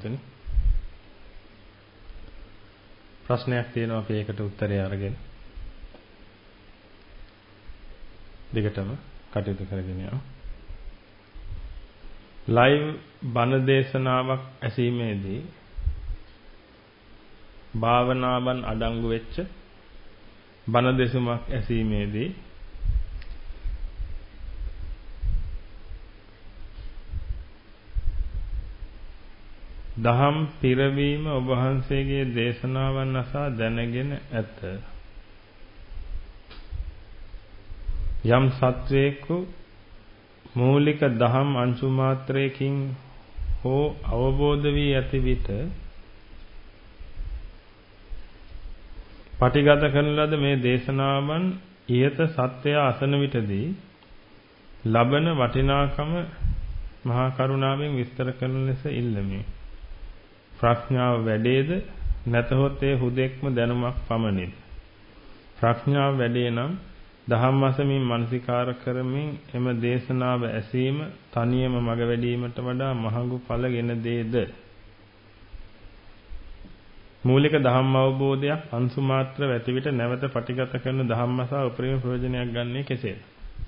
පින්වත්නි. ප්‍රශ්නයක් තියෙනවා අපි ඒකට උත්තරය අරගෙන දිගටම කටයුතු කරගෙන යමු. ලයිව් බණ දේශනාවක් ඇසීමේදී භාවනාවන් අඩංගු වෙච්ච බණ දෙසුමක් ඇසීමේදී දහම් පිරවීම ඔබ වහන්සේගේ දේශනාවන් අසා දැනගෙන ඇත. යම් සත්වේකු මූලික දහම් අංශු මාත්‍රයකින් හෝ අවබෝධ වී ඇති විට පටිගත කරන ලද මේ දේශනාවන් ඊයත සත්‍යය අසන විටදී ලබන වටිනාකම මහා කරුණාවෙන් විස්තර කරන ලෙස ඉල්ලමි. ප්‍රඥාව වැඩේද නැතහොත් ඒ හුදෙක්ම දැනුමක් පමණිද? ප්‍රඥාව වැඩේ නම් දහම් අසමින් මානසිකාර කරමින් එම දේශනාව ඇසීම තනියම මඟ වැඩීමට වඩා මහඟු ඵලගෙන දේද? මූලික ධම්ම අවබෝධයක් අංශු මාත්‍ර ඇති විට නැවත පටිගත කරන ධම්මසා උපරිම ප්‍රයෝජනයක් ගන්නේ කෙසේද?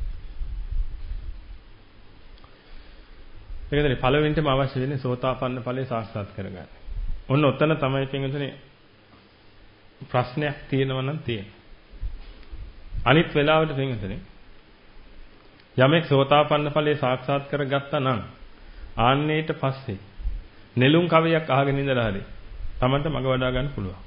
ඒකද පළවෙනිටම අවශ්‍ය වෙන්නේ සෝතාපන්න ඵලය සාක්ෂාත් කරගන්න. ඔන්න ඔතන තමයි පින්වතුනි ප්‍රශ්නයක් තියෙනවා නම් තියෙන්නේ. අනිත් වෙලාවට පින්වතුනි යමෙක් සෝතාපන්න ඵලය සාක්ෂාත් කරගත්තා නම් ආන්නේට පස්සේ නෙළුම් කවියක් අහගෙන ඉඳලා හරි තමන්ට මඟ වඩා ගන්න පුළුවන්.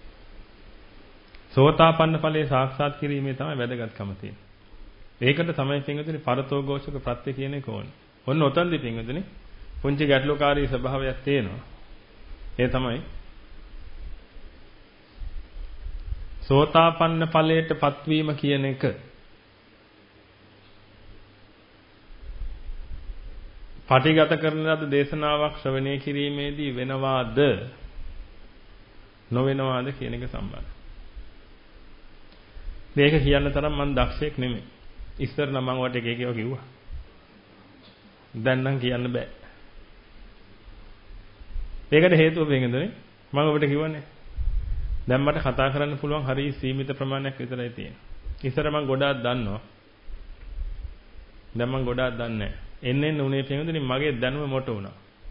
සෝතාපන්න ඵලයේ සාක්ෂාත් කිරීමේ තමයි වැදගත්කම තියෙන්නේ. ඒකට තමයි පින්වතුනි පරතෝ ഘോഷක ප්‍රත්‍ය කියන එක ඕනේ. ඔන්න ඔතනදී පින්වතුනි පුංචි ගැටලුකාරී ස්වභාවයක් තියෙනවා. ඒ තමයි සෝතාපන්න ඵලයට පත්වීම කියන එක පටිගත කරන ලද දේශනාවක් ශ්‍රවණය කිරීමේදී වෙනවාද නොවෙනවාද කියන එක සම්බන්ධයි. මේක කියන්න තරම් මම දක්ෂයෙක් නෙමෙයි. ඉස්සර නම් මම වට එක එකව කිව්වා. දැන් නම් කියන්න බෑ. ඒකට හේතුව වෙන්නේ මම ඔබට කිව්වනේ. දැන් මට කතා කරන්න පුළුවන් හරි සීමිත ප්‍රමාණයක් විතරයි තියෙන්නේ. ඉස්සර මම ගොඩාක් දන්නවා. දැන් මම ගොඩාක් දන්නේ නැහැ. එන්න උනේ පින්වතුනි මගේ දැනුම මොට වුණා.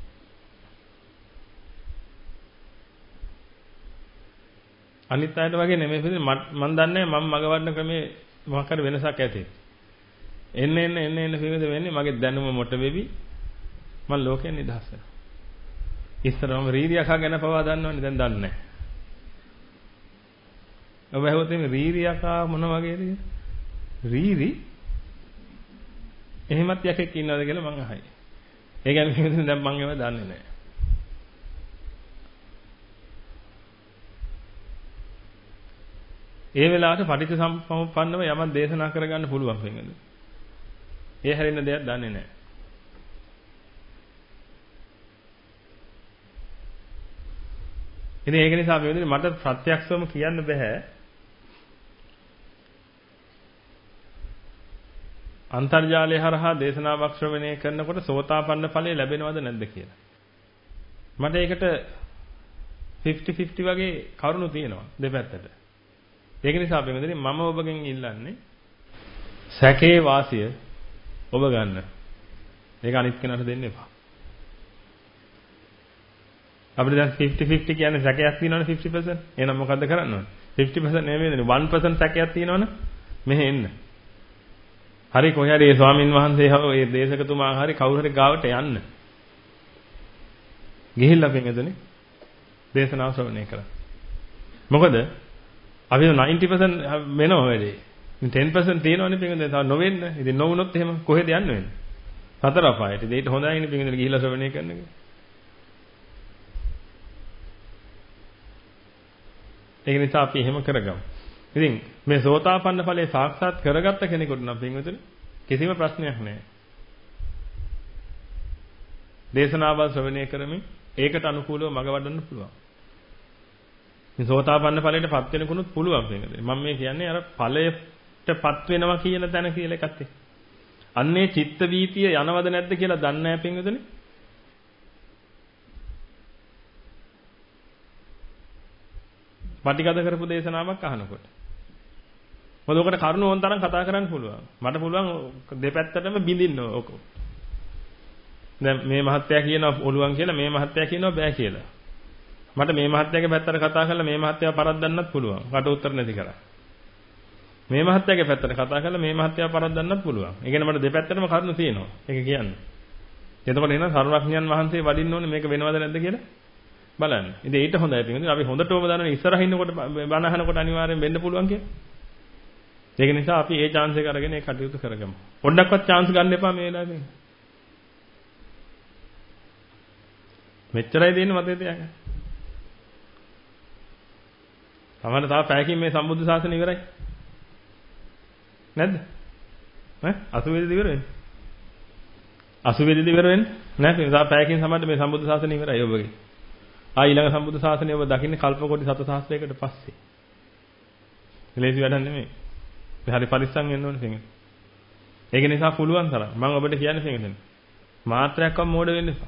අනිත් අයට වගේ නෙමෙයි මම දන්නේ මම මග වඩන ක්‍රමේ මොකක් හරි වෙනසක් ඇති. එන්න පිළිවෙද වෙන්නේ මගේ දැනුම මොට වෙවි මම ලෝකයෙන් නිදහස් වෙනවා. ඉස්සරම රීරියකා ගැන පවා දන්නවනේ දැන් දන්නේ නැහැ. ඔබ ඇහුවොත් මේ රීරියකා මොන වගේද? රීරි එහෙමත් යකෙක් ඉන්නවද කියලා මං අහයි. ඒ කියන්නේ දැන් මං ඒව දන්නේ නැහැ. ඒ වෙලාවට පටිච්චසමුප්පන්නව යමක් දේශනා කරගන්න පුළුවන් වෙනද? ඒ හැරෙන්න දෙයක් දන්නේ නැහැ. ඉතින් ඒක නිසා මේ මට ප්‍රත්‍යක්ෂවම කියන්න බෑ. අන්තර්ජාලය හරහා දේශනාවක් ශ්‍රවණය කරනකොට සෝතාපන්න ඵලය ලැබෙනවද නැද්ද කියලා. මට ඒකට 50-50 වගේ කරුණු තියෙනවා දෙපැත්තට. ඒක නිසා අපි මෙතන මම ඔබගෙන් ඉල්ලන්නේ සැකේ වාසිය ඔබ ගන්න. ඒක අනිත් කෙනාට දෙන්න එපා. අපිට දැන් 50-50 කියන්නේ සැකයක් තියෙනවනේ 50%. එහෙනම් මොකද්ද කරන්න ඕනේ? 50% නෙමෙයි 1% සැකයක් තියෙනවනේ. මෙහෙ එන්න. හරි කොහේ හරි ඒ ස්වාමින් වහන්සේ හෝ ඒ දේශකතුමා හරි කවුරු හරි ගාවට යන්න. ගිහිල්ලා පින්වතුනි දේශනාව ශ්‍රවණය කරා. මොකද අපි 90% වෙනව වැඩි. 10% තියෙනවනේ පින්වතුනි තව නොවෙන්න. ඉතින් නොවුනොත් එහෙම කොහෙද යන්න වෙන්නේ? සතර අපායට. ඒකට හොඳයිනේ පින්වතුනි ගිහිල්ලා ශ්‍රවණය කරන එක. ඒක නිසා අපි එහෙම කරගමු. ඉතින් මේ සෝතාපන්න ඵලයේ සාක්ෂාත් කරගත්ත කෙනෙකුට නම් පින්වතුනි කිසිම ප්‍රශ්නයක් නැහැ. දේශනාවල් ශ්‍රවණය කරමින් ඒකට අනුකූලව මඟ වඩන්න පුළුවන්. මේ සෝතාපන්න ඵලයට පත් වෙනකුණුත් පුළුවන් පින්වතුනි. මම මේ කියන්නේ අර ඵලයටපත් වෙනවා කියන තැන කියලා එකක් තියෙනවා. අන්නේ චිත්ත වීතිය යනවද නැද්ද කියලා දන්නේ නැහැ පින්වතුනි. පටිගත කරපු දේශනාවක් අහනකොට. මොකද ඔකට කරුණ ඕන තරම් කතා කරන්න පුළුවන්. මට පුළුවන් දෙපැත්තටම බින්දින්න ඕක. දැන් මේ මහත්තයා කියනවා ඔළුවන් කියලා මේ මහත්තයා කියනවා බෑ කියලා. මට මේ මහත්තයාගේ පැත්තට කතා කරලා මේ මහත්තයාව පරද්දන්නත් පුළුවන්. කට උත්තර නැති කරා. මේ මහත්තයාගේ පැත්තට කතා කරලා මේ මහත්තයාව පරද්දන්නත් පුළුවන්. ඒ කියන්නේ මට දෙපැත්තටම කරුණු තියෙනවා. ඒක කියන්නේ. එතකොට එහෙනම් සර්වඥයන් වහන්සේ වඩින්න ඕනේ මේක වෙනවද නැද්ද කියලා බලන්න. ඉතින් ඊට හොඳයි පිටින්. අපි හොඳටම දන්නවනේ ඉස්සරහින් ඉන්නකොට බණ අහනකොට අනිවාර්යෙන් වෙන්න පුළුවන් කියලා. ඒක නිසා අපි ඒ chance එක අරගෙන ඒ කටයුතු කරගමු. පොඩ්ඩක්වත් chance ගන්න එපා මේ වෙලාවේ. මෙච්චරයි දෙන්නේ මතේ තියාගන්න. සමහර තව පැයකින් මේ සම්බුද්ධ ශාසනය ඉවරයි. නැද්ද? ඈ 80 වෙනිද ඉවර වෙන්නේ? 80 වෙනිද ඉවර වෙන්නේ? නැහැ. තව පැයකින් සමහරට මේ සම්බුද්ධ ශාසනය ඉවරයි ඔබගේ. ඊළඟ සම්බුද්ධ ශාසනය ඔබ දකින්නේ කල්ප කොටි 7 සහස්‍රයකට පස්සේ. ලේසි වැඩක් නෙමෙයි. හරි පරිස්සම් වෙන්න ඕනේ සිංහල. ඒක නිසා පුළුවන් තරම් මම ඔබට කියන්නේ සිංහලෙන්. මාත්‍රයක්වත් මෝඩ වෙන්න එපා.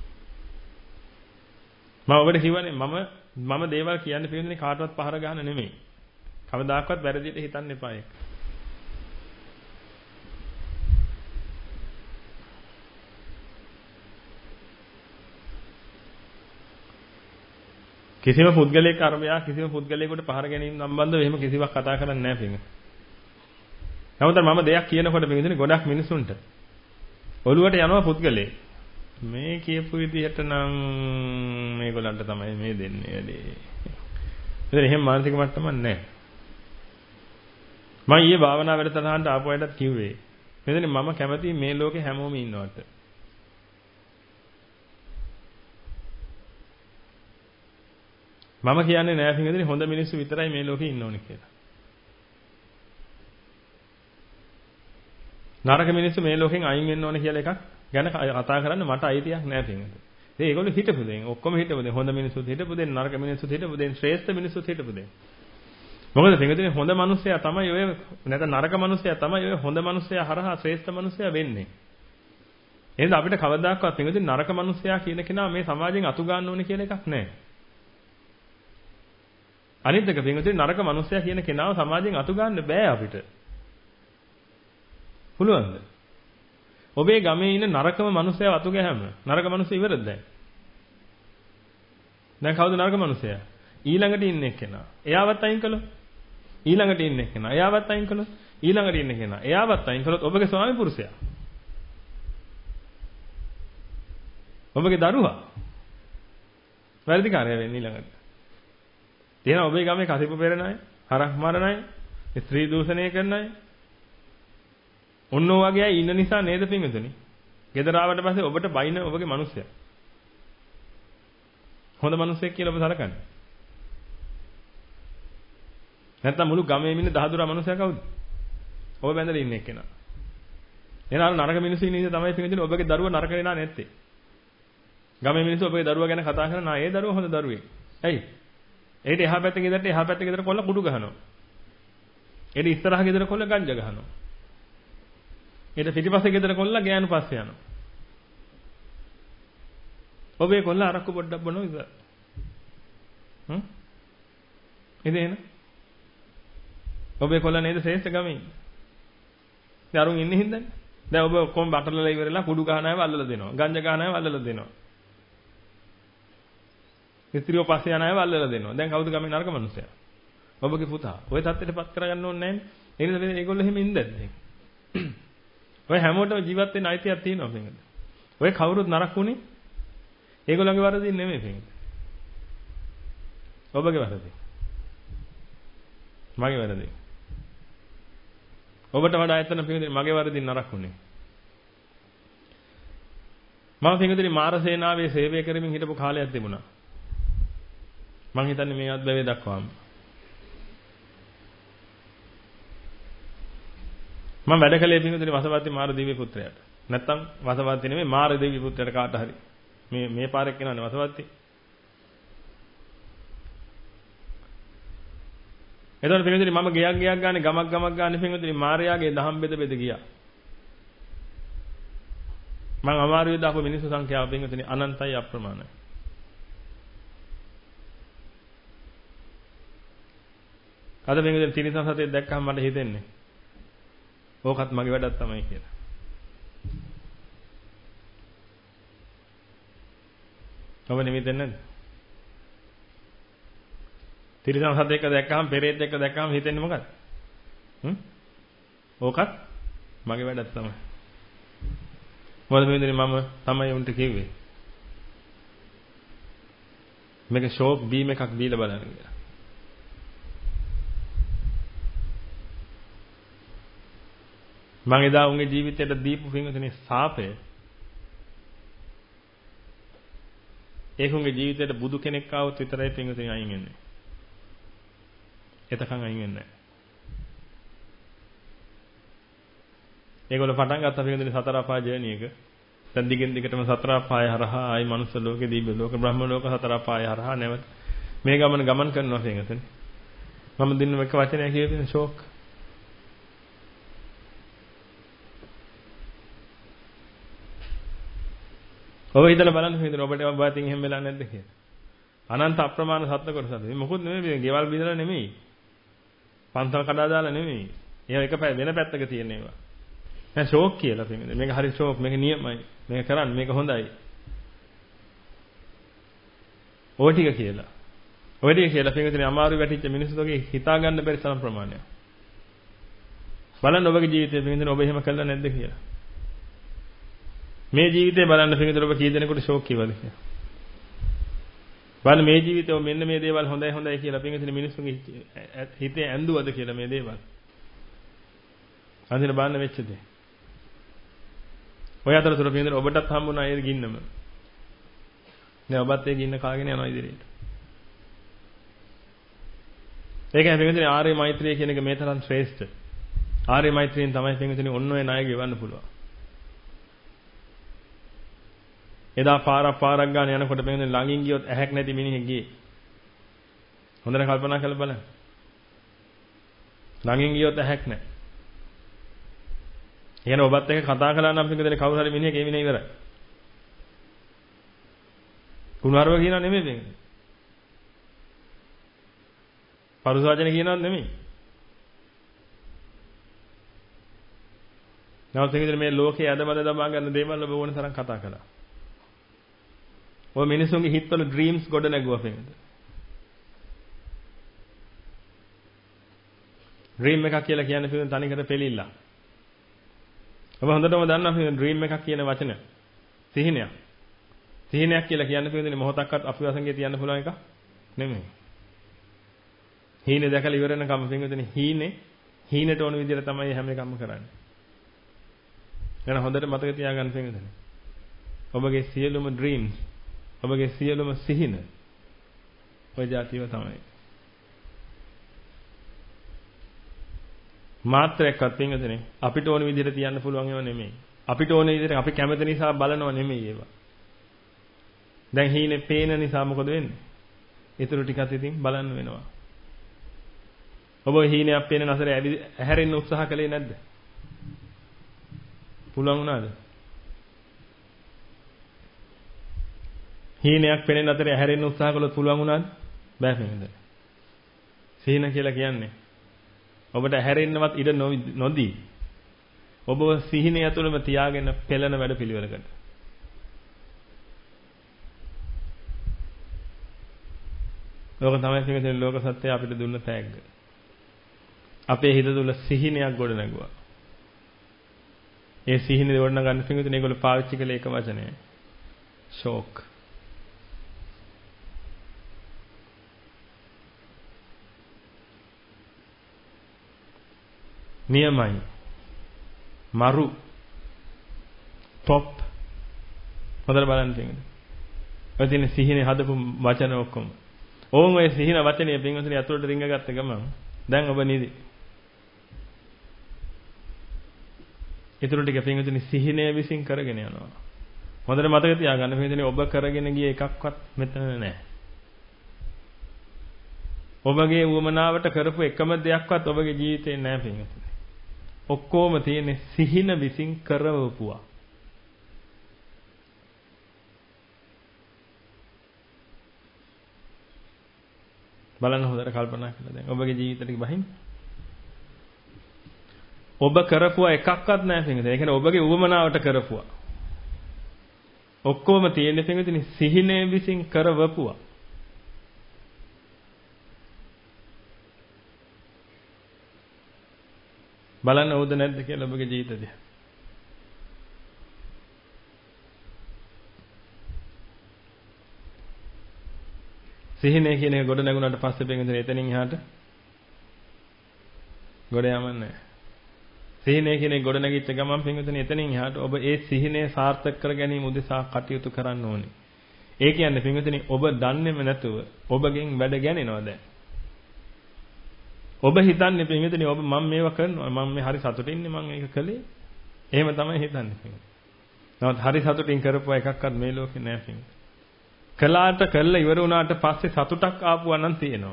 මම ඔබට කියවනේ මම දේවල් කියන්න පිළිඳින්නේ කාටවත් පහර ගන්න නෙමෙයි. කවදාකවත් වැරදියට හිතන්න එපා ඒක. කිසිම පුද්ගලයෙක් අරබයා කිසිම පුද්ගලයෙකුට පහර ගැනීම සම්බන්ධව එහෙම කිසිවක් කතා කරන්නේ නැහැ පිටින්. නමුත් මම දෙයක් කියනකොට පිටින් ගොඩක් මිනිසුන්ට ඔළුවට යනවා පුද්ගලයෙක්. මේ කියපු විදිහට නම් මේගොල්ලන්ට තමයි මේ දෙන්නේ වැඩේ. ඉතින් එහෙම මානසික මට්ටමක් නැහැ. මම ඊයේ භාවනා වැඩසටහනට ආපු අයටත් කිව්වේ. මෙතන මම කැමති මේ ලෝකේ හැමෝම ඉන්නවට. මම කියන්නේ නෑ පිටින් හොඳ මිනිස්සු විතරයි මේ ලෝකේ ඉන්න ඕනේ කියලා. නරක මිනිස්සු මේ ලෝකෙන් අයින් වෙන්න ඕනේ කියලා එකක් ගැන කතා කරන්න මට අයිතියක් නැහැ පිටින්. ඒ ඒගොල්ලෝ හිටපු දෙන් ඔක්කොම හිටපු දෙන් හොඳ මිනිස්සුත් හිටපු දෙන් නරක මිනිස්සුත් හිටපු දෙන් ශ්‍රේෂ්ඨ මිනිස්සුත් හිටපු දෙන්. මොකද පිටින් හොඳ මිනිස්සයා තමයි ඔය නැත්නම් නරක මිනිස්සයා තමයි ඔය හොඳ මිනිස්සයා හරහා ශ්‍රේෂ්ඨ මිනිස්සයා වෙන්නේ. එහෙනම් අපිට කවදාකවත් පිටින් නරක මිනිස්සයා කියන කෙනා මේ සමාජයෙන් අතු ගන්න ඕනේ කියලා එකක් නැහැ. අනිත් එක පිටින් නරක මිනිස්සයා කියන කෙනාව සමාජයෙන් අතු ගන්න බෑ අපිට. පුළුවන්ද? ඔබේ ගමේ ඉන්න නරකම මිනිස්සයා අතු ගැහැම නරක මිනිස්සු ඉවරද දැන්? දැන් කවුද නරක මිනිස්සයා? ඊළඟට ඉන්න එක්කෙනා. එයාවත් අයින් කළොත් ඊළඟට ඉන්න එක්කෙනා. එයාවත් අයින් කළොත් ඊළඟට ඉන්න කෙනා. එයාවත් අයින් කළොත් ඔබගේ ස්වාමි පුරුෂයා. ඔබගේ දරුවා. වැඩිකාරය වෙන්නේ ඊළඟට. තියෙන ඔබේ ගමේ කසිප පෙරණ අය, හරක් මරණ අය, ස්ත්‍රී දූෂණය කරන අය ඔන්නෝ වගේ අය ඉන්න නිසා නේද පින්විතනි? ගෙදර ආවට පස්සේ ඔබට බයින ඔබගේ මිනිස්සයා. හොඳ මිනිස්සෙක් කියලා ඔබ සලකන්නේ. නැත්තම් මුළු ගමේ ඉන්න 10 මිනිස්සයා කවුද? ඔබ බැඳලා ඉන්න එක්කෙනා. එහෙනම් අර නරක මිනිස්සු ඉන්න නිසා තමයි පින්විතනි ඔබගේ දරුවා නරක වෙනා නැත්තේ. ගමේ මිනිස්සු ඔබගේ දරුවා ගැන කතා කරනවා ඒ දරුවා හොඳ දරුවෙක්. ඇයි? ඒට එහා පැත්තේ ගෙදරට එහා පැත්තේ ගෙදර කොල්ල කුඩු ගහනවා. ඒට ඉස්සරහ ගෙදර කොල්ල ගංජා ගහනවා. ඊට පිටිපස්සේ ගෙදර කොල්ලා ගෑනු පස්සේ යනවා. ඔබේ කොල්ලා අරක්කු පොඩ්ඩක් බොනවා ඉතින්. ඉතින් ඔබේ කොල්ලා නේද ශ්‍රේෂ්ඨ ගමේ ඉන්නේ. දැන් අරුන් ඉන්නේ හින්දානේ. දැන් ඔබ කොම් බටලලා ඉවරලා කුඩු ගහන අයව අල්ලලා දෙනවා. ගංජා ගහන අයව අල්ලලා දෙනවා. ඉතිරියෝ පස්සේ යන අයව අල්ලලා දෙනවා. දැන් කවුද ගමේ නරක මිනිස්සයා? ඔබගේ පුතා. ඔය තත්ත්වෙටපත් කරගන්න ඕනේ නැහැ. ඒ නිසා මේගොල්ලෝ එහෙම ඉඳද්ද? ඔය හැමෝටම ජීවත් වෙන්න අයිතියක් තියෙනවා මේකට. ඔය කවුරුත් නරක උනේ ඒගොල්ලන්ගේ වරදින් නෙමෙයි මේකට. ඔබගේ වරදින්. මගේ වරදින්. ඔබට වඩා එතන පිළිදෙන මගේ වරදින් නරක උනේ. මම පිළිදෙන මාර සේනාවේ සේවය කරමින් හිටපු කාලයක් තිබුණා. මං හිතන්නේ මේ අත්දැවේ දක්වාම. මම වැඩ කළේ පින්විතනේ වසවත්ති මාර දිව්‍ය පුත්‍රයාට. නැත්තම් වසවත්ති නෙමෙයි මාර දිව්‍ය පුත්‍රයාට කාට හරි. මේ පාරක් කියනවානේ වසවත්ති. එතකොට පින්විතනේ මම ගයක් ගානේ ගමක් ගානේ පින්විතනේ මාරයාගේ දහම් බෙද ගියා. මම අමාරුවේ දාපු මිනිස්සු සංඛ්‍යාව පින්විතනේ අනන්තයි අප්‍රමාණයි. අද මේක තිරිසන් සතෙක් දැක්කම මට හිතෙන්නේ ඕකත් මගේ වැඩක් තමයි කියලා. ඔබ නිමිතෙන්නේ නැද්ද? තිරිසන් සතෙක් දැක්කම පෙරේත් එක්ක දැක්කම හිතෙන්නේ මොකක්ද? ඕකත් මගේ වැඩක් තමයි. මොකද මේ විදිහේ මම තමයි උන්ට කිව්වේ. මේක ෂෝක් බීම් එකක් දීලා බලන්න කියලා. මම එදා උන්ගේ ජීවිතයට දීපු පින්වතුනි සාපය ඒකුන්ගේ ජීවිතයට බුදු කෙනෙක් ආවොත් විතරයි පින්වතුනි අයින් වෙන්නේ. එතකන් අයින් වෙන්නේ නැහැ. ඒගොල්ලෝ පටන් ගත්ත පින්වතුනි සතර අපාය ජර්නි එක. දැන් දිගින් දිගටම සතර අපාය හරහා ආයි මනුස්ස ලෝකෙ, දිව්‍ය ලෝක, බ්‍රහ්ම ලෝක සතර අපාය හරහා නැවත මේ ගමන කරනවා පින්වතුනි. මම දින්න එක වචනයක් කියපින ෂෝක්. ඔබ හිතලා බලන්න පින්වතුනි ඔබට ඔබටින් එහෙම වෙලා නැද්ද කියලා. අනන්ත අප්‍රමාණ සත්ත්ව කොටසක්. මේ මොකුත් නෙමෙයි ගෙවල් බිඳලා නෙමෙයි. පන්සල් කඩා දාලා නෙමෙයි. ඒවා එක වෙන පැත්තක තියෙන ඒවා. දැන් ෂෝක් කියලා පින්වතුනි. මේක හරි ෂෝක්. මේක නියමයි. මේක කරන්න. මේක හොඳයි. ඔය ටික කියලා. ඔය ටික කියලා පින්වතුනි අමාරු වැටිච්ච මිනිස්සුන්ගේ හිතා ගන්න බැරි තරම් ප්‍රමාණයක්. බලන්න ඔබගේ ජීවිතේ පින්වතුනි ඔබ එහෙම කළා නැද්ද කියලා. මේ ජීවිතේ බලන්න පින්වතුනි ඔබ කී දෙනෙකුට ෂෝක් කියවද කියලා. බලන්න මේ ජීවිතේ ඔබ මෙන්න මේ දේවල් හොඳයි කියලා පින්වතුනි මිනිස්සුන්ගේ හිතේ ඇඳුවද කියලා මේ දේවල්. අන්තිමට බලන්න වෙච්ච දේ. ඔය අතරතුර පින්වතුනි ඔබටත් හම්බුණා ඒ ගින්නම. දැන් ඔබත් ඒ ගින්න කාගෙන යනවා ඉදිරියට. ඒකයි පින්වතුනි ආර්ය මෛත්‍රිය කියන එක මේ තරම් ශ්‍රේෂ්ඨ. ආර්ය මෛත්‍රියෙන් තමයි පින්වතුනි ඔන්න ඔය ණය ගෙවන්න පුළුවන්. එදා පාරක් ගන්න යනකොට පින්වතුනි ළඟින් ගියොත් ඇහැක් නැති මිනිහෙක් ගියේ. හොඳට කල්පනා කරලා බලන්න. ළඟින් ගියොත් ඇහැක් නැහැ. එහෙනම් ඔබත් එක්ක කතා කළා නම් පින්වතුනි කවුරු හරි මිනිහෙක් ඒ මිනිහ ඉවරයි. කුණාරව කියනවා නෙමෙයි පින්වතුනි. පරුසවචන කියනවත් නෙමෙයි. නැවත පින්වතුනි මේ ලෝකයේ අදමද දමා ගන්න දේවල් ඔබ ඕන තරම් කතා කළා. ඔය මිනිසුන්ගේ හිතවල ඩ්‍රීම්ස් ගොඩ නැගුවා පින්වතුනි. ඩ්‍රීම් එකක් කියලා කියන්නේ පින්වතුනි තනිකර පෙලිල්ල. ඔබ හොඳටම දන්නවා පින්වතුනි ඩ්‍රීම් එකක් කියන වචන. සිහිනයක්. සිහිනයක් කියලා කියන්නේ පින්වතුනි මොහොතක්වත් අපිවසංගේ තියන්න පුළුවන් එකක් නෙමෙයි. හීනේ දැකලා ඉවර වෙනකම් පින්වතුනි හීනට ඕන විදිහට තමයි හැම එකක්ම කරන්නේ. එහෙනම් හොඳට මතක තියාගන්න පින්වතුනි. ඔබගේ සියලුම ඩ්‍රීම්ස් ඔබගේ සියලුම සිහින ඔය જાතියව තමයි. මාත්‍රයක්වත් පින්වතුනි අපිට ඕන විදිහට තියන්න පුළුවන් ඒවා නෙමෙයි. අපිට ඕන විදිහට අපි කැමති නිසා බලනව නෙමෙයි ඒවා. දැන් හීනේ පේන නිසා මොකද වෙන්නේ? ඊටු ටිකත් ඉතින් බලන්න වෙනවා. ඔබ හීනයක් පේන නැසර ඇහැරෙන්න උත්සාහ කළේ නැද්ද? පුළුවන් වුණාද? හීනයක් පේන නැතර ඇහැරෙන්න උත්සාහ කළොත් පුළුවන් වුණාද? බෑ නේද? සීන කියලා කියන්නේ ඔබට ඇහැරෙන්නවත් ඉඩ නොදී ඔබව සිහිනේ ඇතුළෙම තියාගෙන පෙළෙන වැඩ පිළිවෙලකට. ලෝක තමයි කියන්නේ ලෝක සත්‍ය අපිට දුන්න තෑග්ග. අපේ හිත තුළ සිහිනයක් ගොඩ නැගුවා. ඒ සිහිනේ ගොඩ නගන්න පිටුනේ ඒගොල්ලෝ පාවිච්චි කළ එක වචනය. ෂෝක්. නියමයි. මරු. টොප්. හොඳට බලන්න තියෙනවා. ඔය තියෙන සිහිනේ හදපු වචන ඔක්කොම. ඕන් ඔය සිහින වචනේ පින්වතුනි අතුලට රිංග ගත්ත ගමන් දැන් ඔබ නිදි. ඊටු ටික පින්වතුනි සිහිනය විසින් කරගෙන යනවා. හොඳට මතක තියාගන්න පින්වතුනි ඔබ කරගෙන ගිය එකක්වත් මෙතන නැහැ. ඔබගේ උවමනාවට කරපු එකම දෙයක්වත් ඔබගේ ජීවිතේ නැහැ පින්වතුනි. ඔක්කොම තියෙන්නේ සිහින විසින් කරවපුවා. බලන්න හොඳට කල්පනා කරලා දැන් ඔබගේ ජීවිතේට බහින්න. ඔබ කරපුවා එකක්වත් නැහැ පින්විතනේ. ඒ කියන්නේ ඔබගේ උවමනාවට කරපුවා. ඔක්කොම තියෙන්නේ පින්විතනේ සිහිනේ විසින් කරවපුවා. බලන්න ඕද නැද්ද කියලා ඔබගේ ජීවිතේ. සිහිනේ කියන එක ගොඩ නැගුණාට පස්සේ පින්විතනේ එතනින් එහාට ගොඩ යමන්නේ නැහැ. සිහිනේ කියන එක ගොඩ නැගිච්ච ගමන් පින්විතනේ එතනින් එහාට ඔබ ඒ සිහිනේ සාර්ථක කර ගැනීම උදෙසා කටයුතු කරන්න ඕනේ. ඒ කියන්නේ පින්විතනේ ඔබ දන්නේම නැතුව ඔබගෙන් වැඩ ගන්නනවා දැන්. ඔබ හිතන්නේ පින්විතනේ ඔබ මම මේවා කරනවා මම මේ හරි සතුටින්නේ මම මේක කළේ. එහෙම තමයි හිතන්නේ පින්විතනේ. නමුත් හරි සතුටින් කරපුවා එකක්වත් මේ ලෝකේ නැහැ පින්විතනේ. කළාට කළා ඉවර වුණාට පස්සේ සතුටක් ආපුවා නම් තියෙනවා.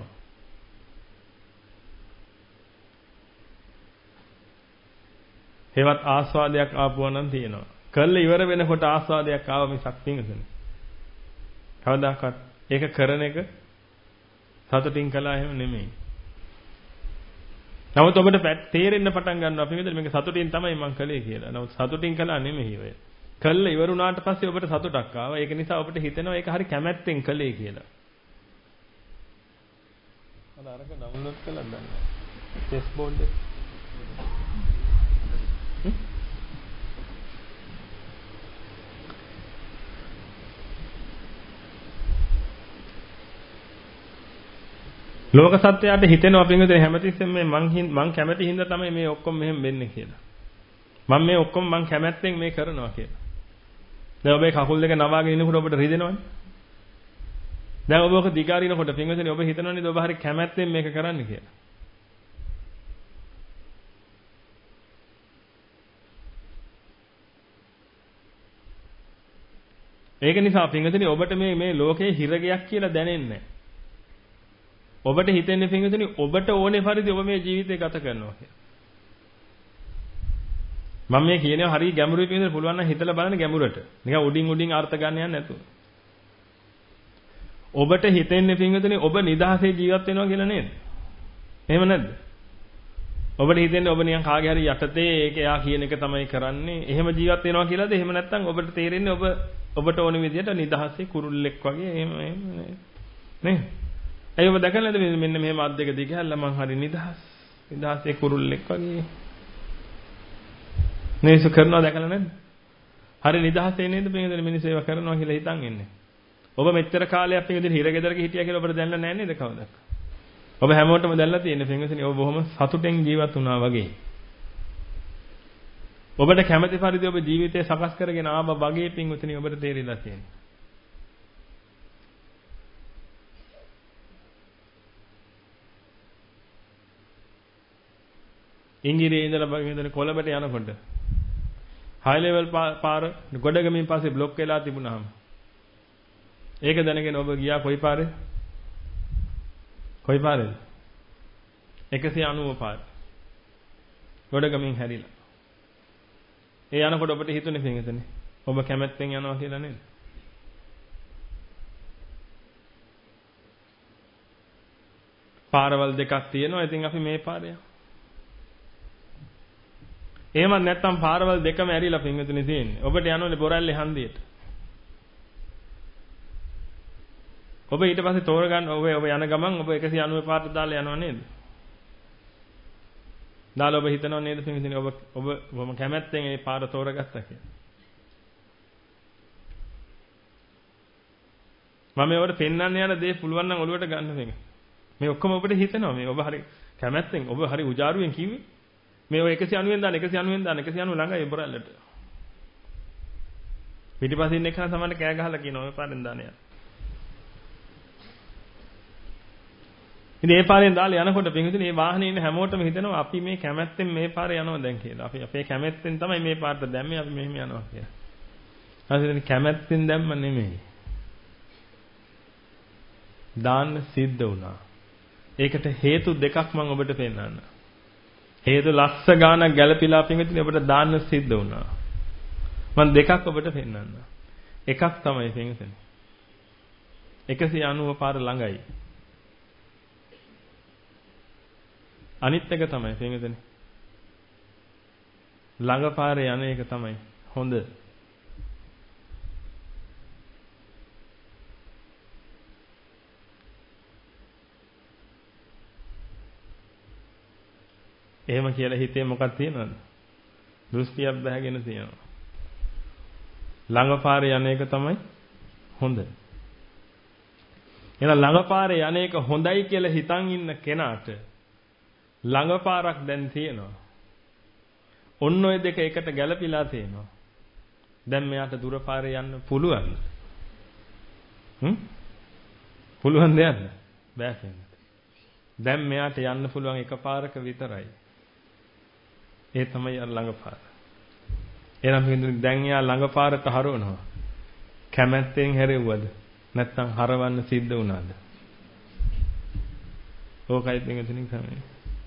හේවත් ආස්වාදයක් ආපුවා නම් තියෙනවා. කළා ඉවර වෙනකොට ආස්වාදයක් ආව මිසක් පින්විතනේ. කවදාකවත් ඒක කරන එක සතුටින් කළා එහෙම නෙමෙයි. නමුත් ඔබට තේරෙන්න පටන් ගන්නවා පින්විතනේ මේක සතුටින් තමයි මම කළේ කියලා. නමුත් සතුටින් කළා නෙමෙයි ඔය. කළා ඉවර වුණාට පස්සේ ඔබට සතුටක් ආවා. ඒක නිසා ඔබට හිතෙනවා ඒක හරි කැමැත්තෙන් කළේ කියලා. අරක ඩවුන්ලෝඩ් කරලා ගන්න. චෙස් බෝඩ් එක. ලෝක සත්‍යයට හිතෙනවා පින්විතේ හැමතිස්සෙම මේ මං කැමැති හින්දා තමයි මේ ඔක්කොම මෙහෙම වෙන්නේ කියලා. මම මේ ඔක්කොම මං කැමැත්තෙන් මේ කරනවා කියලා. දැන් ඔබේ කකුල් දෙක නවාගෙන ඉන්නකොට ඔබට රිදෙනවනේ. දැන් ඔබ ඔක දිගාරිනකොට පින්විතනේ ඔබ හිතනවනේ ඔබ හරි කැමැත්තෙන් මේක කරන්න කියලා. ඒක නිසා පින්විතනේ ඔබට මේ ලෝකේ හිරගයක් කියලා දැනෙන්නේ නැහැ. ඔබට හිතෙන්නේ පින්විතනේ ඔබට ඕනේ පරිදි ඔබ මේ ජීවිතය ගත කරනවා කියලා. මම මේ කියනවා හරිය ගැඹුරුයි පින්විතනේ පුළුවන් නම් හිතලා බලන්න ගැඹුරට. නිකන් උඩින් අර්ථ ගන්න යන්නේ නැතුව. ඔබට හිතෙන්නේ පින්විතනේ ඔබ නිදහසේ ජීවත් වෙනවා කියලා නේද? එහෙම නැද්ද? ඔබට හිතෙන්නේ ඔබ නිකන් කාගේ හරි යටතේ ඒක එයා කියන එක තමයි කරන්නේ. එහෙම ජීවත් වෙනවා කියලාද? එහෙම නැත්නම් ඔබට තේරෙන්නේ ඔබට ඕන විදිහට නිදහසේ කුරුල්ලෙක් වගේ එහෙම නේ? ඇයි ඔබ දැකලා නැද්ද මෙන්න මෙහෙම අත් දෙක දිගහැරලා මං හරි නිදහසේ කුරුල්ලෙක් වගේ මේක කරනවා දැකලා නැද්ද? හරි නිදහසේ නේද මේ මිනිස්සු ඒවා කරනවා කියලා හිතන් ඉන්නේ. ඔබ මෙච්චර කාලයක් මේ විදිහට හිරගෙදරක හිටියා කියලා ඔබට දැනලා නැහැ නේද කවදාවත්? ඔබ හැමෝටම දැනලා තියෙන්නේ පින්වතුනි ඔබ බොහොම සතුටෙන් ජීවත් වුණා වගේ. ඔබට කැමති පරිදි ඔබ ජීවිතය සකස් කරගෙන ආවා වගේ පින්වතුනි ඔබට තේරිලා තියෙනවා. ඉංගිරියේ ඉඳලා බගින්දන කොළඹට යනකොට හයි ලෙවල් පාර ගොඩගමින් පස්සේ બ્લોක් වෙලා තිබුණාම ඒක දැනගෙන ඔබ ගියා කොයි පාරේ? කොයි පාරේද? 190 පාර. ගොඩගමින් හැරිලා. ඒ යනකොට ඔබට හිතුනේ පින්වතුනි ඔබ කැමැත්තෙන් යනවා කියලා නේද? පාරවල් දෙකක් තියෙනවා. ඉතින් අපි මේ පාරේ යමු. එහෙම නැත්නම් පාරවල් දෙකම ඇරිලා පින්වතුනි තියෙන්නේ. ඔබට යනෝනේ බොරැල්ලේ හන්දියට. ඔබ ඊට පස්සේ තෝරගන්න ඔබ යන ගමන් ඔබ 190 පාරට දාලා යනවා නේද? දාලා ඔබ හිතනවා නේද පින්වතුනි ඔබ කැමැත්තෙන් මේ පාර තෝරගත්තා කියලා. මම ඒවට පෙන්වන්න යන දේ පුළුවන් නම් ඔළුවට ගන්න මේක. මේ ඔක්කොම ඔබට හිතෙනවා මේ ඔබ හරි කැමැත්තෙන් ඔබ හරි උජාරුවෙන් කිව්වේ. මේ ඔය 190ෙන් දාන 190ෙන් දාන 190 ළඟයි බොරැල්ලට. පිටිපස්සින් ඉන්න එක සමහරට කෑ ගහලා කියනවා ඔය පාරෙන් දාන යා. ඉතින් මේ පාරෙන් දාලා යනකොට පින්විතනේ මේ වාහනේ ඉන්න හැමෝටම හිතෙනවා අපි මේ කැමැත්තෙන් මේ පාරේ යනවා දැන් කියලා. අපි අපේ කැමැත්තෙන් තමයි මේ පාරට දැම්මේ අපි මෙහෙම යනවා කියලා. හරිද? කැමැත්තෙන් දැම්ම නෙමෙයි. දාන්න සිද්ධ වුණා. ඒකට හේතු දෙකක් මම ඔබට පෙන්නන්න. හේතු ලක්ෂ ගාණක් ගැළපීලා පින්විතනේ ඔබට දාන්න සිද්ධ වුණා. මම දෙකක් ඔබට පෙන්නන්න. එකක් තමයි පින්විතනේ 190 පාර ළඟයි. අනිත් එක තමයි පින්විතනේ. ළඟපාරේ යන එක තමයි හොඳ. එහෙම කියලා හිතේ මොකක්ද තියෙනවද? දෘෂ්ටියක් බහගෙන තියෙනවා. ළඟපාරේ යන එක තමයි හොඳ. එහෙනම් ළඟපාරේ යන එක හොඳයි කියලා හිතන් ඉන්න කෙනාට ළඟපාරක් දැන් තියෙනවා. ඔන්න ඔය දෙක එකට ගැළපීලා තියෙනවා. දැන් මෙයාට දුර පාරේ යන්න පුළුවන්. පුළුවන් දෙයක් බෑ කියන්නේ. දැන් මෙයාට යන්න පුළුවන් එකපාරක විතරයි. ඒ තමයි අර ළඟපාර. එහෙනම් හින්දුනේ දැන් එයා ළඟපාරට හරවනවා. කැමැත්තෙන් හැරෙව්වද? නැත්නම් හරවන්න සිද්ධ වුණාද? ඕකයි දෙන්නේ තමයි.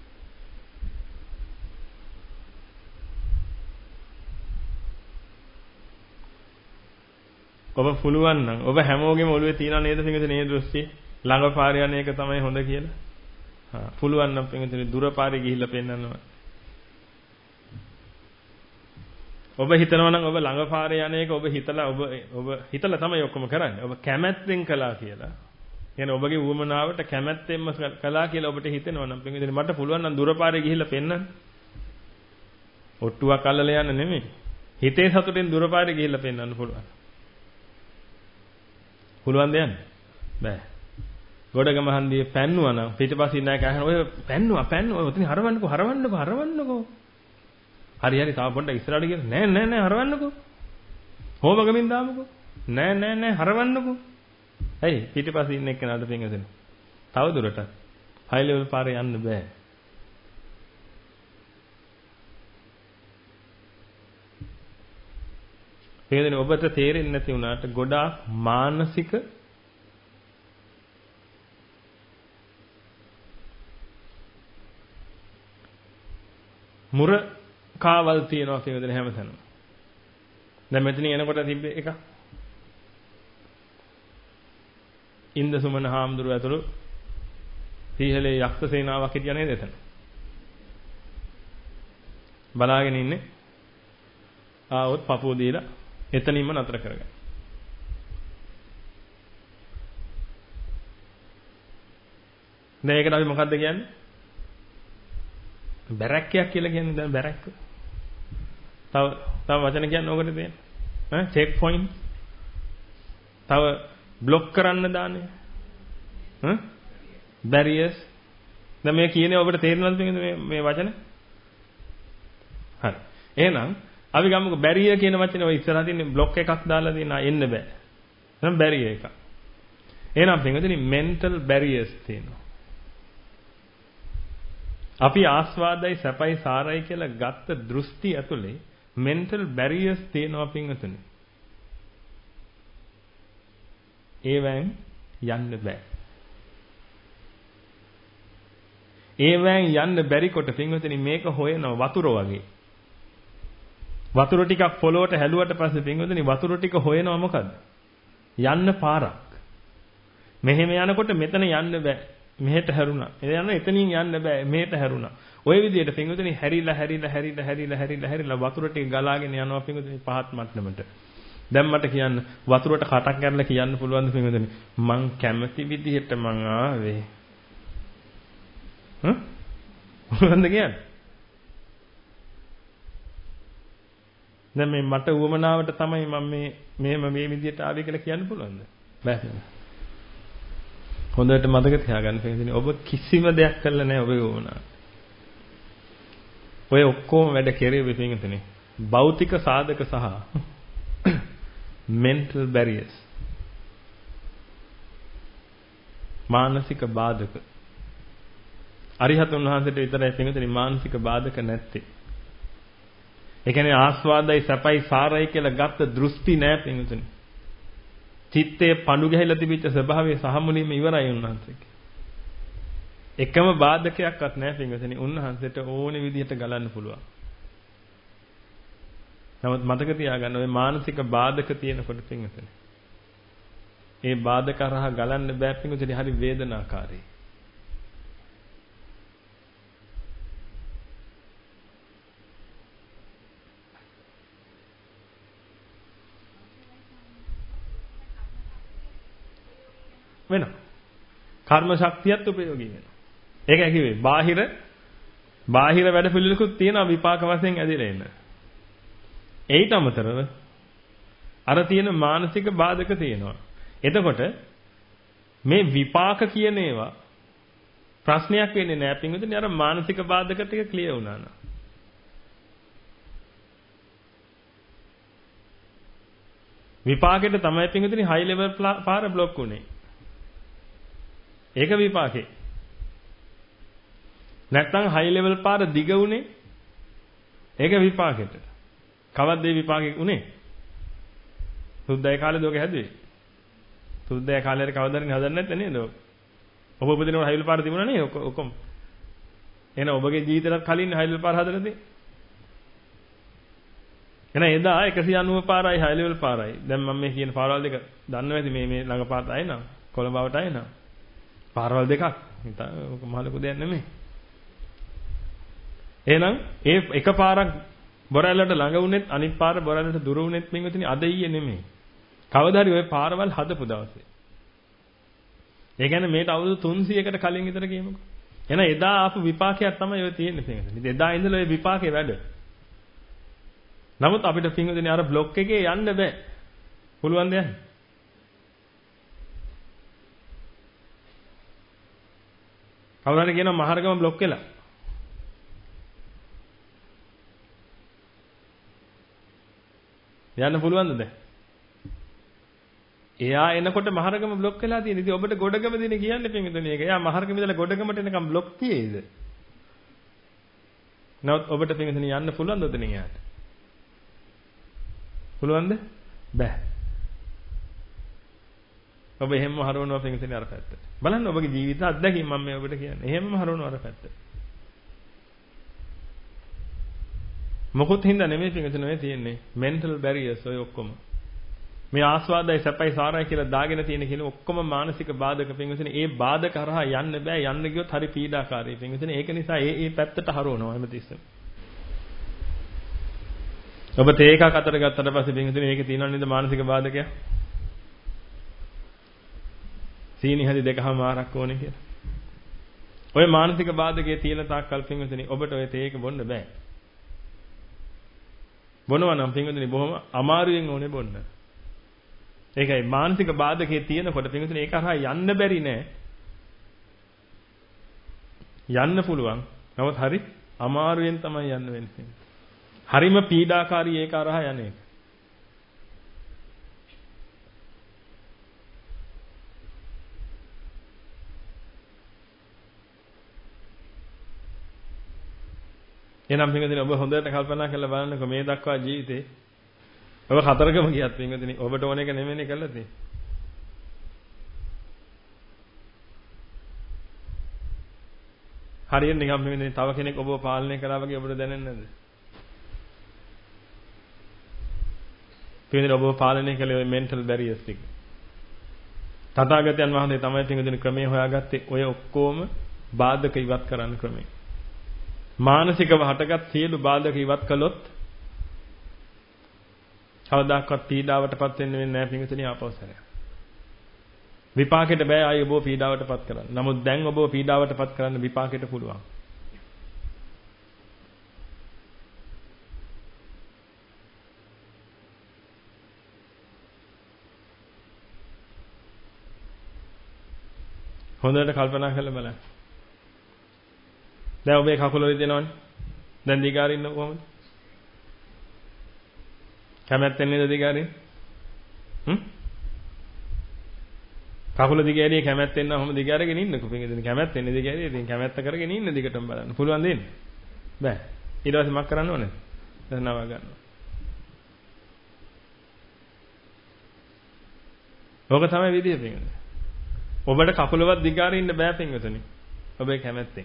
ඔබ පුළුවන් නම් ඔබ හැමෝගෙම ඔළුවේ තියනා නේද පිටින් මේ දෘෂ්ටි ළඟපාර යන එක තමයි හොඳ කියලා. පුළුවන් නම් පිටින් දුර පාරේ ගිහිල්ලා පෙන්නනවා. ඔබ හිතනවා නම් ඔබ ළඟපාරේ යන එක ඔබ හිතලා තමයි ඔක්කොම කරන්නේ. ඔබ කැමැත්තෙන් කළා කියලා. يعني ඔබගේ උවමනාවට කැමැත්තෙන්ම කළා කියලා ඔබට හිතෙනවා නම් පිටින් මට පුළුවන් නම් දුර පාරේ ගිහිල්ලා පෙන්නන්න. ඔට්ටුවක් අල්ලලා යන්න නෙමෙයි. හිතේ සතුටෙන් දුර පාරේ ගිහිල්ලා පෙන්නන්න පුළුවන්. පුළුවන් දෙයක් බෑ. ගොඩගම හන්දියේ පැන්නුවා නම් පිටිපස්සින් නෑ කහන ඔය පැන්නුවා ඔතන හරවන්නකෝ. හරි තාම පොඩ්ඩක් ඉස්සරහට ගියන නෑ හරවන්නකෝ. හොමගමින් දාමුකෝ. නෑ හරවන්නකෝ. ඇයි පිටිපස්සින් ඉන්න එක්කනට පින්ගදෙන. තව දුරට හයි ලෙවල් පාරේ යන්න බෑ. පින්ගදෙන ඔබට තේරෙන්නේ නැති වුණාට ගොඩාක් මානසික කාවල් තියෙනවා පින්වදින හැමතැනම. දැන් මෙතනින් එනකොට තිබ්බේ එක. ඉන්දසුමන හාමුදුරුවෝ ඇතුළු සීහලේ යක්ෂ සේනාවක් හිටියා නේද එතන? බලාගෙන ඉන්නේ. ආවොත් පපුව දීලා එතනින්ම නතර කරගන්න. දැන් ඒකට අපි මොකද්ද කියන්නේ? බැරැක්කයක් කියලා කියන්නේ දැන් බැරැක්ක. තව වචන කියන්නේ ඕකට දෙන්න. Check point. තව બ્લોක් කරන්න දාන්නේ. බැරියර්ස්. දැන් මේ කියන්නේ ඔබට තේරෙනවද මේ වචන? හරි. එහෙනම් අපි ගමුකෝ බැරියර් කියන වචනේ ඔය ඉස්සරහ තියෙන બ્લોක් එකක් දාලා තියෙනවා එන්න බෑ. එහෙනම් බැරියර් එකක්. එහෙනම් පින්වතුනි මෙන්ටල් බැරියර්ස් තියෙනවා. අපි ආස්වාදයි සැපයි සාරයි කියලා ගත්ත දෘෂ්ටි ඇතුලේ මෙන්ටල් බැරියර්ස් තියෙනවා පින්වතුනි. ඒවෙන් යන්න බෑ. ඒවෙන් යන්න බැරි කොට පින්වතුනි මේක හොයන වතුර වගේ. වතුර ටිකක් පොළොවට හැලුවට පස්සේ පින්වතුනි වතුර ටික හොයනවා මොකද්ද? යන්න පාරක්. මෙහෙම යනකොට මෙතන යන්න බෑ. මෙහෙට හැරුණා. එතන එතනින් යන්න බෑ. මෙහෙට හැරුණා. ওই විදිහට පින්වතුනි හැරිලා වතුර ටික ගලාගෙන යනවා පින්වතුනි පහත් මට්ටමට. දැන් මට කියන්න වතුරට කටක් කරලා කියන්න පුළුවන්ද පින්වතුනි මං කැමති විදිහට මං ආවේ. මොනවද කියන්නේ? දැන් මේ මට උවමනාවට තමයි මම මේ විදිහට ආවේ කියලා කියන්න පුළුවන්ද? බෑ. හොඳට මතක තියාගන්න පින්වතුනි ඔබ කිසිම දෙයක් කළා නැහැ ඔබේ උවමනාව. ඔය ඔක්කොම වැඩ කෙරෙන්නේ පින්වතුනි භෞතික සාධක සහ mental barriers මානසික බාධක. අරිහතුන් වහන්සේට විතරයි පින්වතුනි මානසික බාධක නැත්තේ. ඒ කියන්නේ ආස්වාදයි සැපයි සාරයි කියලා ගත්ත දෘෂ්ටි නෑ පින්වතුනි. චිත්තේ පඳු ගැහිලා තිබිච්ච ස්වභාවය සහ මුලින්ම ඉවරයි උන්වහන්සේගේ. එකම බාධකයක්වත් නෑ පින්වතුනි. උන්වහන්සේට ඕනේ විදිහට ගලන්න පුළුවන්. නමුත් මතක තියාගන්න ඔය මානසික බාධක තියෙනකොට පින්වතුනි. ඒ බාධක හරහා ගලන්න බෑ පින්වතුනි හරි වේදනාකාරී. වෙනවා. කර්ම ශක්තියත් උපයෝගී වෙනවා. ඒකයි කිව්වේ බාහිර වැඩ පිළිවෙලකුත් තියෙනවා විපාක වශයෙන් ඇදලා එන්න. ඒට අමතරව අර තියෙන මානසික බාධක තියෙනවා. එතකොට මේ විපාක කියන ඒවා ප්‍රශ්නයක් වෙන්නේ නැහැ පින්විතනේ අර මානසික බාධක ටික ක්ලියර් වුණා නා. විපාකෙට තමයි පින්විතනේ හයි ලෙවල් පාර બ્લોක් උනේ. ඒක විපාකේ. නැත්නම් හයි ලෙවල් පාර දිග උනේ. ඒක විපාකෙට. කවද්ද මේ විපාකෙ උනේ? සුද්දයි කාලේ දෝක හැදුවේ. සුද්දයි කාලේ කවදාරින් හදන්නේ නැත්ද නේද? ඔබ උපදිනකොට හයි ලෙවල් පාර තිබුණා නේ ඔක්කොම. එහෙනම් ඔබගේ ජීවිතේට කලින් හයි ලෙවල් පාර හදලා තියෙන්නේ. එහෙනම් එදා 190 පාරයි හයි ලෙවල් පාරයි. දැන් මම මේ කියන පාරවල් දෙක දන්නව ඇති මේ ළඟ පාරට ආයෙ නා. කොළඹවට ආයෙ නා. පාරවල් දෙකක්. ඒක මහ ලොකු දෙයක් නෙමෙයි. එහෙනම් ඒ එක පාරක් බොරැල්ලට ළඟ වුණෙත් අනිත් පාර බොරැල්ලට දුර වුණෙත් මින්වතුනි අද ඊයේ නෙමෙයි. කවදා හරි ওই පාරවල් හදපු දවසේ. ඒ කියන්නේ මේට අවුරුදු 300කට කලින් විතර කියමුකෝ. එහෙනම් එදා ආපු විපාකයක් තමයි ඔය තියෙන්නේ පින්වතුනි. එදා ඉඳලා ඔය විපාකේ වැඩ. නමුත් අපිට පින්වතුනි අර બ્લોක් එකේ යන්න බෑ. පුළුවන් දෙයක්. කවුරුහරි කියනවා මහරගම બ્લોක් වෙලා. යන්න පුළුවන්ද දැන්? එයා එනකොට මහරගම બ્લોක් වෙලා තියෙන. ඉතින් ඔබට ගොඩගම දින කියන්නේ පින්විතනේ ඒක. එයා මහරගම ඉඳලා ගොඩගමට එනකම් બ્લોක් තියේද? නමුත් ඔබට පින්විතනේ යන්න පුළුවන්ද ඔතනින් යාට? පුළුවන්ද? බෑ. ඔබ එහෙමම හරවනවා පින්විතනේ අර පැත්තට. බලන්න ඔබගේ ජීවිත අත්දැකීම් මම මේ ඔබට කියන්නේ. එහෙමම හරවනවා අර පැත්තට. මොකොත් හින්දා නෙමෙයි පින්විතනේ මේ තියෙන්නේ. mental barriers ඔය ඔක්කොම. මේ ආස්වාදයි සැපයි සාරයි කියලා දාගෙන තියෙන කියන ඔක්කොම මානසික බාධක පින්විතනේ. ඒ බාධක කරහා යන්න බෑ. යන්න ගියොත් හරි පීඩාකාරී පින්විතනේ. ඒක නිසා ඒ පැත්තට හරවනවා හැමතිස්සෙම. ඔබ තේ එකක් අතට ගත්තට පස්සේ පින්විතනේ මේකේ තියෙනව නේද මානසික බාධකයක්? සීනි හරි දෙකමාරක් ඕනේ කියලා. ඔය මානසික බාධකයේ තියෙන තාක් කල් පින්විතනේ ඔබට ඔය තේ එක බොන්න බෑ. බොනවා නම් පින්විතනේ බොහොම අමාරුවෙන් ඕනේ බොන්න. ඒකයි මානසික බාධකයේ තියෙනකොට පින්විතනේ ඒක හරහා යන්න බැරි නෑ. යන්න පුළුවන්. නමුත් හරි අමාරුවෙන් තමයි යන්න වෙන්නේ. හරිම පීඩාකාරී ඒක හරහා යන එක. එහෙනම් පින්වදින ඔබ හොඳට කල්පනා කරලා බලන්නකො මේ දක්වා ජීවිතේ ඔබ කතරගම ගියත් පින්වදින ඔබට ඕන එක නෙමෙයිනේ කළා තියෙන්නේ. හරියට නිකම් පින්වදින තව කෙනෙක් ඔබව පාලනය කරා වගේ ඔබට දැනෙන්නේ නැද්ද? පින්වදින ඔබව පාලනය කළේ ඔය mental barriers ටික. තථාගතයන් වහන්සේ තමයි පින්වදින ක්‍රමයේ හොයාගත්තේ ඔය ඔක්කොම බාධක ඉවත් කරන්න ක්‍රමය. මානසිකව හටගත් සියලු බාධක ඉවත් කළොත් කවදාකවත් පීඩාවටපත් වෙන්නේ නැහැ පින්විතනි ආපෞසරය. විපාකෙට බෑ ආයි ඔබව පීඩාවටපත් කරන්න. නමුත් දැන් ඔබව පීඩාවටපත් කරන්න විපාකෙට පුළුවන්. හොඳට කල්පනා කරලා බලන්න. දැන් ඔබේ කකුල රිදෙනවනේ. දැන් දිගාරින්න කොහොමද? කැමැත්තෙන් නේද දිගාරින්නේ? කකුල දිගෑරියේ කැමැත්තෙන් නම් ඔහොම දිගාරගෙන ඉන්නකෝ. පිටින් කැමැත්තෙන් දිගෑරියේ ඉතින් කැමැත්ත කරගෙන ඉන්න දිගටම බලන්න. පුළුවන් දෙන්නේ. බෑ. ඊට පස්සේ මක් කරන්න ඕනේ? දැන් නවා ගන්නවා. ඕක තමයි විදිය පිටින්. ඔබට කකුලවත් දිගාරින්න බෑ පිටින්. ඔබේ කැමැත්තෙන්.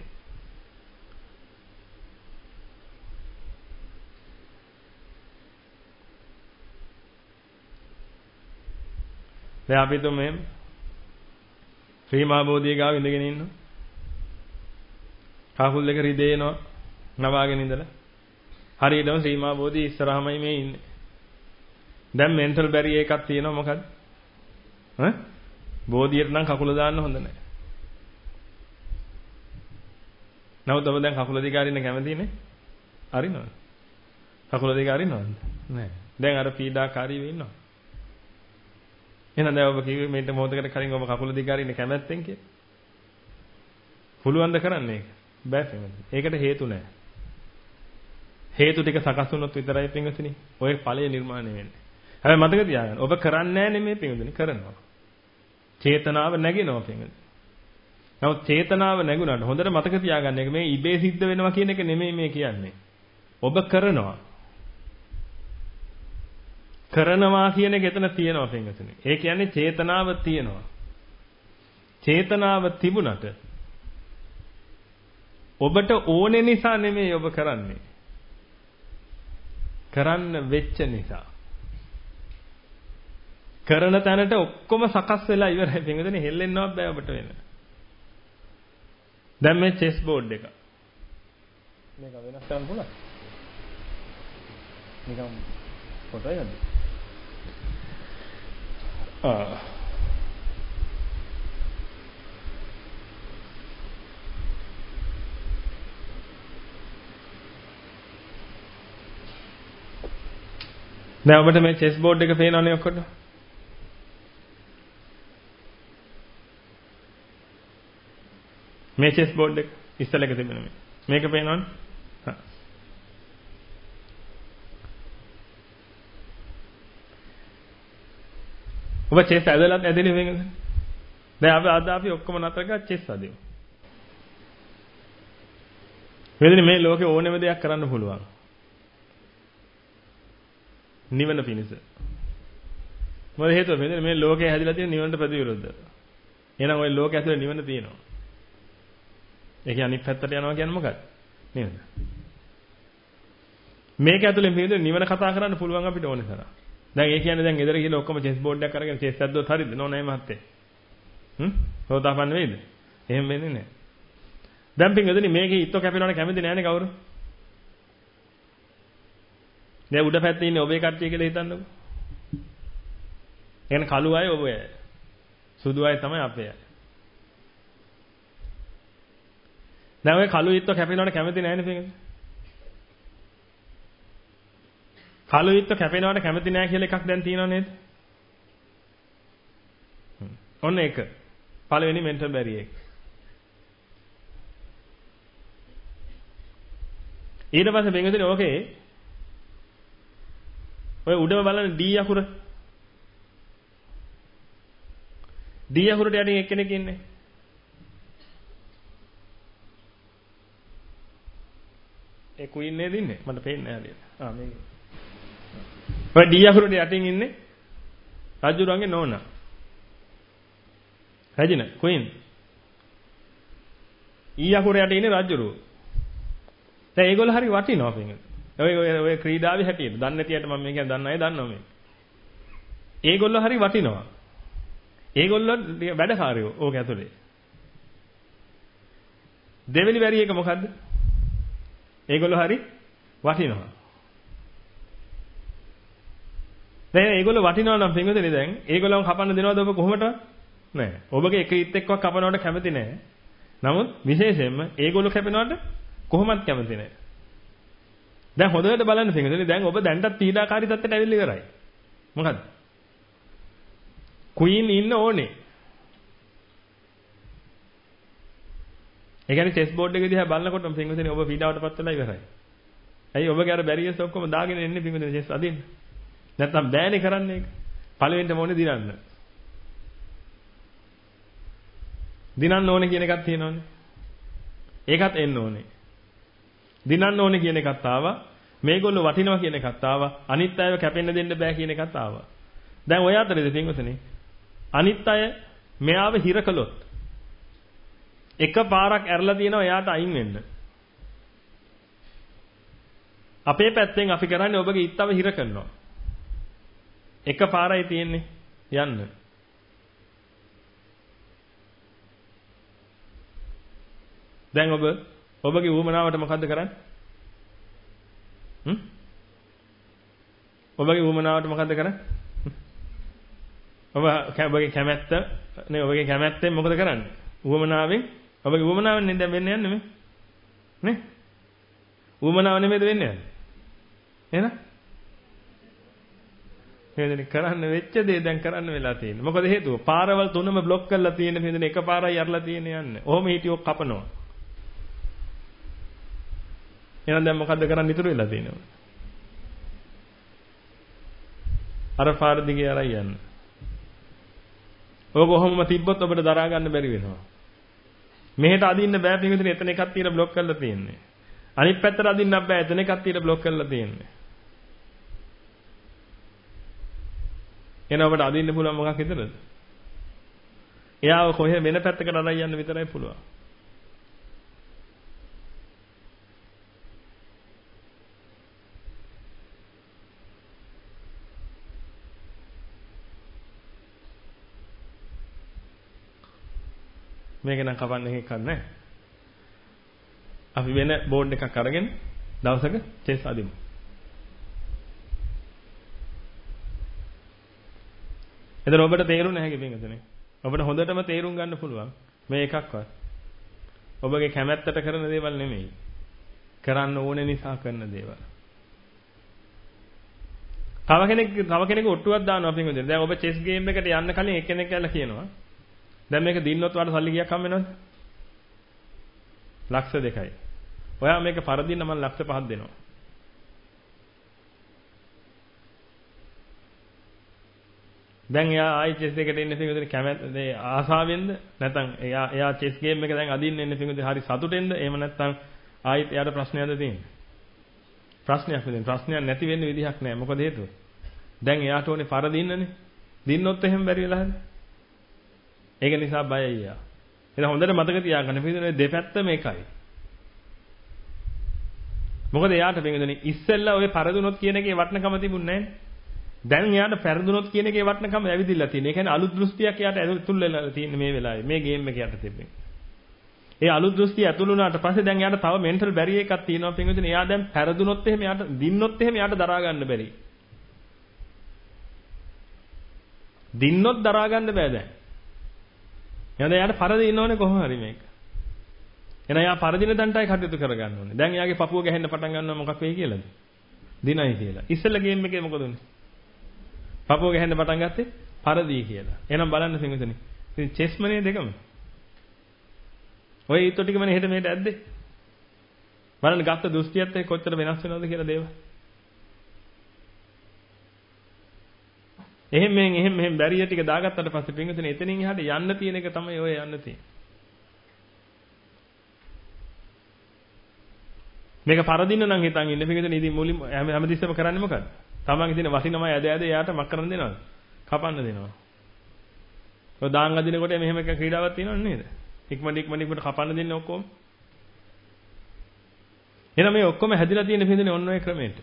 දැන් අපි તો මේ ශ්‍රී මහා බෝධිය ගාව ඉඳගෙන ඉන්නවා. කකුල් දෙක රිදෙනවා නවාගෙන ඉඳලා. හරියටම ශ්‍රී මහා බෝධිය ඉස්සරහමයි මේ ඉන්නේ. දැන් මෙන්ටල් බැරියර් එකක් තියෙනවා මොකද්ද? බෝධියට නම් කකුල දාන්න හොඳ නැහැ. නමුත් ඔබ දැන් කකුල දිග අරින්න කැමතිනේ? අරිනවද? කකුල දිග අරිනවද? නැහැ. දැන් අර පීඩාකාරීව ඉන්නවා. එහෙනම් දැන් ඔබ කිව්වේ මේක මොහොතකට කලින් ඔබ කකුල දිග අරින්න කැමැත්තෙන් කියලා. පුළුවන් ද කරන්න ඒක? බෑ පින්වතුනි. ඒකට හේතු නැහැ. හේතු ටික සකස් වුණොත් විතරයි පින්වතුනි ඔය ඵලය නිර්මාණය වෙන්නේ. හැබැයි මතක තියාගන්න. ඔබ කරන්නේ නැහැ නෙමෙයි පින්වතුනි කරනවා. චේතනාව නැගෙනවා පින්වතුනි. නමුත් චේතනාව නැගුණාට හොඳට මතක තියාගන්න එක මේ ඉබේ සිද්ධ වෙනවා කියන එක නෙමෙයි මේ කියන්නේ. ඔබ කරනවා. කරනවා කියන එක එතන තියෙනවා පින්වතුනි. ඒ කියන්නේ චේතනාව තියෙනවා. චේතනාව තිබුණට ඔබට ඕනේ නිසා නෙමෙයි ඔබ කරන්නේ. කරන්න වෙච්ච නිසා. කරන තැනට ඔක්කොම සකස් වෙලා ඉවරයි පින්වතුනි හෙල්ලෙන්නවත් බෑ ඔබට වෙන. දැන් මේ චෙස් බෝඩ් එක. මේක වෙනස් කරන්න පුළුවන්. නිකම් පොතයි නේද? දැන් ඔබට මේ චෙස් බෝඩ් එක පේනවනේ ඔක්කොට. මේ චෙස් බෝඩ් එක ඉස්සලක තිබෙන මේක පේනවනේ. හා. ඔබ චෙස් ඇදලා ඇදෙන්නේ මේකද? දැන් අපි ඔක්කොම නතර කරලා චෙස් අදිමු. වෙලෙන්නේ මේ ලෝකේ ඕනෙම දෙයක් කරන්න පුළුවන්. නිවන පිණිස. මොකද හේතුව මේ ලෝකේ හැදිලා තියෙන නිවනට ප්‍රතිවිරුද්ධව. එහෙනම් ওই ලෝකයේ ඇතුලේ නිවන තියෙනවා. ඒක අනිත් පැත්තට යනවා කියන්නේ මොකක්ද? නේද? මේක ඇතුලේ මේ නිවන කතා කරන්න පුළුවන් අපිට ඕනේ තරම්. දැන් ඒ කියන්නේ දැන් ගෙදර ගිහලා ඔක්කොම චෙස් බෝඩ් එකක් අරගෙන චෙස් ඇද්දොත් හරියද? නෝනේ මහත්තයා. සෝතාපන්න වෙයිද? එහෙම වෙන්නේ නැහැ. දැන් පින්වතුනි මේකේ ඉත්තු කැපෙනවනේ කැමති නැහැනේ කවුරු? දැන් උඩ පැත්තේ ඉන්නේ ඔබේ කට්ටිය කියලා හිතන්නකෝ. එහෙනම් කළු අය ඔබ අය. සුදු අය තමයි අපේ අය. දැන් ඔය කළු ඉත්තු කැපෙනවට කැමති නැහැනේ පින්වතුනි. කළු ඉත්තු කැපෙනවට කැමති නැහැ කියලා එකක් දැන් තියෙනව නේද? ඔන්න ඒක. පළවෙනි මෙන්ටල් බැරියර් එක. ඊට පස්සේ පින්වතුනි ඕකේ ඔය උඩම බලන්න D අකුර. D අකුරට යටින් එක්කෙනෙක් ඉන්නේ. ඒ කුයින් නේද ඉන්නේ? මට පේන්නේ නැහැ හරියට. මේක. ඔය D අකුරට යටින් ඉන්නේ රජුරන්ගේ නෝනා. රජින කුයින්. E අකුර යට ඉන්නේ රජුරුව. දැන් ඒගොල්ලෝ හරි වටිනවා පිටින්. ඔය ක්‍රීඩාවේ හැටියට. දන්නේ නැතියට මම මේ කියන්නේ දන්න අය දන්නවා මේ. ඒගොල්ලෝ හරි වටිනවා. ඒගොල්ලෝ වැඩකාරයෝ ඕක ඇතුලේ. දෙවෙනි බැරි එක මොකද්ද? ඒගොල්ලෝ හරි වටිනවා. දැන් ඒගොල්ලෝ වටිනවා නම් පින්වතුනි දැන් ඒගොල්ලෝ කපන්න දෙනවද ඔබ කොහොමද? නැහැ. ඔබගේ එක ඉත් එක්කක් කපනවට කැමති නැහැ. නමුත් විශේෂයෙන්ම ඒගොල්ලෝ කැපෙනවට කොහොමත් කැමති නැහැ. දැන් හොඳට බලන්න පින්වතුනි දැන් ඔබ දැන්ටත් පීඩාකාරී තත්ත්වයට ඇවිල්ලා ඉවරයි. මොකද්ද? ක්වීන් ඉන්න ඕනේ. ඒ කියන්නේ චෙස් බෝඩ් එක දිහා බලනකොටම පින්වතුනි ඔබ පීඩාවටපත් වෙලා ඉවරයි. ඇයි ඔබගේ අර බැරියර්ස් ඔක්කොම දාගෙන එන්නේ පින්වතුනි චෙස් අදින්න? නැත්තම් බෑනේ කරන්නේ ඒක. පළවෙනිටම ඕනේ දිනන්න. දිනන්න ඕනේ කියන එකක් තියෙනවනේ. ඒකත් එන්න ඕනේ. දිනන්න ඕනේ කියන එකත් ආවා. මේගොල්ලෝ වටිනවා කියන එකත් ආවා. අනිත් අයව කැපෙන්න දෙන්න බෑ කියන එකත් ආවා. දැන් ඔය අතරේදී පින්වතුනි අනිත් අය මෙයාව හිර කළොත් එක පාරක් ඇරලා තියෙනවා එයාට අයින් වෙන්න. අපේ පැත්තෙන් අපි කරන්නේ ඔබගේ ඉත්තව හිර කරනවා. එක පාරයි තියෙන්නේ යන්න. දැන් ඔබගේ ඌමනාවට මොකද්ද කරන්නේ? ඔබගේ ඌමනාවට මොකද්ද කරන්නේ? ඔබගේ කැමැත්ත නේ ඔබගේ කැමැත්තෙන් මොකද කරන්නේ? උවමනාවෙන් ඔබගේ උවමනාවෙන් නේද වෙන්නේ යන්නේ මේ? නේ? උවමනාව නෙමෙයිද වෙන්නේ යන්නේ? එහෙනම් හේදෙන කරන්න වෙච්ච දේ දැන් කරන්න වෙලා තියෙන්නේ. මොකද හේතුව? පාරවල් තුනම බ්ලොක් කරලා තියෙන හේදෙන එකපාරයි යරලා තියෙන යන්නේ. ඔහොම හිටියොත් කපනවා. එහෙනම් දැන් මොකද්ද කරන්න ඉතුරු වෙලා තියෙන්නේ? අර පාර දිගේ ආරයි යන්න. ඔබ කොහොමම තිබ්බොත් ඔබට දරා ගන්න බැරි වෙනවා. මෙහෙට අදින්න බෑ පිටින් එතන එකක් තියලා බ්ලොක් කරලා තියෙන්නේ. අනිත් පැත්තට අදින්න බෑ එතන එකක් තියලා බ්ලොක් කරලා තියෙන්නේ. එන ඔබට අදින්න පුළුවන් මොකක් විතරද? එයාව කොහෙ වෙන පැත්තකට අරයි යන්න විතරයි පුළුවන්. මේක නම් කපන්න එකක් නැහැ. අපි වෙන බෝඩ් එකක් අරගෙන දවසක චෙස් අදිමු. එතන ඔබට තේරුන්නේ නැහැ කිව්වෙන්නේ. ඔබට හොඳටම තේරුම් ගන්න පුළුවන් මේ එකක්වත්. ඔබගේ කැමැත්තට කරන දේවල් නෙමෙයි. කරන්න ඕනේ නිසා කරන දේවල්. තව කෙනෙක් ඔට්ටුවක් දානවා අපි හිතන්නේ. දැන් ඔබ චෙස් ගේම් එකට යන්න කලින් එක්කෙනෙක් කියලා කියනවා. දැන් මේක දින්නොත් ඔයාලට සල්ලි කීයක් හම්බ වෙනවද? ලක්ෂ 2යි. ඔයා මේක පරදින්න මම ලක්ෂ 5ක් දෙනවා. දැන් එයා ආයි චෙස් එකට එන්න පිඟුදේ කැමැත්ත ආසාවෙන්ද නැත්නම් එයා චෙස් ගේම් එක දැන් අදින්න එන්න පිඟුදේ හරි සතුටෙන්ද එහෙම නැත්නම් ආයිත් එයාට ප්‍රශ්නයක්ද තියෙන්නේ? ප්‍රශ්නයක් නෙවෙයි. ප්‍රශ්නයක් නැති වෙන්න විදිහක් නැහැ. මොකද හේතුව? දැන් එයාට ඕනේ පරදින්නනේ. දින්නොත් එහෙම බැරි වෙලා හරි. ඒක නිසා බයයි යා. එහෙනම් හොඳට මතක තියාගන්න පිළිදෙන දෙපැත්තම එකයි. මොකද එයාට පිළිදෙන ඉස්සෙල්ලා ඔය පරදුනොත් කියන එකේ වටිනකම තිබුණේ නැහැ. දැන් එයාට පරදුනොත් කියන එකේ වටිනකම ඇවිදිලා තියෙනවා. ඒ කියන්නේ අලුත් දෘෂ්ටියක් එයාට ඇතුල් වෙලා තියෙන්නේ මේ වෙලාවේ. මේ ගේම් එක යට තිබෙන්නේ. ඒ අලුත් දෘෂ්ටිය ඇතුල් වුණාට පස්සේ දැන් එයාට තව මෙන්ටල් බැරියර් එකක් තියෙනවා පිළිදෙන. එයා දැන් පරදුනොත් එහෙම එයාට දින්නොත් එහෙම එයාට දරා ගන්න බැරි. දින්නොත් දරා ගන්න බෑ දැන්. එහෙනම් එයාට පරදින්න ඕනේ කොහොම හරි මේක. එහෙනම් එයා පරදින දණ්ඩයි කටයුතු කරගන්න ඕනේ. දැන් එයාගේ පපුව ගැහෙන්න පටන් ගන්නවා මොකක් වෙයි කියලාද? දිනයි කියලා. ඉස්සෙල්ලා ගේම් එකේ මොකද උනේ? පපුව ගැහෙන්න පටන් ගත්තේ පරදී කියලා. එහෙනම් බලන්න සිංහසනේ. ඉතින් චෙස්මනේ දෙකම. ඔය ඊට ටිකමනේ හෙට මෙහෙට ඇද්දේ. බලන්න ගත්ත දෘෂ්ටියත් එක්ක කොච්චර වෙනස් වෙනවද කියලා දේව. එහෙම බැරිය ටික දාගත්තට පස්සේ පින්විතනේ එතනින් එහාට යන්න තියෙන එක තමයි ඔය යන්න තියෙන්නේ. මේක පරදින්න නම් හිතන් ඉන්න පින්විතනේ ඉතින් මුලින්ම හැමතිස්සෙම කරන්නේ මොකද්ද? තමන්ගේ තියෙන වටිනමයි ඇද එයාට මක් කරන්න දෙනවද? කපන්න දෙනවා. ඔය දාන් අදිනකොට මෙහෙම එක ක්‍රීඩාවක් තියෙනව නේද? ඉක්මනට කපන්න දෙන්නේ ඔක්කොම. එහෙනම් මේ ඔක්කොම හැදිලා තියෙන පින්විතනේ ඔන්න ඔය ක්‍රමයට.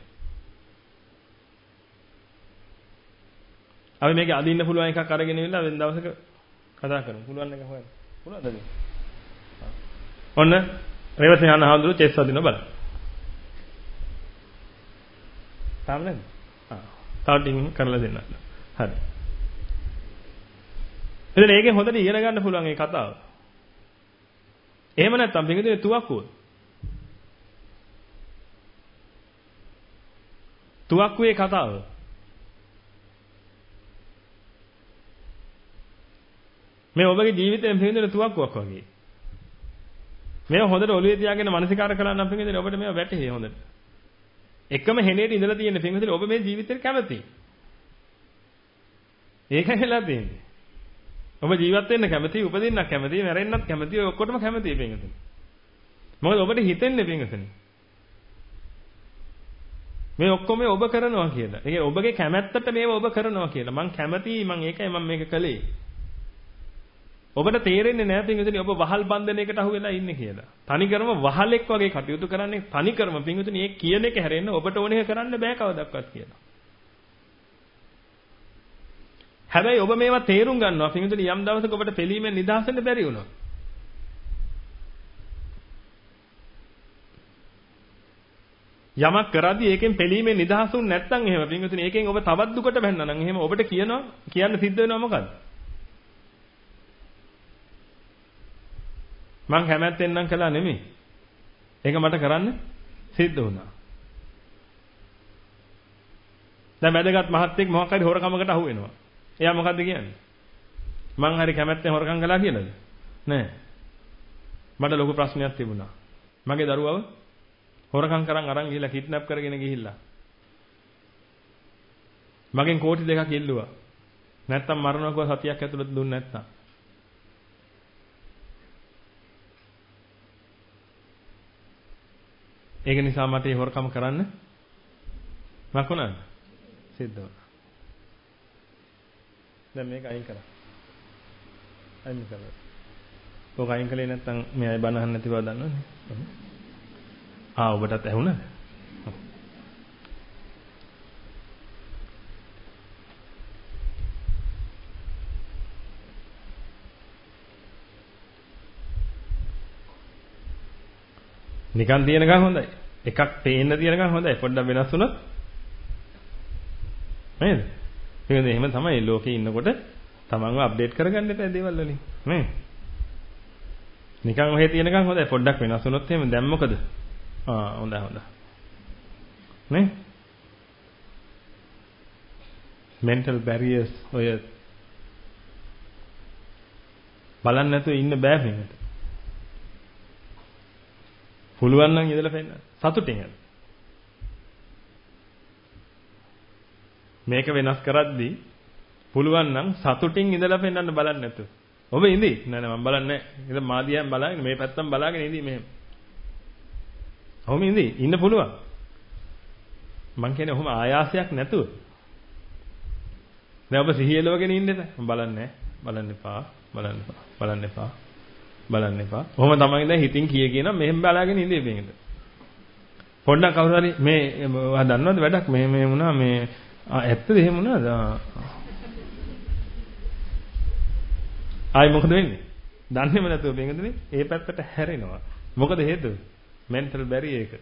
අපි මේක අදින්න පුළුවන් එකක් අරගෙන ඉවිල්ලා වෙන දවසක කතා කරමු. පුළුවන් එක හොයන්න. පුළුවන්ද? ඔන්න රේවත යන හඳුරු චෙස් අදින්න බලන්න. තාම නේද? තව ටිකක් කරලා දෙන්න. හරි. එතන ඒකෙන් හොඳට ඉගෙන ගන්න පුළුවන් මේ කතාව. එහෙම නැත්නම් පිටින් තුවක්කුව. තුවක්කුවේ කතාව. මේ ඔබගේ ජීවිතයෙන් පිටින් තුවක්කුවක් වගේ. මේව හොඳට ඔළුවේ තියාගෙන මානසිකාර කළා නම් පිටින් ඔබට මේව වැටහෙයි හොඳට. එකම හෙනේට ඉඳලා තියෙන පිටින් ඔබ මේ ජීවිතේට කැමතියි. ඒකයි වෙලා තියෙන්නේ. ඔබ ජීවත් වෙන්න කැමතියි, උපදින්නත් කැමතියි, මැරෙන්නත් කැමතියි, ඔය ඔක්කොටම කැමතියි පිටින්. මොකද ඔබට හිතෙන්නේ පිටින්. මේ ඔක්කොම ඔබ කරනවා කියලා. ඒ කියන්නේ ඔබගේ කැමැත්තට මේව ඔබ කරනවා කියලා. මං කැමතියි, මං ඒකයි මම මේක කළේ. ඔබට තේරෙන්නේ නැහැ පින්විතනි ඔබ වහල් බන්ධනයකට අහු වෙලා ඉන්නේ කියලා. තනිකරම වහලෙක් වගේ කටයුතු කරන්නේ තනිකරම පින්විතනි ඒ කියන එක හැරෙන්න ඔබට ඕන එක කරන්න බෑ කවදාවත් කියලා. හැබැයි ඔබ මේවා තේරුම් ගන්නවා පින්විතනි යම් දවසක ඔබට පිළීමෙන් නිදහස් වෙන්න බැරි වුණා. යමක් කරද්දී ඒකෙන් පිළීමේ නිදහසුන් නැත්නම් එහෙම පින්වතුනි ඒකෙන් ඔබ තවත් දුකට බැන්නා නම් එහෙම ඔබට කියන්න සිද්ධ වෙනවා මොකද්ද? මං කැමැත්තෙන් නම් කළා නෙමෙයි. ඒක මට කරන්න සිද්ධ වුණා. දැන් වැදගත් මහත්තයෙක් මොකක් හරි හොරකමකට අහු වෙනවා. එයා මොකද්ද කියන්නේ? මං හරි කැමැත්තෙන් හොරකම් කළා කියලාද? නෑ. මට ලොකු ප්‍රශ්නයක් තිබුණා. මගේ දරුවව හොරකම් කරන් අරන් ගිහිල්ලා කිඩ්නැප් කරගෙන ගිහිල්ලා. මගෙන් කෝටි 2ක් ඉල්ලුවා. නැත්තම් මරණකව සතියක් ඇතුළත දුන්නේ නැත්තම්. ඒක නිසා මට ඒ හොරකම කරන්න මකුණාද? සිද්ධ වුණා. දැන් මේක අයින් කරා. අයින් කරා. ඔක අයින් කළේ නැත්නම් මේ අය බනහන් නැති බව දන්නවනේ. ඔබටත් ඇහුණාද? නිකන් තියෙනකන් හොඳයි. එකක් පේන්න තියෙනකන් හොඳයි. පොඩ්ඩක් වෙනස් වුණොත් නේද? එහෙනම් එහෙම තමයි ලෝකේ ඉන්නකොට තමන්ව අප්ඩේට් කරගන්න එපා දේවල් වලින්. නේ? නිකන් ඔහෙ තියෙනකන් හොඳයි. පොඩ්ඩක් වෙනස් වුණොත් එහෙම දැන් මොකද? හොඳයි හොඳයි. නේ? mental barriers ඔය බලන්න නැතුව ඉන්න බෑ මේකට. පුළුවන් නම් ඉඳලා පෙන්නන්න. සතුටින් යන්න. මේක වෙනස් කරද්දී පුළුවන් නම් සතුටින් ඉඳලා පෙන්නන්න බලන්න නැතුව. ඔබ ඉඳි. නෑ මම බලන්නේ නෑ. ඉතින් මාදියන් බලාගෙන මේ පැත්තෙන් බලාගෙන ඉඳි මෙහෙම. ඔහොම ඉඳි. ඉන්න පුළුවන්. මං කියන්නේ ඔහොම ආයාසයක් නැතුව. දැන් ඔබ සිහියලවගෙන ඉන්න එපා. බලන්නේ බලන්න එපා. බලන්න එපා. බලන්න එපා. බලන්න එපා. ඔහොම තමයි දැන් හිතින් කියනවා මෙහෙම බලාගෙන ඉඳී මේකට. පොඩ්ඩක් කවුරු හරි මේ දන්නවද වැඩක් මේ වුණා මේ ඇත්තද එහෙම වුණාද? ආයි මොකද වෙන්නේ? දන්නේම නැතුව මේකදනේ ඒ පැත්තට හැරෙනවා. මොකද හේතුව? mental barrier එක.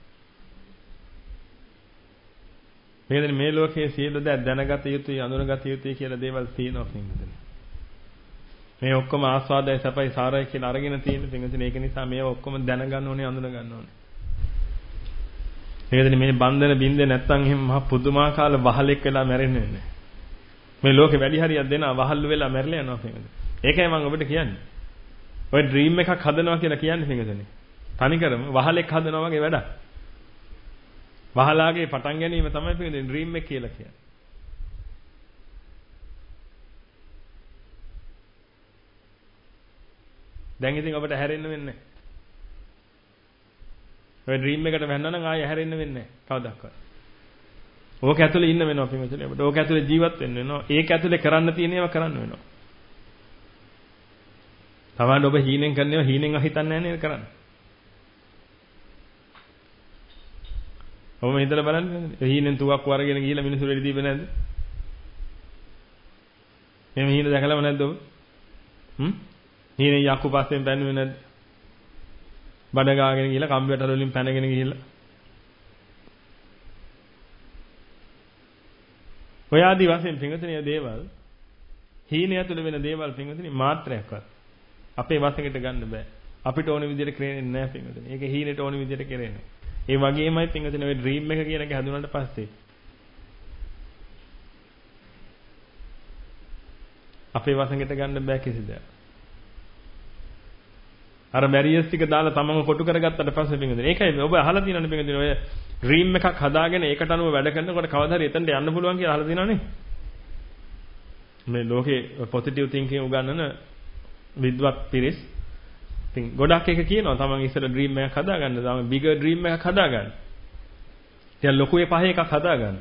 මේකදනේ මේ ලෝකයේ සියලු දේ දැනගත යුතුයි අඳුනගත යුතුයි කියලා දේවල් තියෙනවා මේකදනේ. මේ ඔක්කොම ආස්වාදයි සැපයි සාරයි කියලා අරගෙන තියෙන පින්වතුනි ඒක නිසා මේව ඔක්කොම දැනගන්න ඕනේ අඳුන ගන්න ඕනේ. ඒකදනේ මේ බන්ධන බින්දේ නැත්තම් එහෙම මහ පුදුමාකාර වහලෙක් වෙලා මැරෙන්නේ නැහැ. මේ ලෝකේ වැඩි හරියක් දෙනා වහල්ලු වෙලා මැරලා යනවා පින්වතුනි. ඒකයි මම ඔබට කියන්නේ. ඔය ඩ්‍රීම් එකක් හදනවා කියලා කියන්නේ පින්වතුනි. තනිකරම වහලෙක් හදනවා වගේ වැඩක්. වහලාගේ පටන් ගැනීම තමයි පින්වතුනි ඩ්‍රීම් එක කියලා කියන්නේ. දැන් ඉතින් ඔබට හැරෙන්න වෙන්නේ නැහැ. ඔය ඩ්‍රීම් එකට වැන්නා නම් ආයෙ හැරෙන්න වෙන්නේ නැහැ. කවදාවත්. ඕක ඇතුලේ ඉන්න වෙනවා පින්වතුනි. ඔබට ඕක ඇතුලේ ජීවත් වෙන්න වෙනවා. ඒක ඇතුලේ කරන්න තියෙන ඒවා කරන්න වෙනවා. තමයි ඔබ හීනෙන් කරන ඒවා හීනෙන් අහිතන්නේ නැහැ නේද කරන්නේ. ඔබ හිතලා බලන්න. හීනෙන් තුවක් වරගෙන ගිහිල්ලා මිනිස්සු වෙලි දීපේ නැද්ද? එහෙම හීන දැකලාම නැද්ද ඔබ? හීනේ යක්කු පස්සෙන් පැන්නුවේ නැද්ද? බඩ ගාගෙන ගිහලා කම්පියුටර් වලින් පැනගෙන ගිහලා. ඔය ආදි වශයෙන් පින්වතුනි දේවල් හීනේ ඇතුළේ වෙන දේවල් පින්වතුනි මාත්‍රයක්වත් අපේ වශයෙන් ගන්න බෑ. අපිට ඕන විදිහට කරන්නේ නැහැ පින්වතුනි. ඒක හීනෙට ඕන විදිහට කරන්නේ. ඒ වගේමයි පින්වතුනි ඔය ඩ්‍රීම් එක කියන එක හඳුනනට පස්සේ අපේ වශයෙන් ගන්න බෑ කිසිද. අර බැරියර්ස් ටික දාලා තමන්ව කොටු කරගත්තට පස්සේ පින්වතුනි ඒකයි ඔබ අහලා තියෙනවනේ පින්වතුනි ඔය ඩ්‍රීම් එකක් හදාගෙන ඒකට අනුව වැඩ කරනකොට කවදා හරි එතනට යන්න පුළුවන් කියලා අහලා තියෙනවනේ මේ ලෝකේ පොසිටිව් තින්කින් උගන්වන විද්වත් පිරිස් ඉතින් ගොඩක් එක කියනවා තමන් ඉස්සර ඩ්‍රීම් එකක් හදාගන්න තමන් බිගර් ඩ්‍රීම් එකක් හදාගන්න දැන් ලොකුවේ පහේ එකක් හදාගන්න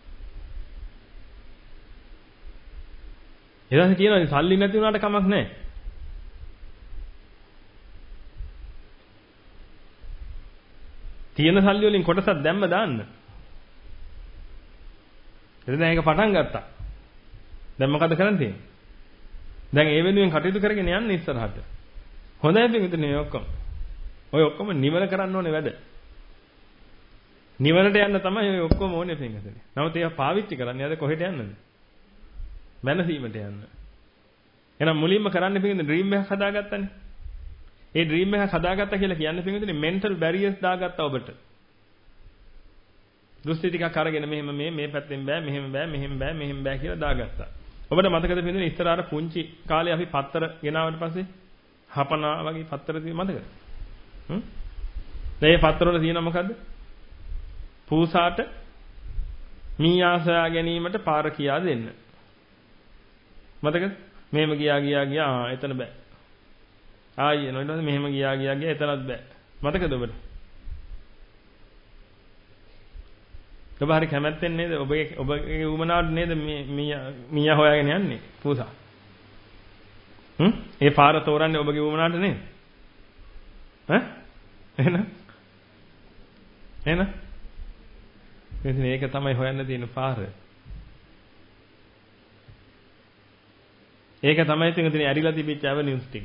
ඊළඟට කියනවා සල්ලි නැති වුණාට කමක් නැහැ තියෙන සල්ලි වලින් කොටසක් දැම්ම දාන්න. එතන ඒක පටන් ගත්තා. දැන් මොකද කරන්න තියෙන්නේ? දැන් ඒ වෙනුවෙන් කටයුතු කරගෙන යන්න ඉස්සරහට. හොඳයි පිටුනේ ඔක්කොම. ඔය ඔක්කොම නිවන කරන්න ඕනේ වැඩ. නිවනට යන්න තමයි ඔය ඔක්කොම ඕනේ පින්වතුනි. නමුත් ඒවා පාවිච්චි කරන්නේ අද කොහෙට යන්නද? මනසීමට යන්න. එහෙනම් මුලින්ම කරන්න පින්වතුනි ඩ්‍රීම් එකක් හදාගත්තනේ. ඒ ඩ්‍රීම් එකක් හදාගත්තා කියලා කියන්නේ පින්වතුනි මෙන්ටල් බැරියර්ස් දාගත්තා ඔබට. දෘෂ්ටි ටිකක් අරගෙන මෙහෙම මේ පැත්තෙන් බෑ මෙහෙම බෑ මෙහෙම බෑ මෙහෙම බෑ කියලා දාගත්තා. ඔබට මතකද පින්වතුනි ඉස්සර අර පුංචි කාලේ අපි පත්තර ගෙනාවට පස්සේ හපනා වගේ පත්තර තියෙන මතකද? මේ පත්තර වල තියෙන මොකද්ද? පූසාට මීයා සොයා ගැනීමට පාර කියා දෙන්න. මතකද? මෙහෙම ගියා එතන බෑ. ආයි එනවා මෙහෙම ගියා එතනත් බෑ. මතකද ඔබට? ඔබ හරි කැමැත්තෙන් නේද? ඔබගේ උමනාවට නේද මේ මීයා හොයාගෙන යන්නේ පූසා? ඒ පාර තෝරන්නේ ඔබගේ උමනාවට නේද? එහෙනම් ඉතින් ඒක තමයි හොයන්න තියෙන පාර. ඒක තමයි ඉතින් ඇරිලා තිබිච්ච ඇවනියුස් ටික.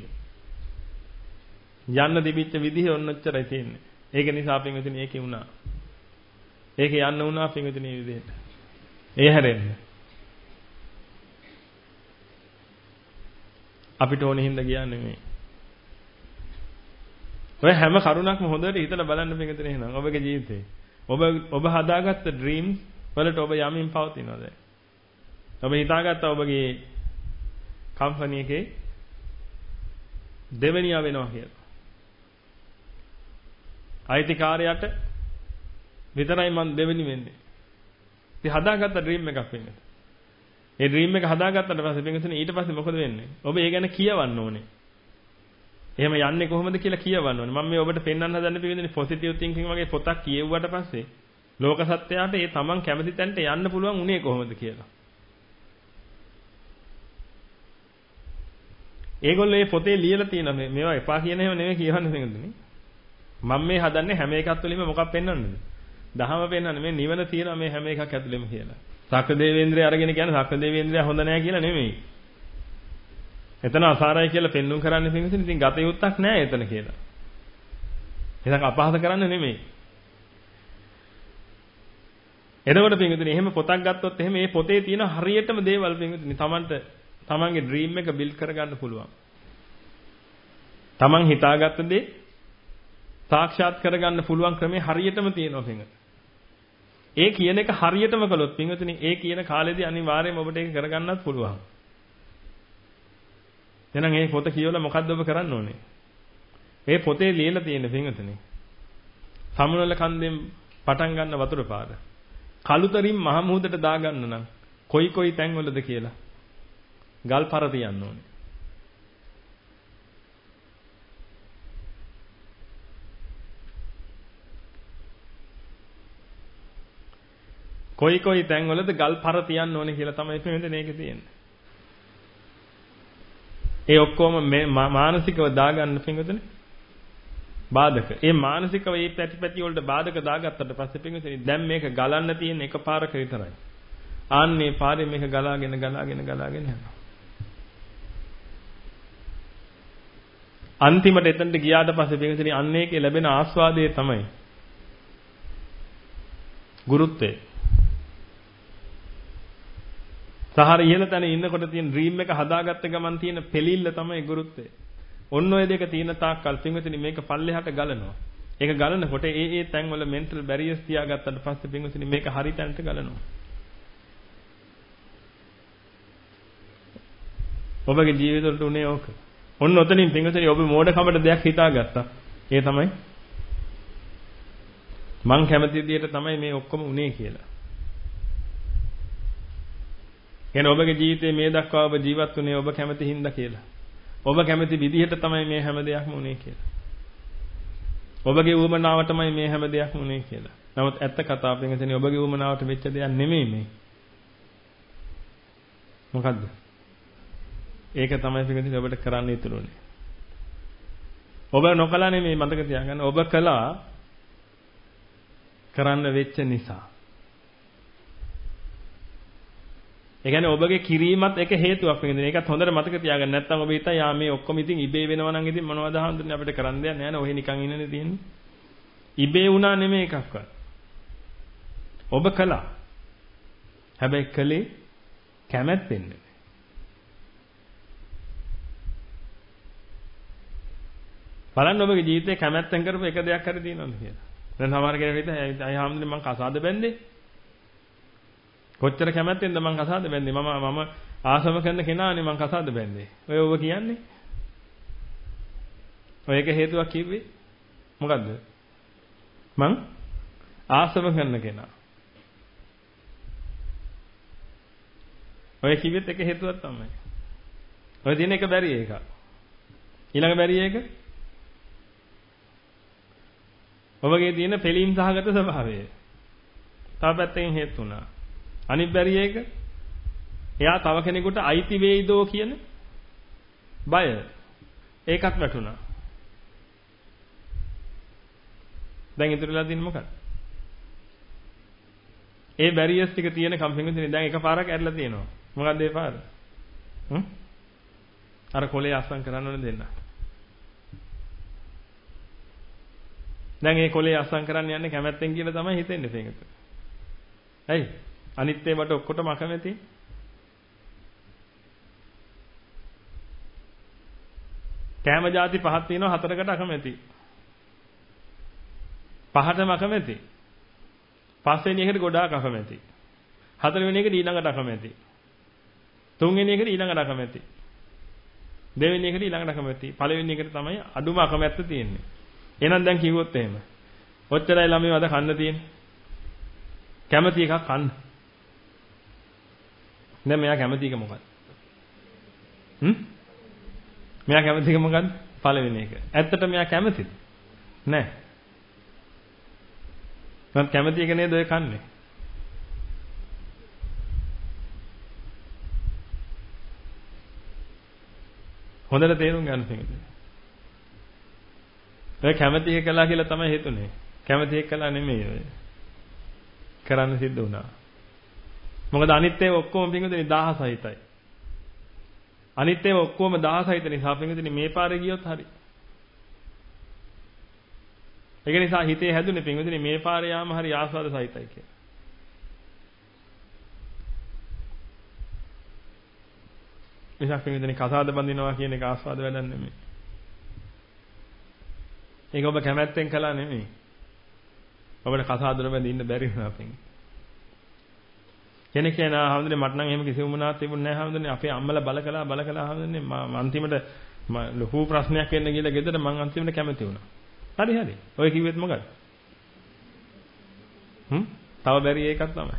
යන්න තිබිච්ච විදිහ ඔන්න ඔච්චරයි තියෙන්නේ. ඒක නිසා අපි ඉතින් ඒකේ වුණා. ඒකේ යන්න වුණා අපි ඉතින් මේ විදිහට. ඒ හැරෙන්න. අපිට ඕනෙ හින්දා කියන්නේ නෙමෙයි. ඔය හැම කරුණක්ම හොඳට හිතලා බලන්න පිටින් එහෙනම් ඔබගේ ජීවිතේ. ඔබ හදාගත්ත ඩ්‍රීම්ස් වලට ඔබ යමින් පවතිනවද? ඔබ හිතාගත්ත ඔබගේ කම්පැනි එකේ දෙවෙනියා වෙනවා කියලා. අයිතිකාරයට විතරයි මම දෙවෙනි වෙන්නේ. ඉතින් හදාගත්ත ඩ්‍රීම් එකක් වෙන්නේ. ඒ ඩ්‍රීම් එක හදාගත්තට පස්සේ පිටින් ඊට පස්සේ මොකද වෙන්නේ? ඔබ ඒ ගැන කියවන්න ඕනේ. එහෙම යන්නේ කොහොමද කියලා කියවන්න ඕනේ. මම මේ ඔබට පෙන්වන්න හදන්නේ පිළිදෙන පොසිටිව් තින්කින් වගේ පොතක් කියෙව්වට පස්සේ ලෝක සත්‍යයට ඒ තමන් කැමති තැනට යන්න පුළුවන් උනේ කොහොමද කියලා. ඒගොල්ලෝ මේ පොතේ ලියලා තියෙන මේවා එපා කියන ඒවා නෙමෙයි කියවන්නේ පිළිදෙන්නේ. මම මේ හදන්නේ හැම එකක් තුළින්ම මොකක් පෙන්වන්නද? දහම පෙන්වන්නේ මේ නිවන තියෙන මේ හැම එකක් ඇතුළෙම කියලා. සක්‍රදේවේන්ද්‍රය අරගෙන කියන්නේ සක්‍රදේවේන්ද්‍රය හොඳ නැහැ කියලා නෙමෙයි. එතන අසාරයි කියලා පෙන්눔 කරන්න පිටින් ඉතින් ගත යුත්තක් නැහැ එතන කියලා. ඒක අපහාස කරන්න නෙමෙයි. එතකොට පිටින් එහෙම පොතක් ගත්තොත් එහෙම මේ පොතේ තියෙන හරියටම දේවල් පිටින් තමන්ගේ ඩ්‍රීම් එක බිල්ඩ් කරගන්න පුළුවන්. තමන් හිතාගත්ත දේ සාක්ෂාත් කරගන්න පුළුවන් ක්‍රමේ හරියටම තියෙනවා පිටින්. ඒ කියන එක හරියටම කළොත් පිටින් ඒ කියන කාලෙදී අනිවාර්යයෙන්ම ඔබට ඒක කරගන්නත් පුළුවන්. එහෙනම් මේ පොත කියවලා මොකද්ද ඔබ කරන්න ඕනේ? මේ පොතේ ලියලා තියෙන පින්වතුනි. සමුනල කන්දෙන් පටන් ගන්න වතුර පාර. කළුතරින් මහ මුහුදට දාගන්න නම් කොයි තැන්වලද කියලා ගල් පර තියන්න ඕනේ. කොයි තැන්වලද ගල් පර තියන්න ඕනේ කියලා තමයි පින්වතුනි මේකේ තියෙන්නේ. ඒ ඔක්කොම මානසිකව දාගන්න පින්වතුනි බාධක. ඒ මානසිකව මේ පැති වලට බාධක දාගත්තට පස්සේ පින්වතුනි දැන් මේක ගලන්න තියෙන එකපාරක විතරයි. ආන්නේ පාරේ මේක ගලාගෙන යනවා. අන්තිමට එතනට ගියාට පස්සේ පින්වතුනි අන්න ඒකේ ලැබෙන ආස්වාදය තමයි ගුරුත්වය. සහර ඉහළ තැන ඉන්නකොට තියෙන ඩ්‍රීම් එක හදාගත්ත ගමන් තියෙන පෙලිල්ල තමයි ගුරුත්වය. ඔන්න ඔය දෙක තියෙන තාක්කල් පින්වතුනි මේක පල්ලෙහාට ගලනවා. ඒක ගලනකොට ඒ තැන් වල මෙන්ටල් බැරියර්ස් තියාගත්තට පස්සේ පින්වතුනි මේක හරි තැනට ගලනවා. ඔබගේ ජීවිතවලට උනේ ඕක. ඔන්න ඔතනින් පින්වතුනි ඔබ මෝඩකමට දෙයක් හිතාගත්තා. ඒ තමයි මං කැමති විදියට තමයි මේ ඔක්කොම උනේ කියලා. එහෙනම් ඔබගේ ජීවිතේ මේ දක්වා ඔබ ජීවත් වුණේ ඔබ කැමති හින්දා කියලා. ඔබ කැමති විදිහට තමයි මේ හැම දෙයක්ම උනේ කියලා. ඔබගේ උවමනාව තමයි මේ හැම දෙයක්ම උනේ කියලා. නමුත් ඇත්ත කතාව පිටින් ඔබගේ උවමනාවට වෙච්ච දෙයක් නෙමෙයි මේ. මොකද්ද? ඒක තමයි පිටින් ඔබට කරන්න ඉතුරුනේ. ඔබ නොකලා නෙමෙයි මතක තියාගන්න. ඔබ කළා කරන්න වෙච්ච නිසා. ඒ කියන්නේ ඔබගේ කිරීමත් එක හේතුවක් වෙන දේ. ඒකත් හොඳට මතක තියාගන්න. නැත්නම් ඔබ හිතා යා මේ ඔක්කොම ඉතින් ඉබේ වෙනවා නම් ඉතින් මොනවද හඳුන්නේ අපිට කරන්න දෙයක් නැහැ නේ. ඔහෙ නිකන් ඉන්නනේ තියෙන්නේ. ඉබේ වුණා නෙමෙයි එකක්වත්. ඔබ කළා. හැබැයි කලේ කැමැත්තෙන් නෙමෙයි. බලන්න ඔබගේ ජීවිතේ කැමැත්තෙන් කරපු එක දෙයක් හරි තියෙනවද කියලා. දැන් සමහර කෙනෙක් හිතයි අය හැමදේම මං කසාද බැන්දේ. කොච්චර කැමැත්තෙන්ද මං කසාද බැන්දේ. මම ආසම කරන කෙනානේ මං කසාද බැන්දේ. ඔය ඔබ කියන්නේ. ඔය එක හේතුවක් කිව්වේ. මොකද්ද? මං ආසම කරන කෙනා. ඔය කිව්වෙත් එක හේතුවක් තමයි. ඔය දින එක බැරි එක. ඊළඟ බැරි එක ඔබගේ තියෙන පිළීම් සහගත ස්වභාවය. තව පැත්තකින් හේතු වුණා. අනිත් බැරි එක එයා තව කෙනෙකුට අයිති වේයිදෝ කියන බය. ඒකත් වැටුණා. දැන් ඉතුරුලා තියෙන්නේ මොකක්ද? ඒ බැරියර්ස් ටික තියෙන කම්පියුටරේ දැන් එකපාරක් ඇරලා තියෙනවා. මොකක්ද ඒ පාර? අර කොලේ අස්සම් කරන්න ඕනේ දෙන්න. දැන් ඒ කොලේ අස්සම් කරන්න යන්නේ කැමැත්තෙන් කියලා තමයි හිතෙන්නේ මේකට. ඇයි? අනිත් ඒවාට ඔක්කොටම අකමැති. කැම જાති පහක් තියෙනවා හතරකට අකමැති. පහටම අකමැති. පස්වෙනි එකට ගොඩාක් අකමැති. හතරවෙනි එකට ඊළඟට අකමැති. තුන්වෙනි එකට ඊළඟට අකමැති. දෙවෙනි එකට ඊළඟට අකමැති. පළවෙනි එකට තමයි අඩුම අකමැත්ත තියෙන්නේ. එහෙනම් දැන් කිව්වොත් එහෙම. ඔච්චරයි ළමයි අද කන්න තියෙන්නේ. කැමැති එකක් කන්න. දැන් මෙයා කැමැති එක මොකක්ද? මෙයා කැමැති එක මොකක්ද? පළවෙනි එක. ඇත්තට මෙයා කැමැතිද? නැහැ. මම කැමැති එක නේද ඔය කන්නේ? හොඳට තේරුම් ගන්න පිටින්. ඔය කැමැති එක කළා කියලා තමයි හිතුනේ. කැමැති එක කළා නෙමෙයි ඔය. කරන්න සිද්ධ වුණා. මොකද අනිත් ඒවා ඔක්කොම පිටින් 1000 සහිතයි. අනිත් ඒවා ඔක්කොම 1000 සහිත නිසා පිටින් මේ පාරේ ගියොත් හරි. ඒක නිසා හිතේ හැදුනේ පිටින් මේ පාරේ යාම හරි ආස්වාද සහිතයි කියලා. එසක් පිටින් කසාද බඳිනවා කියන එක ආස්වාද වැඩක් නෙමෙයි. ඒක ඔබ කැමැත්තෙන් කළා නෙමෙයි. ඔබට කසාදවල බැඳින්න බැරි වුණා අපෙන්. කෙනෙක් කියනවා හැමදේම මට නම් එහෙම කිසිම මොනාවක් තිබුණේ නැහැ හැමදේම අපේ අම්මලා බල කළා හැමදේම මම අන්තිමට ලොකු ප්‍රශ්නයක් එන්න ගිහලා ගෙදර මම අන්තිමට කැමති වුණා. හරි. ඔය කිව්වෙත් මොකද? තව බැරි එකක් තමයි.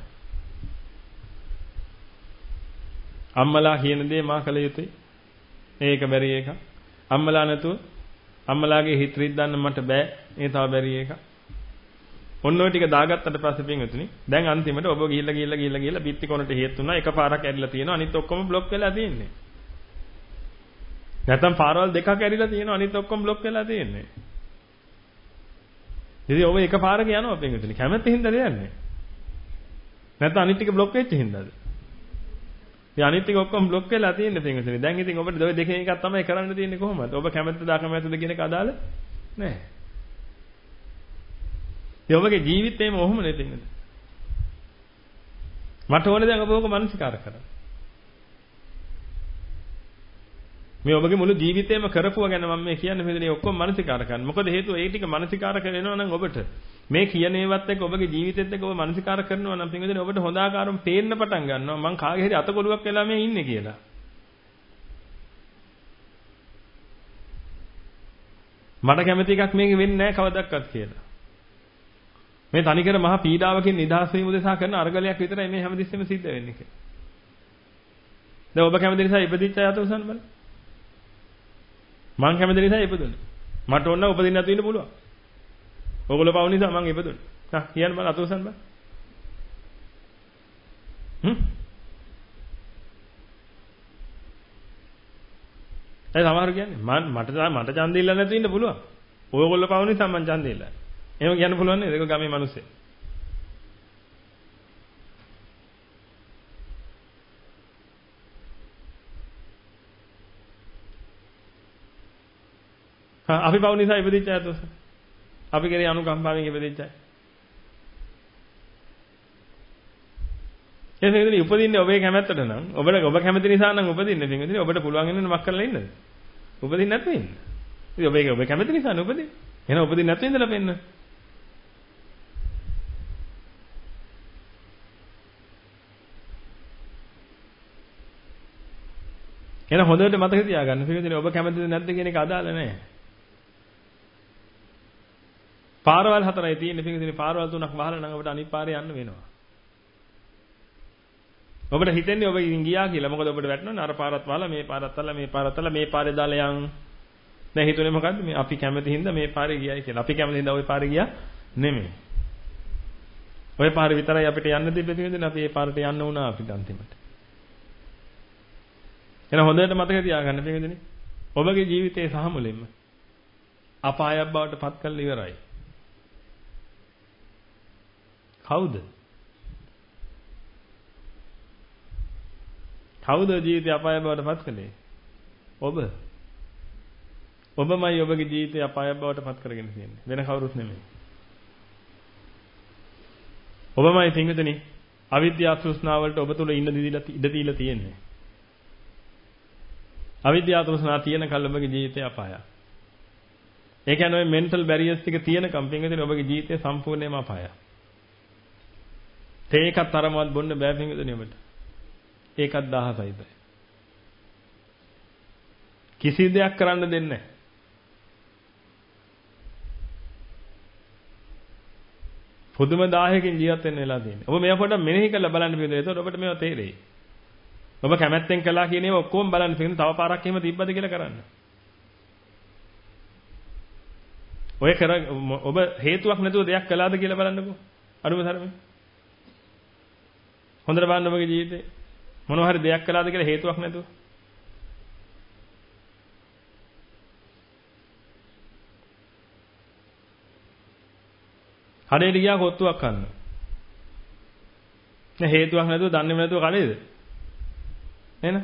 අම්මලා කියන දේ මා කළ යුතුයි. ඒක බැරි එකක්. අම්මලා නැතුව අම්මලාගේ හිත රිද්දන්න මට බෑ. ඒ තව බැරි එකක්. ඔන්න ඔය ටික දාගත්තට පස්සේ පින්වතුනි දැන් අන්තිමට ඔබ ගිහිල්ලා පිටි කොනට හේතු වුණා එකපාරක් ඇරිලා තියෙනවා අනිත් ඔක්කොම બ્લોක් වෙලා තියෙන්නේ. නැත්තම් පාරවල් දෙකක් ඇරිලා තියෙනවා අනිත් ඔක්කොම બ્લોක් වෙලා තියෙන්නේ. ඉතින් ඔබ එකපාරක යනවා පින්වතුනි කැමැත්ත හින්දාද යන්නේ? නැත්නම් අනිත් ටික બ્લોක් වෙච්ච හින්දාද? ඉතින් අනිත් ටික ඔක්කොම બ્લોක් වෙලා තියෙන්නේ පින්වතුනි. දැන් ඉතින් ඔබට ඔය දෙකෙන් එකක් තමයි කරන්න තියෙන්නේ කොහොමද? ඔබ කැමැත්තද අකමැත්තද කියන එක අදාළ නැහැ. ඒ ඔබගේ ජීවිතේම ඔහොමනේ තියෙන්නේ. මට ඕනේ දැන් ඔබ ඔක මනසිකාර කරන්න. මේ ඔබගේ මුළු ජීවිතේම කරපුවා ගැන මම මේ කියන්නේ මෙතන ඔක්කොම මනසිකාර කරන්න. මොකද හේතුව ඒ ටික මනසිකාර කරනවා නම් ඔබට මේ කියන ඒවත් එක්ක ඔබගේ ජීවිතෙත් එක්ක ඔබ මනසිකාර කරනවා නම් පින්වදින ඔබට හොඳ ආකාරව පේන්න පටන් ගන්නවා මං කාගේ හරි අතකොළුවක් වෙලා මේ ඉන්නේ කියලා. මට කැමති එකක් මේක වෙන්නේ නැහැ කවදාවත් කියලා. මේ තනිකර මහා පීඩාවකින් නිදහස් වීම උදෙසා කරන අරගලයක් විතරයි මේ හැමදෙස්සෙම සිද්ධ වෙන්නේ කියලා. දැන් ඔබ කැමති නිසා ඉපදිච්ච අය අත උසන්න බලන්න. මං කැමති නිසා ඉපදුනේ. මට ඕන නම් උපදින්න නැතුව ඉන්න පුළුවන්. ඕගොල්ලෝ පවු නිසා මං ඉපදුනේ. හා කියන්න බලන්න අත උසන්න බලන්න. ඒ සමහර කියන්නේ මට ඡන්දෙ ඉල්ලන්න නැතුව ඉන්න පුළුවන්. ඕගොල්ලෝ පවු නිසා මං ඡන්දෙ ඉල්ලන්නේ. එහෙම කියන්න පුළුවන් නේද? ඒක ගමේ මිනිස්සේ. අපි පවු නිසා ඉපදිච්ච අය දොස්. අපි කරේ අනුකම්පාවෙන් ඉපදිච්ච අය. එහෙනම් පින්විතනි උපදින්නේ ඔබේ කැමැත්තට නම් ඔබ කැමති නිසා නම් උපදින්නේ පින්විතනි ඔබට පුළුවන් වෙන මක් කරලා ඉන්නද? උපදින්නේ නැත්නම් ඉන්න. ඉතින් ඔබ කැමති නිසා නේ උපදින්නේ. එහෙනම් උපදින්නේ නැත්නම් ඉඳලා පෙන්න. එහෙනම් හොඳට මතක තියාගන්න පින්විතනි ඔබ කැමතිද නැද්ද කියන එක අදාළ නැහැ. පාරවල් 4යි තියෙන්නේ පින්විතනි පාරවල් 3ක් වහලා නම් ඔබට අනිත් පාරේ යන්න වෙනවා. ඔබට හිතෙන්නේ ඔබ ඉතින් ගියා කියලා. මොකද ඔබට වැටෙනවනේ අර පාරත් වහලා මේ පාරත් වහලා මේ පාරත් වහලා මේ පාරේ දාලා යන්. දැන් හිතුනේ මොකද්ද මේ අපි කැමති හින්දා මේ පාරේ ගියයි කියලා. අපි කැමති හින්දා ওই පාරේ ගියා නෙමෙයි. ওই පාරේ විතරයි අපිට යන්න දෙන්නේ පින්විතනි අපි මේ පාරට යන්න වුණා අපිට අන්තිමට. එහෙනම් හොඳට මතක තියාගන්න පින්විතනි. ඔබගේ ජීවිතයේ සහ මුලින්ම අපායක් බවට පත් කරලා ඉවරයි. කවුද? කවුද ජීවිතය අපාය බවට පත් කළේ? ඔබ. ඔබමයි ඔබගේ ජීවිතය අපාය බවට පත් කරගෙන තියෙන්නේ. වෙන කවුරුත් නෙමෙයි. ඔබමයි පින්විතනි අවිද්‍යාව තෘෂ්ණාව වලට ඔබ තුල ඉන්න ඉඩ දීලා තියෙන්නේ. අවිද්‍යාව තෘෂ්ණාව තියෙන කල් ඔබගේ ජීවිතය අපායයි. ඒ කියන්නේ ඔය මෙන්ටල් බැරියර්ස් ටික තියෙනකම් පින්විතනි ඔබගේ ජීවිතය සම්පූර්ණයෙන්ම අපායයි. තේ එකක් තරමවත් බොන්න බෑ පින්විතනි ඔබට. ඒකත් 1000යි. කිසි දෙයක් කරන්න දෙන්නේ නැහැ. පුදුම 1000කින් ජීවත් වෙන්න වෙලා තියෙන්නේ. ඔබ මේවා පොඩ්ඩක් මෙනෙහි කරලා බලන්න පිළිදෙල. එතකොට ඔබට මේවා තේරෙයි. ඔබ කැමැත්තෙන් කළා කියන ඒවා ඔක්කොම බලන්න පිළිදෙල. තව පාරක් එහෙම තිබ්බද කියලා කරන්න. ඔබ හේතුවක් නැතුව දෙයක් කළාද කියලා බලන්නකෝ. අරුම තරමේ. හොඳට බලන්න ඔබගේ ජීවිතේ. මොනවා හරි දෙයක් කළාද කියලා හේතුවක් නැතුව. කඩේට ගියා කොත්තුවක් කන්න. නේ හේතුවක් නැතුව දන්නේම නැතුව කඩේද? එහෙනම්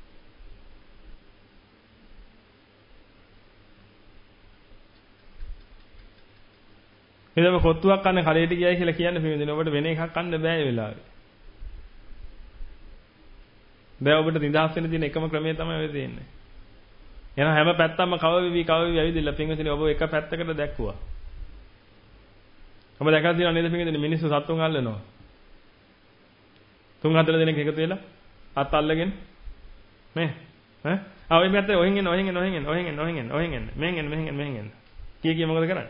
එදම කොත්තුවක් කන්න කඩේට ගියයි කියලා කියන්නේ පිළිදෙන ඔබට වෙන එකක් කන්න බෑ ඒ වෙලාවේ. දැන් ඔබට නිදහස් වෙන්න තියෙන එකම ක්‍රමය තමයි ඔය තියෙන්නේ. එහෙනම් හැම පැත්තම කවවිවි ඇවිදින්න පින්විතනි ඔබ එක පැත්තකට දැක්කුවා. ඔබ දැකලා තියෙනව නේද පින්විතනි මිනිස්සු සත්තුන් අල්ලනවා. 3-4 දෙනෙක් එකතු වෙලා අත් අල්ලගෙන මේ ඈ ආ ඔය පැත්තේ ඔහෙන් එන්න මෙහෙන් එන්න කී මොකද කරන්නේ?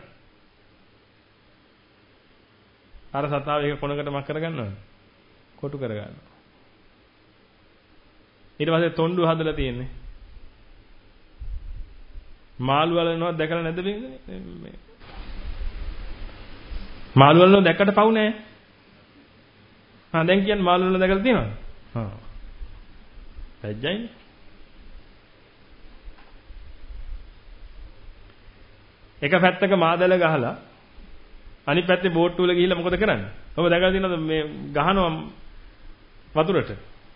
අර සතාව එක කොනකට මක් කරගන්නවද? කොටු කරගන්නවා. ඊට පස්සේ තොණ්ඩු හදලා තියෙන්නේ. මාළු වලනවත් දැකලා නැද්ද මේ? මාළු වලනව දැක්කට පව් නෑ. දැන් කියන්නේ මාළු වලන දැකලා තියෙනවද? ලැජ්ජයිනේ. එක පැත්තක මාදල ගහලා අනිත් පැත්තේ බෝට්ටු වල ගිහිල්ලා මොකද කරන්නේ? ඔබ දැකලා තියෙනවද මේ ගහනවා වතුරට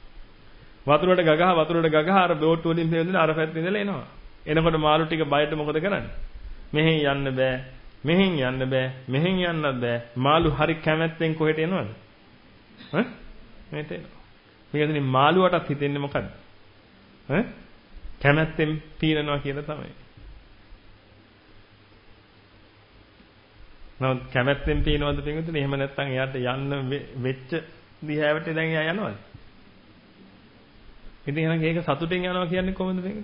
ගගහ අර බෝට්ටු වලින් පෙන්නන අර පැත්තේ ඉඳලා එනවා. එනකොට මාළු ටික බයට මොකද කරන්නේ? මෙහෙන් යන්න බෑ. මෙහෙන් යන්නත් බෑ. මාළු හරි කැමැත්තෙන් කොහෙට එනවද? මෙහෙට එනවා. මේකදී මාළුවටත් හිතෙන්නේ මොකද්ද? කැමැත්තෙන් පීනනවා කියලා තමයි. නමුත් කැමැත්තෙන් පීනවද පිටුනේ? එහෙම නැත්නම් එයාට යන්න වෙච්ච දිහාවට දැන් එයා යනවද? ඉතින් එහෙනම් ඒක සතුටින් යනවා කියන්නේ කොහොමද මේක?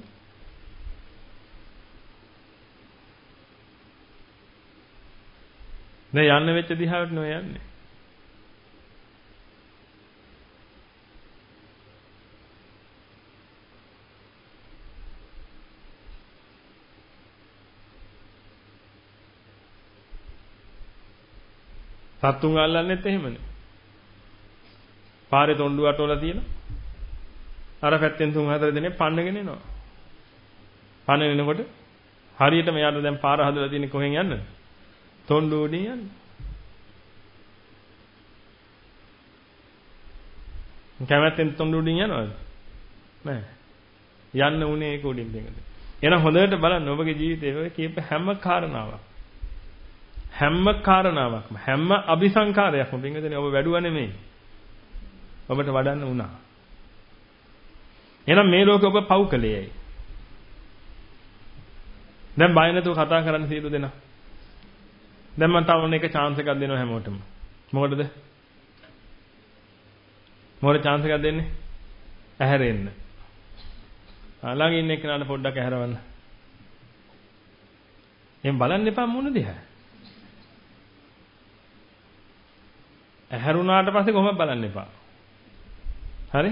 දැන් යන්න වෙච්ච දිහාවට නෙවෙයි යන්නේ. සත්තුන් අල්ලන්නෙත් එහෙමනේ. පාරේ තොණ්ඩු අටවල තියෙන අර පැත්තෙන් 3-4 දෙනෙක් පන්නගෙන එනවා. පන්නගෙන එනකොට හරියට මෙයාට දැන් පාර හදලා තියෙන්නේ කොහෙන් යන්නද? තොණ්ඩු උඩින් යන්න. කැමැත්තෙන් තොණ්ඩු උඩින් යනවද? නෑ. යන්න උනේ ඒක උඩින් දෙකට. එහෙනම් හොඳට බලන්න ඔබගේ ජීවිතේ ඔය කියප හැම කාරණාවක්ම හැම අபிසංකාරයක්ම පින්විතනේ ඔබ වැඩුවා නෙමෙයි. ඔබට වඩන්න වුණා. එහෙනම් මේ ලෝකේ ඔබ පව් කළේයි. දැන් බය නැතුව කතා කරන්න සියලු දෙනා. දැන් මම තව එක chance එකක් දෙනවා හැමෝටම. මොකටද? මොකටද chance එකක් දෙන්නේ? ඇහැරෙන්න. ළඟ ඉන්න එක්කනට පොඩ්ඩක් ඇහැරවන්න. එහෙන් බලන්න එපා මොන දිහා. ඇහැරුණාට පස්සේ කොහොමද බලන්න එපා. හරි?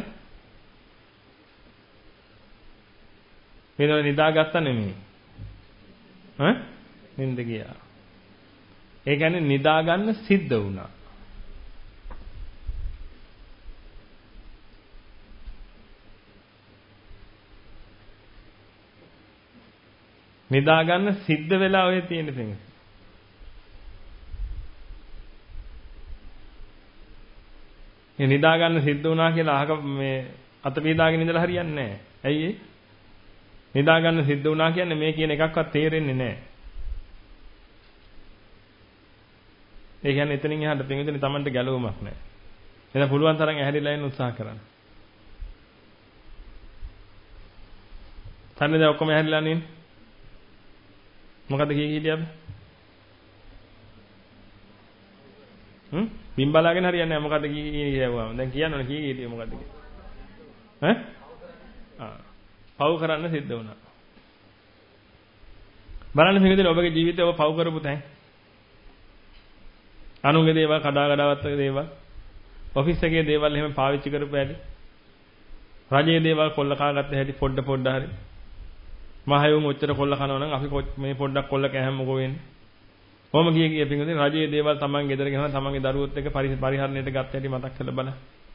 මේනොල නිදාගත්තා නෙමෙයි. නින්ද ගියා. ඒ කියන්නේ නිදා ගන්න සිද්ධ වුණා. නිදා ගන්න සිද්ධ වෙලා ඔය තියෙන thing. මේ නිදා ගන්න සිද්ධ වුණා කියලා අහක මේ අත පීදාගෙන ඉඳලා හරියන්නේ නැහැ. ඇයි ඒ? නිදා ගන්න සිද්ධ වුණා කියන්නේ මේ කියන එකක්වත් තේරෙන්නේ නැහැ. ඒ කියන්නේ එතනින් එහාට පින්විතනි Tamanට ගැලවුමක් නැහැ. එහෙනම් පුළුවන් තරම් ඇහැරිලා ඉන්න උත්සාහ කරන්න. තන්නේ දැන් ඔක්කොම ඇහැරිලා නේ. මොකද්ද කියේ අපි? බිම් බලාගෙන හරියන්නේ නැහැ. මොකද්ද කියවුවාම. දැන් කියන්න ඕනේ කී කීටිය මොකද්ද කියන්නේ? පව් කරන්න සිද්ධ වුණා. බලන්න පින්විතනි ඔබගේ ජීවිතේ ඔබ පව් කරපු තැන්. අනුන්ගේ දේවල් කඩාවත්ත දේවල් ඔෆිස් එකේ දේවල් එහෙම පාවිච්චි කරපු හැටි රජයේ දේවල් කොල්ල කාගත්ත හැටි පොඩ හරි මහයුන් ඔච්චර කොල්ල කනවා නම් අපි මේ පොඩ්ඩක් කොල්ල කෑම මොකෝ වෙන්නේ කොහොම ගියේ පින්වතුනි රජයේ දේවල් තමන් ගෙදර ගෙනන තමන්ගේ දරුවොත් එක්ක පරිහරණයට ගත්ත හැටි මතක් කරලා බලන්න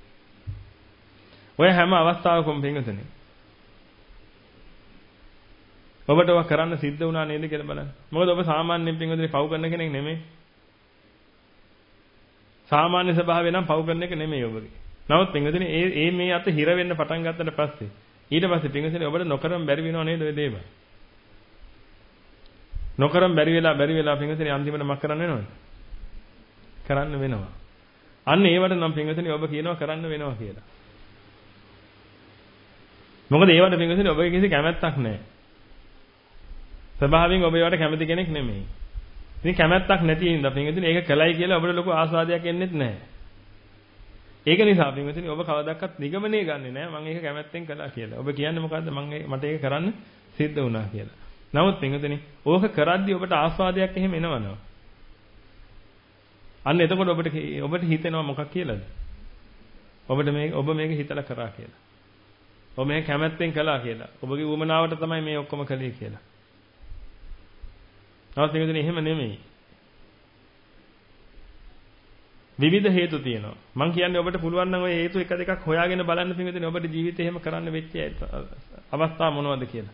ඔය හැම අවස්ථාවකම පින්වතුනි ඔබට ඔය කරන්න සිද්ධ වුණා නේද කියලා බලන්න මොකද ඔබ සාමාන්‍යයෙන් පින්වතුනි පව් කරන කෙනෙක් නෙමෙයි සාමාන්‍ය ස්වභාවය නම් පව් කරන එක නෙමෙයි ඔබගේ. නමුත් පින්වතුනි මේ අත හිර වෙන්න පටන් ගත්තට පස්සේ ඊට පස්සේ පින්වතුනි ඔබට නොකරම් බැරි වෙනව නේද ඔය දේවල්? නොකරම් බැරි වෙලා පින්වතුනි අන්තිමට මක් කරන්න වෙනවද? කරන්න වෙනවා. අන්න ඒවට නම් පින්වතුනි ඔබ කියනවා කරන්න වෙනවා කියලා. මොකද ඒවට පින්වතුනි ඔබගේ කිසි කැමැත්තක් නැහැ. ස්වභාවයෙන් ඔබ ඒවට කැමති කෙනෙක් නෙමෙයි. ඉතින් කැමැත්තක් නැති හින්දා පින්වතුනි ඒක කළයි කියලා ඔබට ලොකු ආස්වාදයක් එන්නේත් නැහැ. ඒක නිසා පින්වතුනි ඔබ කවදාවත් නිගමනය ගන්නෙ නැහැ මම ඒක කැමැත්තෙන් කළා කියලා. ඔබ කියන්නේ මොකද්ද මට ඒක කරන්න සිද්ධ වුණා කියලා. නමුත් පින්වතුනි ඕක කරද්දී ඔබට ආස්වාදයක් එහෙම එනවනවා. අන්න එතකොට ඔබට හිතෙනවා මොකක් කියලාද? ඔබ මේක හිතලා කරා කියලා. ඔබ මේක කැමැත්තෙන් කළා කියලා. ඔබගේ උවමනාවට තමයි මේ ඔක්කොම කළේ කියලා. නමුත් පින්වතුනි එහෙම නෙමෙයි. විවිධ හේතු තියෙනවා. මම කියන්නේ ඔබට පුළුවන් නම් ওই හේතු එක දෙකක් හොයාගෙන බලන්න පින්වතුනි ඔබට ජීවිතේ එහෙම කරන්න වෙච්ච අවස්ථා මොනවද කියලා.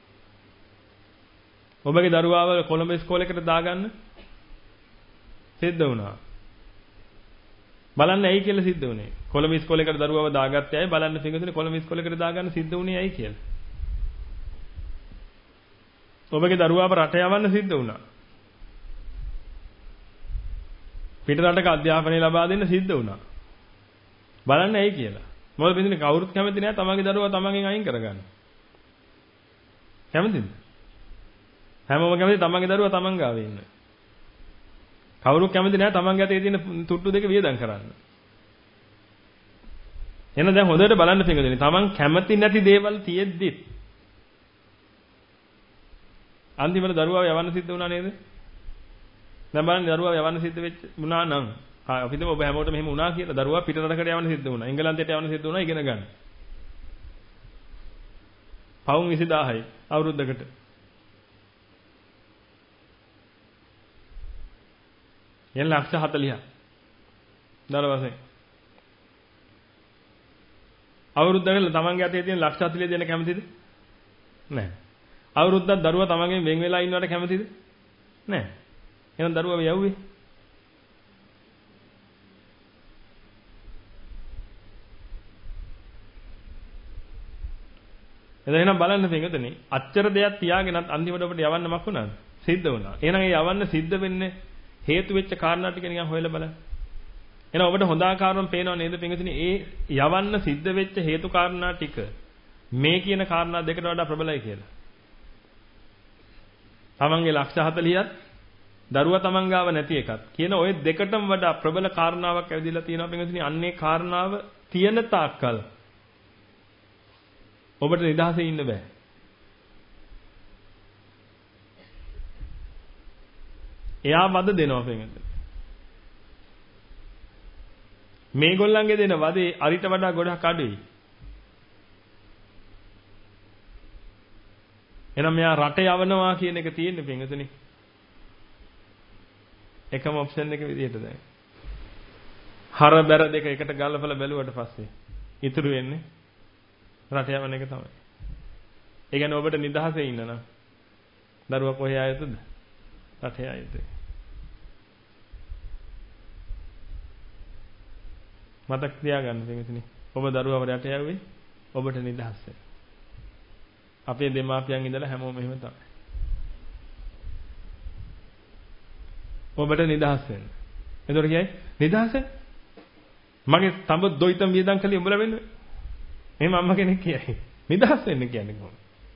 ඔබගේ දරුවාව කොළඹ ඉස්කෝලේකට දාගන්න සිද්ධ වුණා. බලන්න ඇයි කියලා සිද්ධ වුණේ. කොළඹ ඉස්කෝලේකට දරුවාව දාගත්තේ ඇයි බලන්න පින්වතුනි කොළඹ ඉස්කෝලේකට දාගන්න සිද්ධ වුණේ ඇයි කියලා. ඔබගේ දරුවාව රට යවන්න සිද්ධ වුණා. පිට රටක අධ්‍යාපනය ලබා දෙන්න සිද්ධ වුණා. බලන්න ඇයි කියලා. මොකද බින්දුනේ කවුරුත් කැමති නෑ තමන්ගේ දරුවා තමන්ගෙන් අයින් කරගන්න. කැමතිද? හැමෝම කැමති තමන්ගේ දරුවා තමන් ගාව ඉන්න. කවුරුත් කැමති නෑ තමන්ගේ අතේ තියෙන තුට්ටු දෙක වියදම් කරන්න. එහෙනම් දැන් හොඳට බලන්න පිටුදෙනි. තමන් කැමති නැති දේවල් තියෙද්දිත් අන්තිමට දරුවාව යවන්න සිද්ධ වුණා නේද? දැන් බලන්න දරුවාව යවන්න සිද්ධ වෙච්ච වුණා නම් අපි හිතමු ඔබ හැමෝටම එහෙම වුණා කියලා දරුවා පිට රටකට යවන්න සිද්ධ වුණා. එංගලන්තයට යවන්න සිද්ධ වුණා ඉගෙන ගන්න. පවුම් 20000යි අවුරුද්දකට. යෙන් ලක්ෂ 40ක්. දරවසේ. අවුරුද්දකට තමන්ගේ අතේ තියෙන ලක්ෂ 40 දෙන්න කැමතිද? නැහැ. අවුරුද්දක් දරුවා තමන්ගෙන් වෙන් වෙලා ඉන්නවට කැමතිද? නැහැ. එහෙනම් දරුවා යවුවේ. එහෙනම් බලන්න පිටුදෙනි අච්චර දෙයක් තියාගෙනත් අන්තිමට ඔබට යවන්න මක් වුණාද? සිද්ධ වුණා. එහෙනම් ඒ යවන්න සිද්ධ වෙන්නේ හේතු වෙච්ච කාරණා ටික නිකන් හොයලා බලන්න. එහෙනම් ඔබට හොඳ ආකාරවම පේනව නේද පින්විතනි? ඒ යවන්න සිද්ධ වෙච්ච හේතු කාරණා ටික මේ කියන කාරණා දෙකට වඩා ප්‍රබලයි කියලා. තමන්ගේ ලක්ෂ 40ත් දරුවා තමන් ගාව නැති එකත් කියන ওই දෙකටම වඩා ප්‍රබල කාරණාවක් ඇවිදලා තියෙනවා පින්විතනි. අන්නේ කාරණාව තියෙන තාක්කල් ඔබට නිදහසේ ඉන්න බෑ. එයා වද දෙනවා පින්විතනි. මේගොල්ලන්ගේ දෙන වදේ අරිට වඩා ගොඩක් අඩුයි. එහෙනම් මෙයා රට යවනවා කියන එක තියෙන්නේ පින්විතනි. එකම ඔප්ෂන් එක විදිහට දැන්. හර බැර දෙක එකට ගලපලා බැලුවට පස්සේ ඉතුරු වෙන්නේ රට යවන එක තමයි. ඒ කියන්නේ ඔබට නිදහසේ ඉන්න නම් දරුවා කොහේ ආයතද? රටේ ආයතේ. මතක තියාගන්න පින්විතනි. ඔබ දරුවව රට යවුවේ ඔබට නිදහස. අපේ දෙමාපියන් ඉඳලා හැමෝම එහෙම තමයි. ඔබට නිදහස් වෙන්න. එතකොට කියයි නිදහස මගේ තඹ දොයිතම් වියදම් කළේ උඹලා වෙන්නේ. එහෙම අම්මා කෙනෙක් කියයි. නිදහස් වෙන්න කියන්නේ කොහොමද?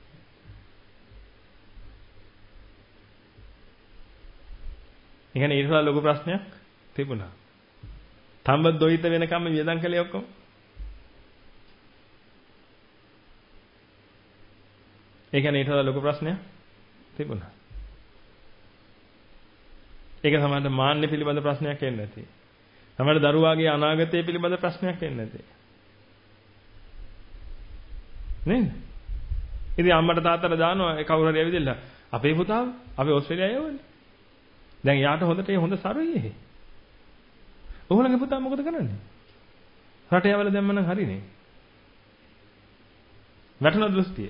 ඊට ලොකු ප්‍රශ්නයක් තිබුණා. තඹ දොයිත වෙනකම් වියදම් කළේ ඔක්කොම. ඒ කියන්නේ ඊට ලොකු ප්‍රශ්නයක් තිබුණා. ඒක සමහරවිට මාන්නේ පිළිබඳ ප්‍රශ්නයක් වෙන්නේ නැති. සමහර දරුවාගේ අනාගතය පිළිබඳ ප්‍රශ්නයක් වෙන්නේ නැති. නේද? ඉතින් අම්මට තාත්තට දානවා ඒ කවුරු හරි ඇවිදilla අපේ පුතාව අපි ඕස්ට්‍රේලියාව යවන්නේ. දැන් යාට හොඳට හොඳ සරුවේ. ඔයගොල්ලන්ගේ පුතා මොකද කරන්නේ? රට යවලා දැම්ම නම් හරිනේ. වැටෙන දෘෂ්ටිය.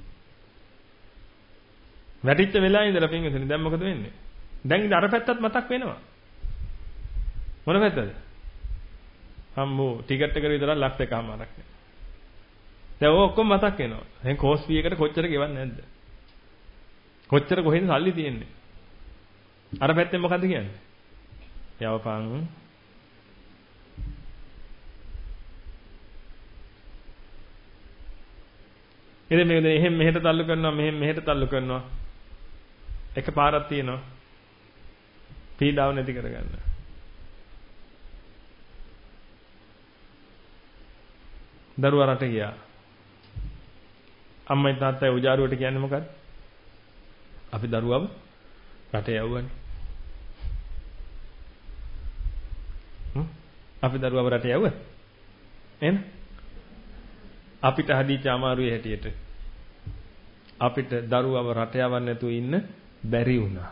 වැටිච්ච වෙලාවේ ඉඳලා පින්විතනේ දැන් මොකද වෙන්නේ? දැන් ඉතින් අර පැත්තත් මතක් වෙනවා. මොන පැත්තද? අම්මෝ ටිකට් එකට විතරක් ලක්ෂ එකමාරක්. දැන් ඔය ඔක්කොම මතක් වෙනවා. දැන් කෝස් ෆී එකට කොච්චර ගෙවන්නේ නැද්ද? කොච්චර කොහෙන්ද සල්ලි තියෙන්නේ? අර පැත්තෙන් මොකද්ද කියන්නේ? යවපන්. ඉතින් මේක දැන් එහෙම මෙහෙට තල්ලු කරනවා මෙහෙට තල්ලු කරනවා. එක පාරක් තියෙනවා. පීඩාව නැති කරගන්න. දරුවා රට ගියා. අම්මයි තාත්තයි උජාරුවට කියන්නේ මොකක්ද? අපි දරුවව රට යවුවනේ. අපි දරුවව රට යවුවා. එහෙනම් අපිට හදිච්ච අමාරුවේ හැටියට අපිට දරුවව රට යවන්න නැතුව ඉන්න බැරි වුණා.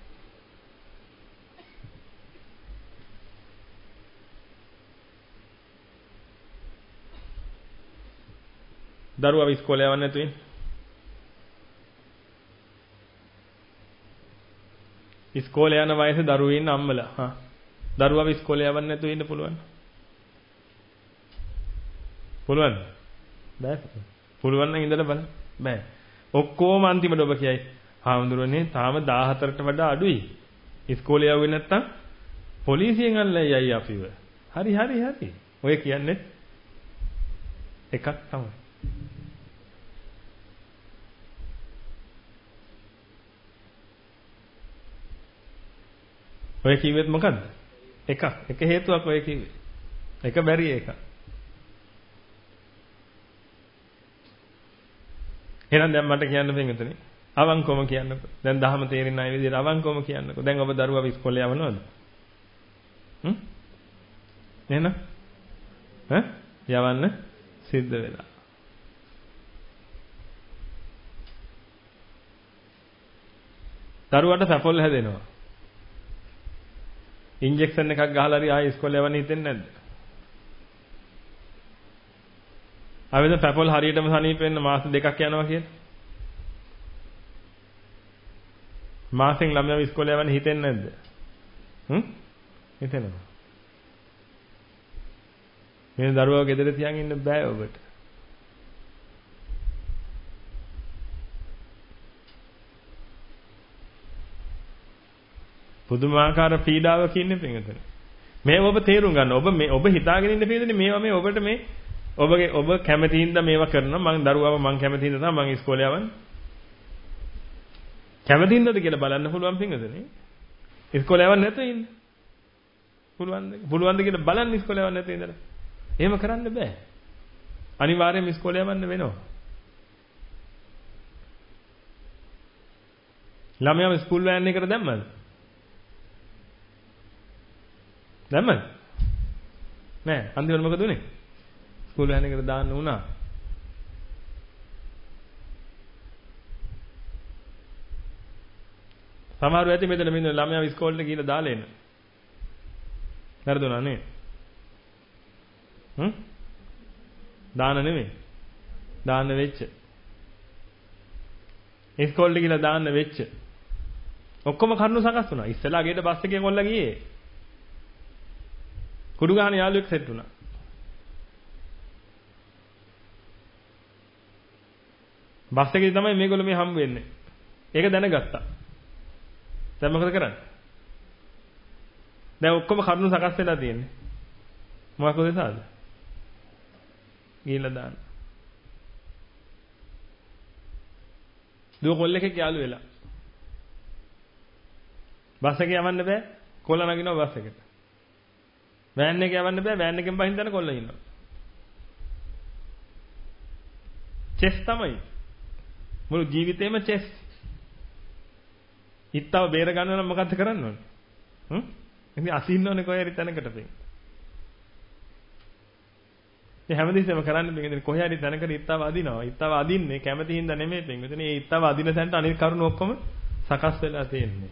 දරුවව ඉස්කෝලේ යවන්න නැතුව ඉන්න. ඉස්කෝලේ යන වයසේ දරුවෝ ඉන්න අම්මලා දරුවව ඉස්කෝලේ යවන්න නැතුව ඉන්න පුළුවන්. පුළුවන්. බෑ. පුළුවන් නම් ඉඳලා බලන්න. බෑ. ඔක්කොම අන්තිමට ඔබ කියයි හාමුදුරනේ තාම 14ට වඩා අඩුයි. ඉස්කෝලේ යවුවේ නැත්තම් පොලිසියෙන් අල්ලයි යයි අපිව. හරි. ඔය කියන්නේ එකක් තමයි. ඔය කිව්වෙත් මොකද්ද? එකක්. එක හේතුවක් ඔය කිව්වේ. එක බැරි එකක්. එහෙනම් දැන් මට කියන්න බැංගුතුනේ. අවංකවම කියන්නකෝ. දැන් දහම තේරෙන අය විදිහට අවංකවම කියන්නකෝ. දැන් ඔබ දරුවව ඉස්කෝලේ යවනවද? එහෙනම් යවන්න සිද්ධ වෙලා. දරුවට සැපොල් හැදෙනවා. ඉන්ජෙක්ෂන් එකක් ගහලා හරි ආයෙ ඉස්කෝලේ යවන්න හිතෙන්නේ නැද්ද? ආවෙද පැපොල් හරියටම සනීප වෙන්න මාස 2ක් යනවා කියලා. මාසෙන් ළමයාව ඉස්කෝලේ යවන්න හිතෙන්නේ නැද්ද? හිතෙනවා. මේ දරුවව ගෙදර තියන් ඉන්න බෑ ඔබට. පුදුමාකාර පීඩාවක් ඉන්නේ පිටුතන. මේ ඔබ තේරුම් ගන්න. ඔබ හිතාගෙන ඉන්න පිළිදෙන්නේ මේවා මේ ඔබට මේ ඔබ කැමති හින්දා මේවා කරනවා. මං දරුවාව මං කැමති හින්දා තමයි මං ඉස්කෝලේ යවන්නේ. කැමති හින්දාද කියලා බලන්න පුළුවන් පින්වතුනි. ඉස්කෝලේ යවන්න නැතුව ඉන්න. පුළුවන්ද කියලා බලන්න ඉස්කෝලේ යවන්න නැතුව ඉඳලා. එහෙම කරන්න බෑ. අනිවාර්යයෙන්ම ඉස්කෝලේ යවන්න වෙනවා. ළමයාව ස්කූල් වෑන් එකකට දැම්මද? දැම්මද? නෑ. අන්තිමට මොකද උනේ? ස්කූල් වෑන් එකට දාන්න උනා. සමහරව ඇති මෙතන මෙන්න ළමයාව ඉස්කෝලේට ගිහිල්ලා දාලා එන්න. හරිදුනා නේ? දාන නෙමෙයි. දාන්න වෙච්ච. ඉස්කෝලේට ගිහිල්ලා දාන්න වෙච්ච. ඔක්කොම කරුණු සකස් වුණා. ඉස්සෙල්ලා ගේට බස් එකේ කොල්ලා ගියේ. කුඩු ගහන යාළුවෙක් සෙට් වුණා. බස් එකේ තමයි මේගොල්ලෝ මේ හම්බ වෙන්නේ. ඒක දැනගත්තා. දැන් මොකද කරන්නේ? දැන් ඔක්කොම කරුණු සකස් වෙලා තියෙන්නේ. මොකක්ද දෙසාද? ගිහිල්ලා දාන්න. දුව කොල්ලෙක් යාළු වෙලා. බස් එකේ යවන්න බෑ. කොල්ලා නගිනවා බස් එකට. වෑන් එකේ යවන්න බෑ. වෑන් එකෙන් බහින්න යන කොල්ලා ඉන්නවා. චෙස් තමයි. මුළු ජීවිතේම චෙස්. ඉත්තව බේර ගන්න නම් මොකද්ද කරන්න ඕනේ? ඉතින් අසින්න ඕනේ කොහේ හරි තැනකට පෙන්න. මේ හැමදෙස්සෙම කරන්න බෑ. කොහේ හරි තැනකට ඉත්තව අදිනවා. ඉත්තව අදින්නේ කැමති හින්දා නෙමෙයි පෙන්න. ඉතින් මේ ඉත්තව අදින තැනට අනිත් කරුණු ඔක්කොම සකස් වෙලා තියෙන්නේ.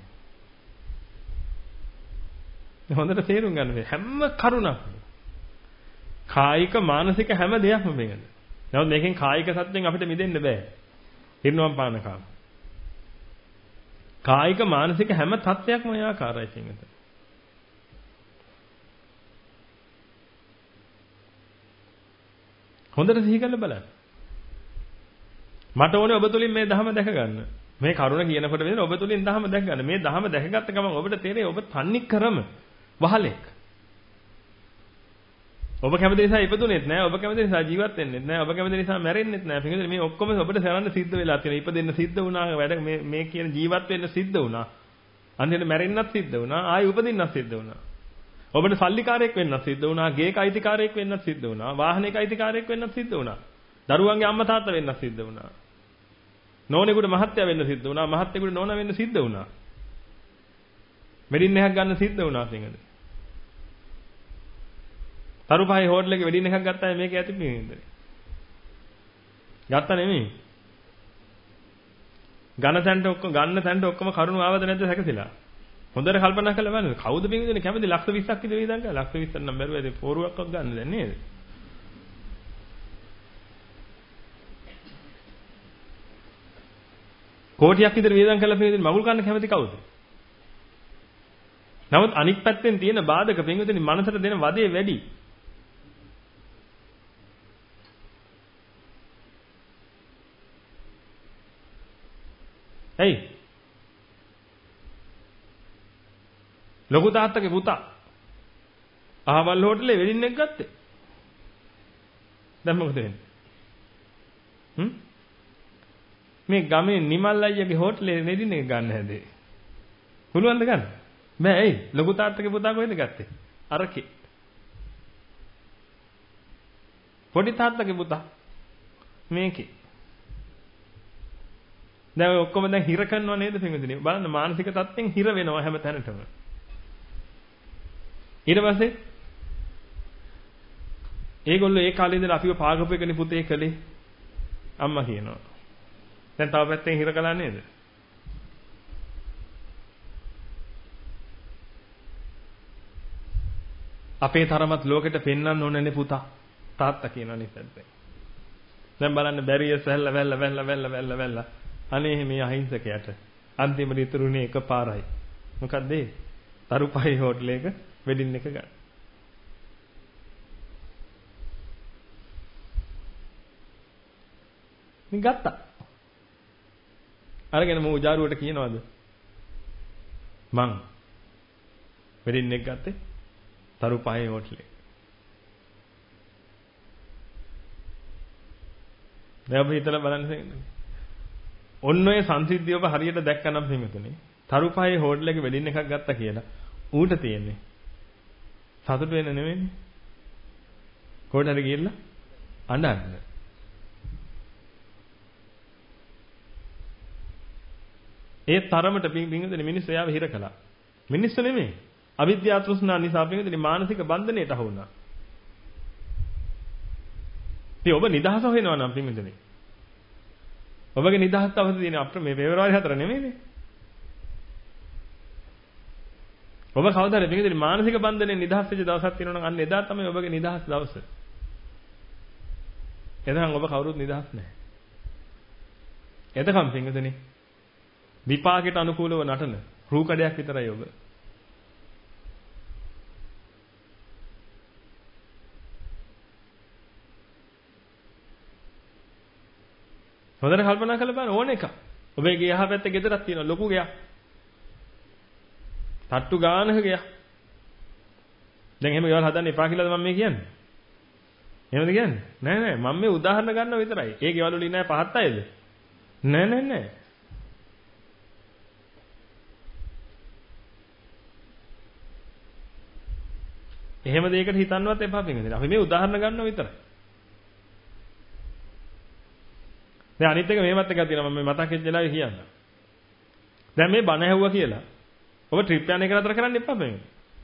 හොඳට තේරුම් ගන්න බෑ. හැම කරුණක් කායික මානසික හැම දෙයක්ම මේකද. නමුත් මේකෙන් කායික සත්‍යෙන් අපිට මිදෙන්න බෑ. හිරණම් පානකම්. කායික මානසික හැම තත්ත්වයක්ම ඒ ආකාරයි කියන්නේ. හොඳට සිහි කරලා බලන්න. මට ඕනේ ඔබ තුලින් මේ ධහම දැක ගන්න. මේ කරුණ කියනකොට වෙන ඔබ තුලින් ධහම දැක ගන්න. මේ ධහම දැකගත්ත ගමන් ඔබට තේරෙයි ඔබ තන්නේ කරම වහලෙක්. ඔබ කැමති නිසා ඉපදුනේත් නෑ. ඔබ කැමති නිසා ජීවත් වෙන්නෙත් නෑ. ඔබ කැමති නිසා මැරෙන්නෙත් නෑ. පිටින් මේ ඔක්කොම ඔබට කරන්න සිද්ධ වෙලා තියෙනවා. ඉපදෙන්න සිද්ධ වුණා. වැඩ මේ කියන ජීවත් වෙන්න සිද්ධ වුණා. අන්තිමට මැරෙන්නත් සිද්ධ වුණා. ආයි උපදින්නත් සිද්ධ වුණා. ඔබට සල්ලිකාරයෙක් වෙන්නත් සිද්ධ වුණා. ගේක අයිතිකාරයෙක් වෙන්නත් සිද්ධ වුණා. වාහනයක අයිතිකාරයෙක් වෙන්නත් සිද්ධ වුණා. දරුවන්ගේ අම්මා තාත්තා වෙන්නත් සිද්ධ වුණා. නෝනෙකුට මහත්තයා වෙන්න සිද්ධ වුණා. මහත්තයෙකුට නෝනා වෙන්න සිද්ධ වුණා. වෙඩින් එකක් ගන්න සිද්ධ වුණා පිටින්ද. තරුපහේ හෝටල් එකේ වෙඩින් එකක් ගත්තා මේක ඇති පිටින්ද. ගත්තා නෙමෙයි. ගන්න තැනට ඔක්කොම කරුණු ආවද නැද්ද හැකසිලා. හොඳට කල්පනා කරලා බලන්න. කවුද පිටින්ද කැමති ලක්ෂ 20ක් විතර වේදන් කරලා ලක්ෂ 20ක් නම් බැරුව ඇති පෝරුවක්වත් ගන්න දැන් නේද? කෝටියක් විතර වේදන් කරලා පිටින්ද මගුල් ගන්න කැමති කවුද? නමුත් අනික් පැත්තෙන් තියෙන බාධක පිටින්ද මනසට දෙන වදේ වැඩි. ඇයි? ලොකු තාත්තගේ පුතා අහවල් හෝටලේ වෙඩින් එක ගත්තේ. දැන් මොකද වෙන්නේ? මේ ගමේ නිමල් අයියාගේ හෝටලේ වෙඩින් එක ගන්න හැදේ. පුළුවන්ද ගන්න? බෑ. ඇයි? ලොකු තාත්තගේ පුතා කොහෙද ගත්තේ? අරකේ. පොඩි තාත්තගේ පුතා මේකේ. දැන් ඔක්කොම දැන් හිර කරනව නේද පින්විතනේ? බලන්න මානසික තත්ත්වෙන් හිර වෙනවා හැම තැනටම. ඊට පස්සේ ඒගොල්ලෝ ඒ කාලේ ඉඳලා අපිව පාගපු එකනේ පුතේ කළේ. අම්මා කියනවා. දැන් තව පැත්තෙන් හිර කළා නේද? අපේ තරමත් ලෝකෙට පෙන්වන්න ඕනනේ පුතා. තාත්තා කියනවා නිසද්ද. දැන් බලන්න බැරියස් වැල්ලා අනේ මේ අහිංසකයට අන්තිමට ඉතුරුනේ එකපාරයි. මොකද්ද ඒ? තරුපහේ හෝටලයක වෙඩින් එක ගන්න. මේ ගත්තා. අරගෙන මම උජාරුවට කියනවාද? මං වෙඩින් එක ගත්තේ තරු පහේ හෝටලේ. දැන් අපි හිතලා බලන්න. ඔන්න ඔය සංසිද්ධිය ඔබ හරියට දැක්කනම් හිමිතුනේ. තරු පහේ හෝටල් එකේ වෙඩින් එකක් ගත්තා කියලා ඌට තියෙන්නේ. සතුට වෙන්න නෙමෙයිනේ. කොහෙද හරි ගිහිල්ලා අඬන්න. ඒ තරමට පින්විතනේ මිනිස්සු එයාව හිර කළා. මිනිස්සු නෙමෙයි. අවිද්‍යාව තෘෂ්ණා නිසා පින්විතනේ මානසික බන්ධනයට අහු වුණා. ඉතින් ඔබ නිදහස හොයනවා නම් පින්විතනේ. ඔබගේ නිදහස් අවශ්‍ය තියෙන මේ පෙබරවාරි 4 නෙමෙයිනේ. ඔබ කවදාද පින්විතනේ මානසික බන්ධනයෙන් නිදහස් වෙච්ච දවසක් තියෙනවා නම් අන්න එදා තමයි ඔබගේ නිදහස් දවස. එතන ඔබ කවුරුත් නිදහස් නැහැ. එතකම් පින්විතනේ විපාකයට අනුකූලව නටන රූකඩයක් විතරයි ඔබ. හොඳට කල්පනා කරලා බලන්න ඕන එක. ඔබේ ගේ යහපැත්තේ ගෙදරක් තියෙනවා ලොකු ගෙයක්. තට්ටු ගානක ගෙයක්. දැන් එහෙම ගෙවල් හදන්න එපා කියලාද මම මේ කියන්නේ? එහෙමද කියන්නේ? නෑ නෑ මම මේ උදාහරණ ගන්නවා විතරයි. ඒ ගෙවල් වල ඉන්නේ පහත් අයද? නෑ නෑ නෑ. එහෙම දෙයකට හිතන්නවත් එපා පිටින්. අපි මේ උදාහරණ ගන්නවා විතරයි. දැන් අනිත් එක මේවත් එකක් තියෙනවා මම මතක් වෙච්ච වෙලාවේ කියන්න. දැන් මේ බණ ඇහුවා කියලා ඔබ ට්‍රිප් යන එක නතර කරන්න එපා බෑ.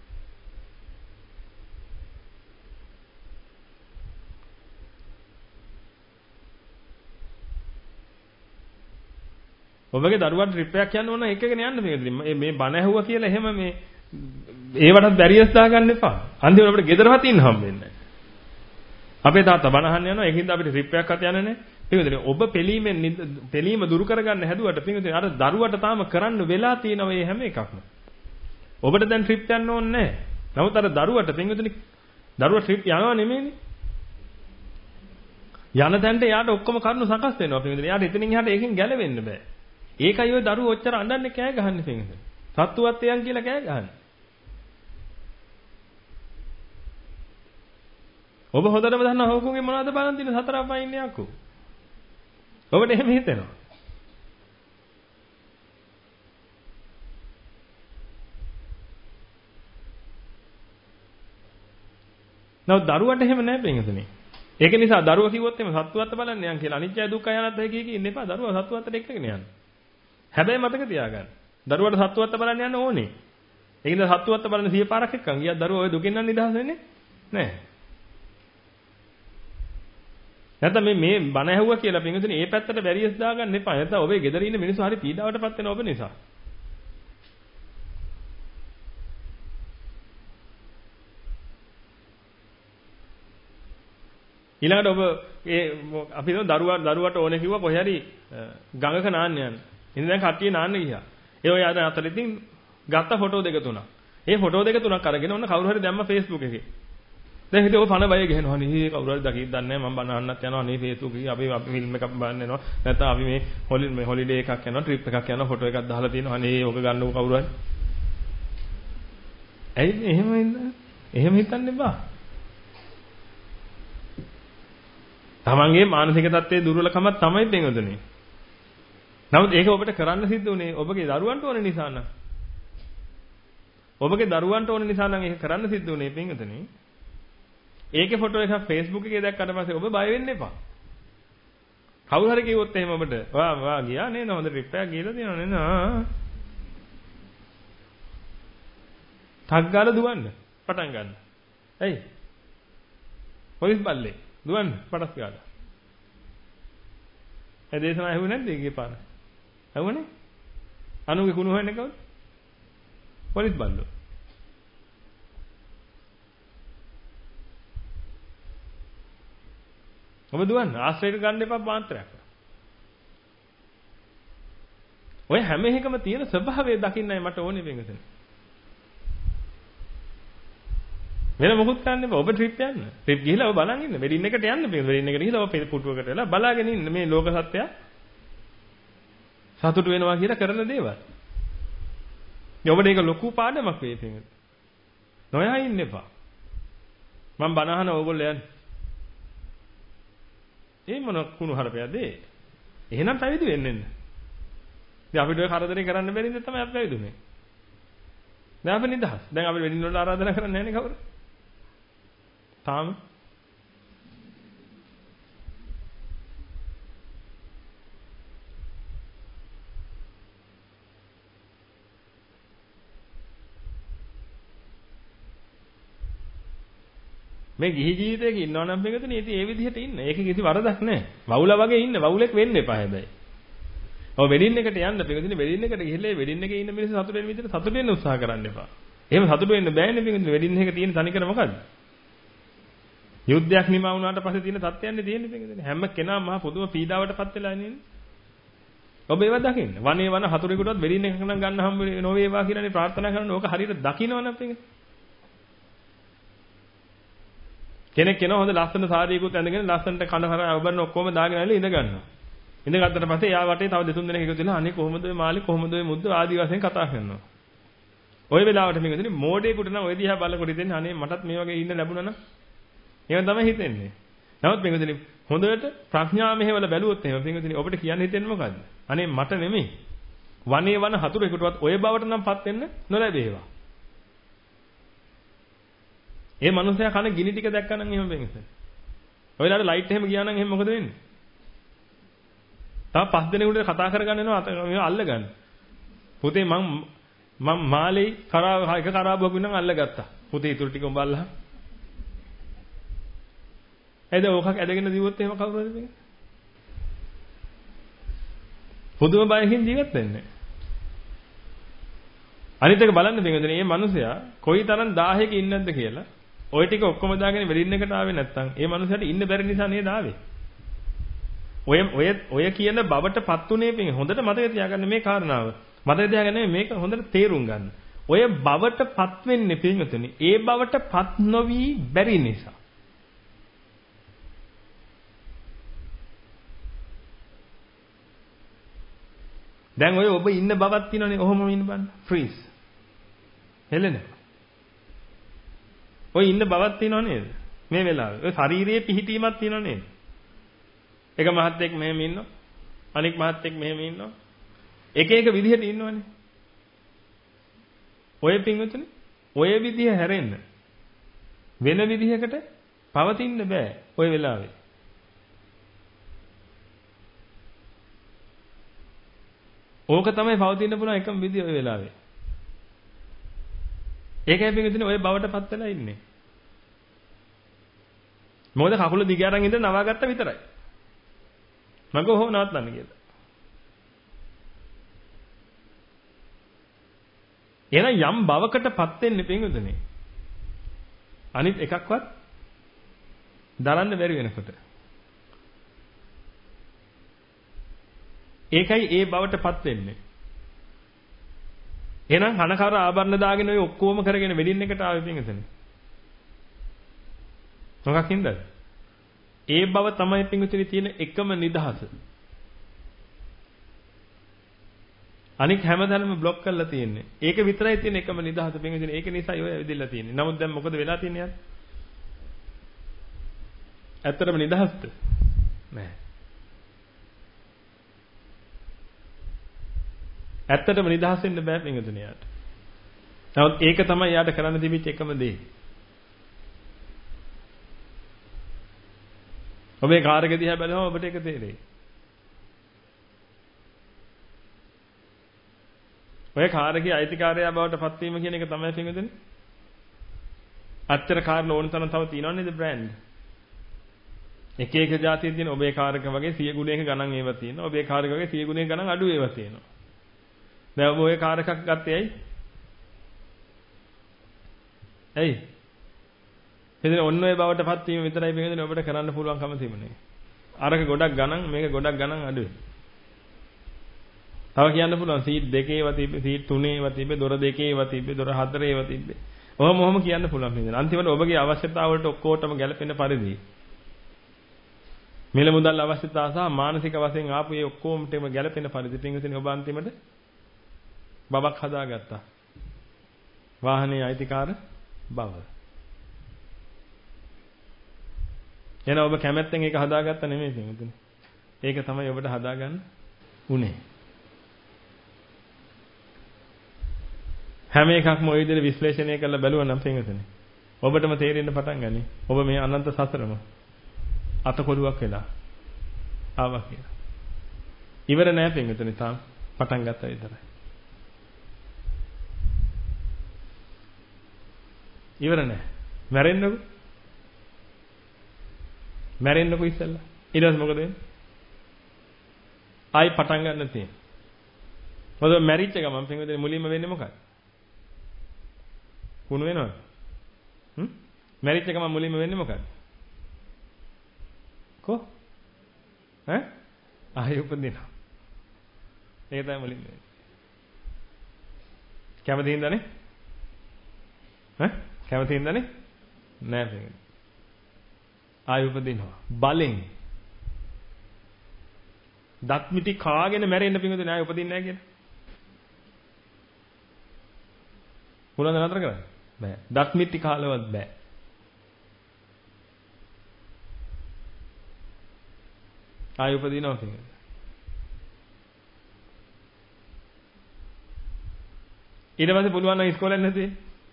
ඔබගේ දරුවාට ට්‍රිප් එකක් යන්න ඕන එකගෙන යන්න මේ බණ ඇහුවා කියලා එහෙම මේ ඒවටත් බැරියස් දාගන්න එපා. අන්තිමට අපිට ගෙදරවත් ඉන්න හම්බෙන්නේ නැහැ. අපේ තාත්තා බණ අහන්න යනවා ඒකින්ද අපිට ට්‍රිප් එකක්වත් යන්නේ නැහැ. පින්විතනේ ඔබ පිළීම දුරු කරගන්න හැදුවට පින්විතනේ අර දරුවට තාම කරන්න වෙලා තියෙන මේ හැම එකක්ම. ඔබට දැන් ට්‍රිප් යන්න ඕනේ නැහැ. නමුත් අර දරුවට පින්විතනේ දරුවා ට්‍රිප් යනවා නෙමෙයිනේ. යන තැනට යාට ඔක්කොම කරුණු සකස් වෙනවා පින්විතනේ. යාට එතනින් එහාට ඒකෙන් ගැලවෙන්න බෑ. ඒකයි ඔය දරුවෝ ඔච්චර අඬන්නේ කෑ ගහන්නේ පින්විතනේ. සත්තුවත් එයන් කියලා කෑ ගහන්නේ. ඔබ හොඳටම දන්නවා හොකුගේ මොනවද බලන් තියෙන සතර අපායින් යකෝ. ඔබට එහෙම හිතෙනවා. නමුත් දරුවට එහෙම නැහැ පින්වතුනි. ඒක නිසා දරුවා කිව්වොත් එimhe සත්වත්ත බලන්න යන් කියලා අනිත්‍ය දුක්ඛ යනත් කිය ඉන්න එපා. දරුවා සත්වත්තට එක්කගෙන යන්න. හැබැයි මතක තියාගන්න. දරුවට සත්වත්ත බලන්න යන්න ඕනේ. ඒ නිසා සත්වත්ත බලන්න 100 පාරක් එක්කන් ගියා දරුවා ඔය දුකින් නම් නිදහස් වෙන්නේ නැහැ. නැත්නම් මේ බණ ඇහුවා කියලා පින්වතුනි මේ පැත්තට බැරියස් දාගන්න එපා. නැත්නම් ඔබේ ගෙදර ඉන්න මිනිස්සු හරි පීඩාවටපත් වෙන ඔබ නිසා. ඊළඟට ඔබ අපි දරුවට ඕනේ කිව්වා කොහේ හරි ගඟක නාන්න යන්න. ඉතින් දැන් කට්ටිය නාන්න ගියා. ඒ ඔය අතරින් ගත්ත ෆොටෝ දෙක තුනක්. ඒ ෆොටෝ දෙක තුනක් අරගෙන ඔන්න කවුරු හරි දැම්ම Facebook එකේ. දැන් හිතේ ඔය පණ බය ගහනවා නේ කවුරු හරි දකිද්ද දන්නේ නැහැ මම බණ අහන්නත් යනවා නේ Facebook එකේ අපි ෆිල්ම් එකක් බලන්න යනවා නැත්නම් අපි මේ හොලිඩේ එකක් යනවා ට්‍රිප් එකක් යනවා ෆොටෝ එකක් දාලා තියෙනවා නේ ඕක ගන්නකො කවුරු හරි. ඇයි එහෙම හිතන්න එපා. තමන්ගේ මානසික තත්ත්වයේ දුර්වලකමක් තමයි දෙන්නේ. නමුත් ඒක ඔබට කරන්න සිද්ධ උනේ ඔබගේ දරුවන්ට ඕන නිසා නම්. ඔබගේ දරුවන්ට ඕන නිසා නම් ඒක කරන්න සිද්ධ උනේ පින්වතුනි. ඒකේ ෆොටෝ එකක් Facebook එකේ දැක්කට පස්සේ ඔබ බය වෙන්න එපා. කවුරු හරි කිව්වොත් එහෙම ඔබට වා ගියා නේද හොඳ ට්‍රිප් එකක් ගිහලා තියෙනවා නේද? ටක් ගාලා දුවන්න පටන් ගන්න. ඇයි? පොලිස් බල්ලේ දුවන්න පටස් ගාලා. ඒ දේශනාව ඇහුවේ නැද්ද ඊගේ පාර? ඇහුවනේ? අනුගේ කුණු හොයන්නේ කවුද? පොලිස් බල්ලෝ. ඔබ දුවන්න ආශ්‍රයයට ගන්න එපා මාත්‍රයක්. ඔය හැම එකම තියෙන ස්වභාවය දකින්නයි මට ඕනේ වෙනසෙන්. වෙන මොකුත් කරන්න එපා. ඔබ ට්‍රිප් යන්න. ට්‍රිප් ගිහිලා ඔබ බලන් ඉන්න. වෙඩින් එකට යන්න. වෙඩින් එකට ගිහිලා ඔබ පුටුවකට වෙලා බලාගෙන ඉන්න මේ ලෝක සත්‍යය සතුටු වෙනවා කියලා කරන දේවල්. ඔබට ඒක ලොකු පාඩමක් වෙයි පිටින්. නොයා ඉන්න එපා. මම බණ අහන ඕගොල්ලෝ යන්නේ. ඒ මොන කුණු හරපයක්ද ඒ? එහෙනම් පැවිදි වෙන්නේ නැහැ. ඉතින් අපිට ඔය කරදරේ කරන්න බැරි ඉඳන් තමයි අපි පැවිදුනේ. දැන් අපි නිදහස්. දැන් අපි වෙඩින් වලට ආරාධනා කරන්නේ නැහැ නේ කවුරු? තාම මේ ගිහි ජීවිතයක ඉන්නවා නම් මේකතනේ ඉතින් ඒ විදිහට ඉන්න. ඒක කිසි වරදක් නැහැ. වවුලා වගේ ඉන්න. වවුලෙක් වෙන්න එපා හැබැයි. ඔව් වෙඩින් එකට යන්න. මේකතනේ වෙඩින් එකට ගිහිල්ලා වෙඩින් එකේ ඉන්න මිනිස්සු සතුට වෙන විදිහට සතුට වෙන්න උත්සාහ කරන්න එපා. එහෙම සතුට වෙන්න බෑනේ මේකතනේ වෙඩින් එකේ තියෙන තනිකර මොකද්ද? යුද්ධයක් නිමා වුණාට පස්සේ තියෙන තත්ත්වයන්නේ තියෙන්නේ මේකතනේ. හැම කෙනාම මහා පුදුම පීඩාවටපත් වෙලා ඉන්නේ. ඔබ ඒව දකින්න. වනේ වන හතුරෙකුටවත් වෙඩින් එකක් නම් ගන්න හම්බ නොවේවා කියලානේ ප්‍රාර්ථනා කරන ඕක හරියට දකින්නවනේ අපේ. කෙනෙක් කෙනා හොඳ ලස්සන සාරියකුත් ඇඳගෙන ලස්සනට කන කර අවබරන ඔක්කොම දාගෙන ඇවිල්ලා ඉඳ ගන්නවා. ඉඳ ගත්තට පස්සේ එයා වටේ තව දෙතුන් දෙනෙක් එකතු වෙලා අනේ කොහොමද ඔය මාළි කොහොමද ඔය මුද්ද ආදි වශයෙන් කතා කරනවා. ওই වෙලාවට මේක දෙන්නේ මෝඩයෙකුට නම් ඔය දිහා බලකොට ඉතින් අනේ මටත් මේ වගේ ඉන්න ලැබුණා නම් එහෙම තමයි හිතෙන්නේ. නමුත් මේක දෙන්නේ හොඳට ප්‍රඥාව මෙහෙවල බැලුවොත් එහෙම මේක දෙන්නේ ඔබට කියන්න හිතෙන්නේ මොකද්ද? අනේ මට නෙමෙයි. වනේ වන හතුරෙකුටවත් ඔය බවට නම්පත් වෙන්න නොලැබේවා. ඒ මනුස්සයා කන ගිනි ටික දැක්කනම් එහෙම වෙන්නේ. ඔයලාට ලයිට් එහෙම ගියා නම් එහෙම මොකද වෙන්නේ? තව 5 දිනෙකට කතා කරගන්න එනවා මේව අල්ල ගන්න. පුතේ මම මාලේ එක කරාබුවක් වින්නම් අල්ලගත්තා. පුතේ ඊටු ටික උඹ අල්ලහන්. එද ඕකක් ඇදගෙන දිවුවොත් එහෙම කවුරුද මේක? පුදුම බයකින් ජීවත් වෙන්නේ. අනිත් එක බලන්න බින්දුනේ මේ මිනිසයා කොයිතරම් 1000ක ඉන්නද කියලා. ওই ටික ඔක්කොම දාගෙන වෙලින් එකට ආවේ නැත්තම් ඒ මනුස්සයාට ඉන්න බැරි නිසා නේද ආවේ. ඔය කියන බවටපත් උනේ පින් හොඳට මතක තියාගන්න මේ කාරණාව. මතක තියාගන්න මේක හොඳට තේරුම් ගන්න. ඔය බවටපත් වෙන්නේ පින්වතුනි ඒ බවටපත් නොවි බැරි නිසා. දැන් ඔය ඔබ ඉන්න බවක් තියෙනනේ ඔහොම ඉන්න බලන්න. ෆ්‍රීස්. හෙලෙනවා. ඔය ඉන්න බවක් තියෙනව නේද? මේ වෙලාවේ. ඔය ශාරීරියේ පිහිටීමක් තියෙනව නේද? එක මහත්ෙක් මෙහෙම ඉන්නවා. අනෙක් මහත්ෙක් මෙහෙම ඉන්නවා. එක එක විදිහට ඉන්නවනේ. ඔය පින්වතුනි ඔය විදිහ හැරෙන්න වෙන විදිහකට පවතින්න බෑ ඔය වෙලාවේ. ඕක තමයි පවතින්න පුළුවන් එකම විදිය ඔය වෙලාවේ. ඒකයි පින්වතුනි ඔය බවටපත් වෙලා ඉන්නේ. මොකද කකුල දිග අරන් ඉඳන් නවාගත්ත විතරයි. මම කොහොම නවත්තන්න කියලා. එහෙනම් යම් බවකටපත් වෙන්නේ පින්වතුනි. අනිත් එකක්වත් දරන්න බැරි වෙනකොට. ඒකයි ඒ බවටපත් වෙන්නේ. එහෙනම් කනකර ආභරණ දාගෙන ඔය ඔක්කොම කරගෙන වෙඩින් එකට ආවේ පින්වතුනි. මොකක් හින්දාද? ඒ බව තමයි පින්වතුනි තියෙන එකම නිදහස. අනික හැමදාම બ્લોක් කරලා තියෙන්නේ. ඒක විතරයි තියෙන එකම නිදහස පින්වතුනි. ඒක නිසායි ඔය ඇවිදilla තියෙන්නේ. නමුත් දැන් මොකද වෙලා තියෙන්නේ යාත්? ඇත්තටම නිදහස්ද? නෑ. ඇත්තටම නිදහස් වෙන්න බෑ පින්වතුනි යාට. නමුත් ඒක තමයි යාට කරන්න තිබිච්ච එකම දේ. ඔබේ කාර් එක දිහා බලනවා ඔබට ඒක තේරෙයි. ඔය කාර් එකේ අයිතිකාරයා බවට පත් වීම කියන එක තමයි පින්වතුනි. අත්තර කාර් ඕන තරම් තව තියෙනව නේද බ්‍රෑන්ඩ්? එක එක જાතියේ තියෙන ඔබේ කාර් එක වගේ 100 ගුණයක ගණන් ඒවා තියෙනවා. ඔබේ කාර් එක වගේ 100 ගුණයක ගණන් අඩු ඒවා තියෙනවා. දැන් ඔබ ඔය කාර් එකක් ගත්තේ ඇයි? ඇයි? එදින ඔන්න ඔය බවටපත් වීම විතරයි පින්වතුනි ඔබට කරන්න පුළුවන්කම තිබුණේ. අරක ගොඩක් ගණන් මේක ගොඩක් ගණන් අඩුයි. තව කියන්න පුළුවන් සීට් 2 ඒවා තිබ්බේ සීට් 3 ඒවා තිබ්බේ දොර 2 ඒවා තිබ්බේ දොර 4 ඒවා තිබ්බේ. ඔහොම කියන්න පුළුවන් පින්වතුනි. අන්තිමට ඔබගේ අවශ්‍යතාවලට ඔක්කොටම ගැලපෙන පරිදි මිල මුදල් අවශ්‍යතාව සහ මානසික වශයෙන් ආපු ඒ ඔක්කොමටම ගැලපෙන පරිදි පින්වතුනි ඔබ අන්තිමට බබක් හදාගත්තා. වාහනේ අයිතිකාර බව. එහෙනම් ඔබ කැමැත්තෙන් ඒක හදාගත්ත නෙමෙයි පින්වතුනි. ඒක තමයි ඔබට හදාගන්න උනේ. හැම එකක්ම ওই විදිහට විශ්ලේෂණය කරලා බැලුවා නම් පින්වතුනි. ඔබටම තේරෙන්න පටන් ගනී. ඔබ මේ අනන්ත සසරම අතකොළුවක් වෙලා ආවා කියලා. ඉවර නෑ පින්වතුනි තාම පටන් ගත්තා විතරයි. ඉවර නෑ. මැරෙන්නකො. මැරෙන්නකො ඉස්සෙල්ලා. ඊට පස්සේ මොකද වෙන්නේ? ආයි පටන් ගන්න තියෙනවා. මොකද මැරිච්ච ගමන් පින්වතුනි මුලින්ම වෙන්නේ මොකක්ද? කුණු වෙනවද? මැරිච්ච ගමන් මුලින්ම වෙන්නේ මොකක්ද? කො? ආයි උපදිනවා. ඒක තමයි මුලින්ම වෙන්නේ. කැමති හින්දානේ? කැමති හින්දානේ? නෑ පින්වතුනි. ආයි උපදිනවා. බලෙන්. දත් මිටි කාගෙන මැරෙන්න පින්වතුනි ආයි උපදින්නේ නැහැ කියලා. පුළුවන් ද නතර කරන්න? බෑ. දත් මිටි කාලවත් බෑ. ආයි උපදිනවා පින්වතුනි. ඊට පස්සේ පුළුවන් නම් ඉස්කෝලෙන් නැති.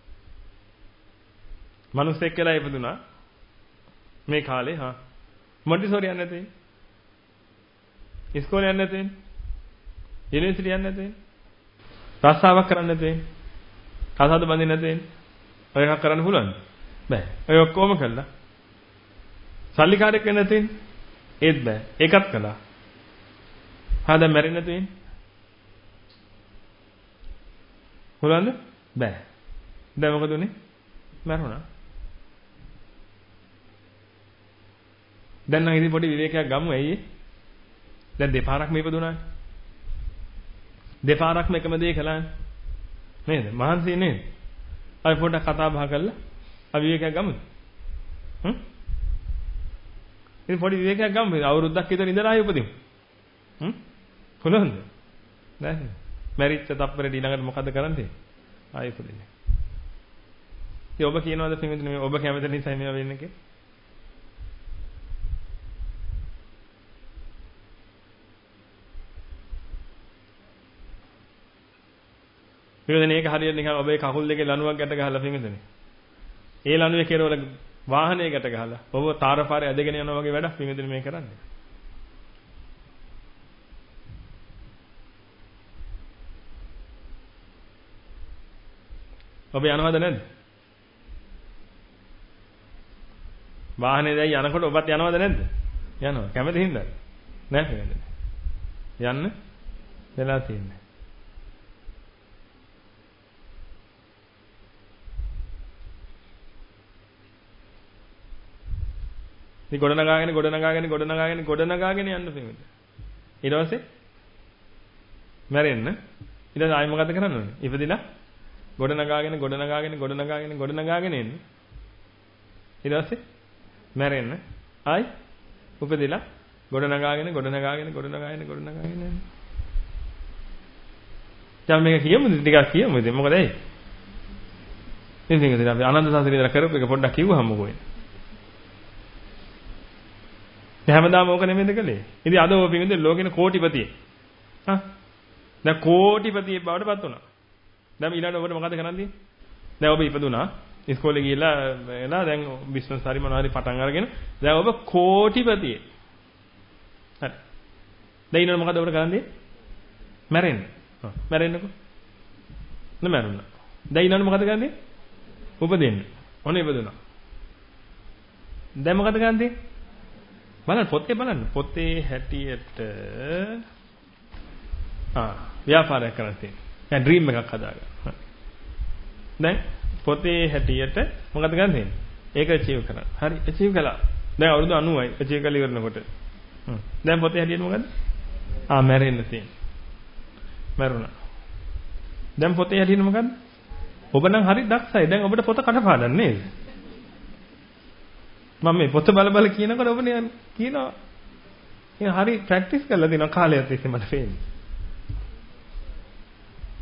මිනිස්සෙක් කියලා ඉපදුනා. මේ කාලේ මොන්ටිසෝරි යන්නේ නැතේ. ඉස්කෝලේ යන්නේ නැතේ. යුනිවර්සිටි යන්නේ නැතේ. රස්සාවක් කරන්නේ නැතේ. කසාද බඳින්න නැතේ. ඔය එකක් කරන්න පුළුවන්ද? බෑ. ඔය ඔක්කොම කළා. සල්ලිකාරයෙක් වෙන්න නැතේ. ඒත් බෑ. ඒකත් කළා. දැන් මැරෙන්න නැතේ. පුළුවන්ද? බෑ. දැන් මොකද උනේ? මැරුණා. දැන් නම් ඉතින් පොඩි විවේකයක් ගමු ඇයි? දැන් දෙපාරක්ම ඉපදුනානේ. දෙපාරක්ම එකම දේ කළානේ. නේද? මහන්සි නේද? අපි පොඩ්ඩක් කතා බහ කරලා අපි විවේකයක් ගමුද? ඉතින් පොඩි විවේකයක් ගමු. අවුරුද්දක් විතර ඉඳලා ආයෙ උපදිමු. පුළුවන්ද? නෑ. මැරිච්ච තප්පරේ ඊළඟට මොකද කරන්නේ? ආයෙ උපදින්නේ. ඉතින් ඔබ කියනවාද පින්විතනේ මේ ඔබ කැමති නිසා මේවා වෙන්නේ කියලා? පින්විතනේ ඒක හරියට නිකන් ඔබේ කකුල් දෙකේ ලණුවක් ගැට ගහලා පින්විතනේ. ඒ ලණුවේ කෙරවල වාහනේ ගැට ගහලා ඔබ තාරපාරේ ඇදගෙන යනවා වගේ වැඩක් පින්විතනේ මේ කරන්නේ. ඔබ යනවද නැද්ද? වාහනේ දැන් යනකොට ඔබත් යනවද නැද්ද? යනවා. කැමති හින්දාද? නෑ පින්විතනේ. යන්න වෙලා තියෙන්නේ. ඉතින් ගොඩනගාගෙන යන්න පින්විත. ඊට පස්සේ මැරෙන්න. ඊට පස්සේ ආයෙ මොකද කරන්න ඕනේ? ඉපදිලා ගොඩනගාගෙන එන්න. ඊට පස්සේ මැරෙන්න. ආයෙ උපදිලා ගොඩනගාගෙන එන්න. දැන් මේක කියමුද? ටිකක් කියමු ඉතින් මොකද ඇයි? ඉතින් අපි ආනන්ද සාසනේ විතර කරපු එක පොඩ්ඩක් කිව්වහම මොකෝ වෙන්නේ? හැමදාම ඕක නෙමෙයිද කළේ? ඉතින් අද ඔය පින්විතේ ලෝකෙන කෝටිපතියෙක්. දැන් කෝටිපතියෙක් බවට පත් වුණා. දැන් ඊළඟට ඔබට මොකද කරන්න තියෙන්නේ? දැන් ඔබ ඉපදුනා. ඉස්කෝලේ ගිහිල්ලා එලා දැන් බිස්නස් හරි මොනවා හරි පටන් අරගෙන දැන් ඔබ කෝටිපතියෙක්. හරි. දැන් ඊළඟට මොකද ඔබට කරන්න තියෙන්නේ? මැරෙන්න. මැරෙන්නකෝ. මැරුණා. දැන් ඊළඟට මොකද කරන්නේ? උපදින්න. ඔන්න ඉපදුනා. දැන් මොකද කරන්න තියෙන්නේ? බලන්න පොතේ හැටියට ව්‍යාපාරයක් කරන්න තියෙනවා. දැන් ඩ්‍රීම් එකක් හදාගන්න. දැන් පොතේ හැටියට මොකද ගන්න තියෙන්නේ? ඒක අචීව් කරන්න. හරි අචීව් කළා. දැන් අවුරුදු 90යි අචීව් කරලා ඉවරනකොට. දැන් පොතේ හැටියට මොකද? මැරෙන්න තියෙන්නේ. මැරුණා. දැන් පොතේ හැටියට මොකද? ඔබ නම් හරි දක්ෂයි. දැන් ඔබට පොත කටපාඩම් නේද? මම මේ පොත බල කියනකොට ඔබනේ කියනවා. ඉතින් හරි ප්‍රැක්ටිස් කරලා දෙනවා කාලයක් තිස්සේ මට පේන්නේ.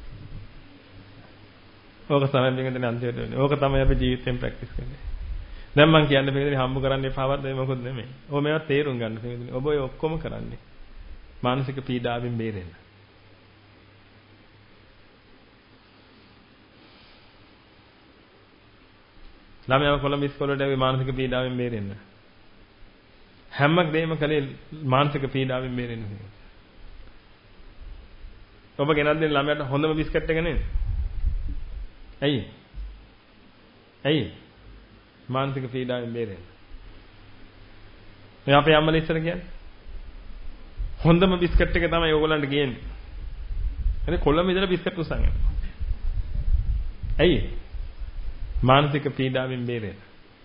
ඕක තමයි මේකෙන් අන්තිමට වෙන්නේ. ඕක තමයි අපි ජීවිතයෙන් ප්‍රැක්ටිස් කරන්නේ. දැන් මම කියන්නේ පිළිදෙන හම්බ කරන්න එපාවත් මොකොත් නෙමෙයි. ඔය මේවා තේරුම් ගන්න පිළිදෙන. ඔබ ඔය ඔක්කොම කරන්නේ මානසික පීඩාවෙන් බේරෙන්න. ළමයා කොළඹ ඉස්කෝලේට ආවේ මානසික පීඩාවෙන් බේරෙන්න. හැම දෙයක්ම කලේ මානසික පීඩාවෙන් බේරෙන්න. ඔබ ගෙනත් දෙන ළමයාට හොඳම බිස්කට් එක නේද? ඇයි? ඇයි? මානසික පීඩාවෙන් බේරෙන්න. මේ අපේ අම්මලා ඉස්සර කියන්නේ හොඳම බිස්කට් එක තමයි ඕගොල්ලන්ට ගේන්නේ. එනේ කොළඹ ඉඳලා බිස්කට් උස්සන් යනවා. ඇයි? මානසික පීඩාවෙන් බේරෙන්න.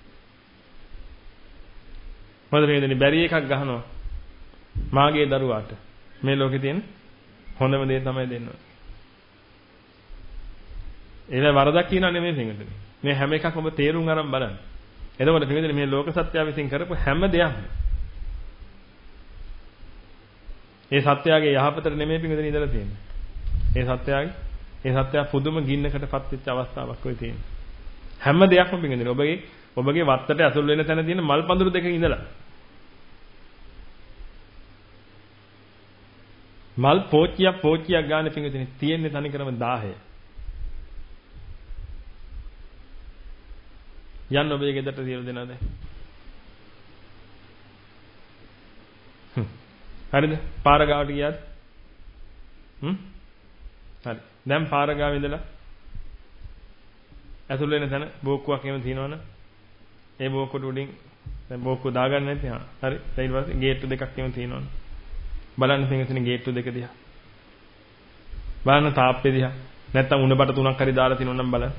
මොකද මේ බැරි එකක් ගහනවා මාගේ දරුවාට. මේ ලෝකේ තියෙන හොඳම දේ තමයි දෙන්න ඕනේ. ඒක වරදක් කියනා නෙමෙයි පිටුදෙනි. මේ හැම එකක්ම ඔබ තේරුම් අරන් බලන්න. එතකොට පිටුදෙනි මේ ලෝක සත්‍යය විසින් කරපු හැම දෙයක්ම ඒ සත්‍යයේ යහපතට නෙමෙයි පිටුදෙනි ඉඳලා තියෙන්නේ. ඒ සත්‍යය පුදුම ගින්නකටපත් වෙච්ච අවස්ථාවක් ඔය තියෙන්නේ. හැම දෙයක්ම පිටුදෙනි ඔබගේ වත්තට ඇතුල් වෙන තැන තියෙන මල් පඳුරු දෙක ඉඳලා මල් පෝච්චියක් ගන්න පිටුදෙනි තියෙන්නේ තනිකරම 1000. යන්න ඔබේ ගෙදරට තියලා දෙනවද? හරිද? පාර ගාවට ගියාද? හරි. දැන් පාර ගාව ඉඳලා ඇතුල් වෙන තැන බෝක්කුවක් එහෙම තියෙනවනේ. ඒ බෝක්කුවට උඩින් දැන් බෝක්කුව දාගන්න නැති. හරි. ඊට පස්සේ ගේට්ටු දෙකක් එහෙම තියෙනවනේ. බලන්න පිටින් ගේට්ටු දෙක දිහා. බලන්න තාප්පේ දිහා. නැත්තම් උණබට තුනක් හරි දාලා තියෙනවනම් බලන්න.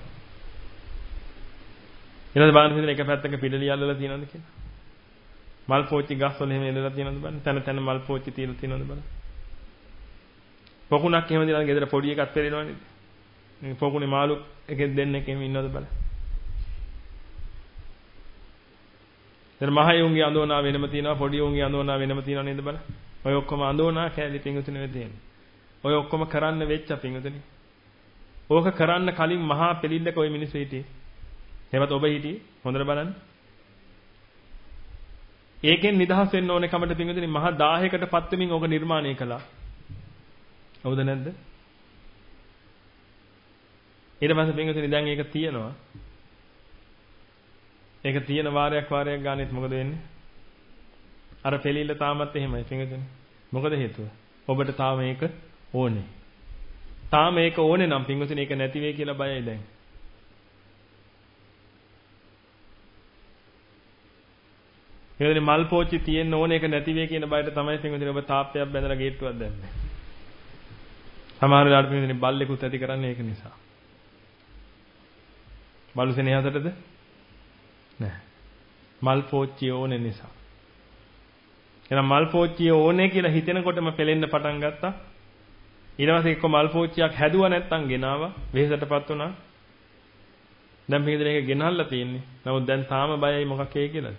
ඊළඟ බලන්න පිටින් එක පැත්තක පිටලිය අල්ලලා තියෙනවද කියලා. මල් පෝච්චි ගස් වල එහෙම එල්ලලා තියෙනවද බලන්න. තන මල් පෝච්චි තියලා තියෙනවද බලන්න. පොකුණක් එහෙම දිනන ගෙදර පොඩි එකක් පෙරෙනවා නේද? මේ පොකුණේ මාළු එකෙන් දෙන්නෙක් එහෙම ඉන්නවද බලන්න. දැන් මහයුන්ගේ අඳෝනා වෙනම තියෙනවා පොඩි උන්ගේ අඳෝනා වෙනම තියෙනව නේද බලන්න. ඔය ඔක්කොම අඳෝනා කැලේ පිංගුතුනේ වෙදෙන්නේ. ඔය ඔක්කොම කරන්න වෙච්ච පිංගුතුනේ. ඕක කරන්න කලින් මහා පිළිල්ලක ওই මිනිස්සු හිටියේ. එහෙමත් ඔබ හිටියේ හොඳට බලන්න. ඒකෙන් නිදහස් වෙන්න ඕනේ කමට පිංගුතුනි මහා 1000කට පත් වෙමින් ඕක නිර්මාණය කළා. හවුද නැද්ද? ඊට පස්සේ පිංගුතුනි දැන් ඒක තියෙනවා. ඒක තියෙන වාරයක් ගානෙත් මොකද වෙන්නේ? අර පෙළිල්ල තාමත් එහෙමයි පිංගුතුනි. මොකද හේතුව? ඔබට තාම මේක ඕනේ. තාම මේක ඕනේ නම් පිංගුතුනි ඒක නැති වෙයි කියලා බයයි දැන්. ඒකනේ මල් පෝච්චි තියෙන්න ඕනේ ඒක නැති වෙයි කියන බයට තමයි පින්විතනේ ඔබ තාප්පයක් බැඳලා ගේට්ටුවක් දැම්මේ. සමහර වෙලාවට පින්විතනේ බල්ලෙකුත් ඇති කරන්නේ ඒක නිසා. බලු සෙනෙහසටද? නෑ. මල් පෝච්චිය ඕනේ නිසා. එහෙනම් මල් පෝච්චිය ඕනේ කියලා හිතෙනකොටම පෙලෙන්න පටන් ගත්තා. ඊට පස්සේ එක්ක මල් පෝච්චියක් හැදුවා නැත්තම් ගෙනාවා වෙහෙසටපත් වුණා. දැන් පින්විතනේ ඒක ගෙනල්ලා තියෙන්නේ. නමුත් දැන් තාම බයයි මොකක් ඒ කියලාද?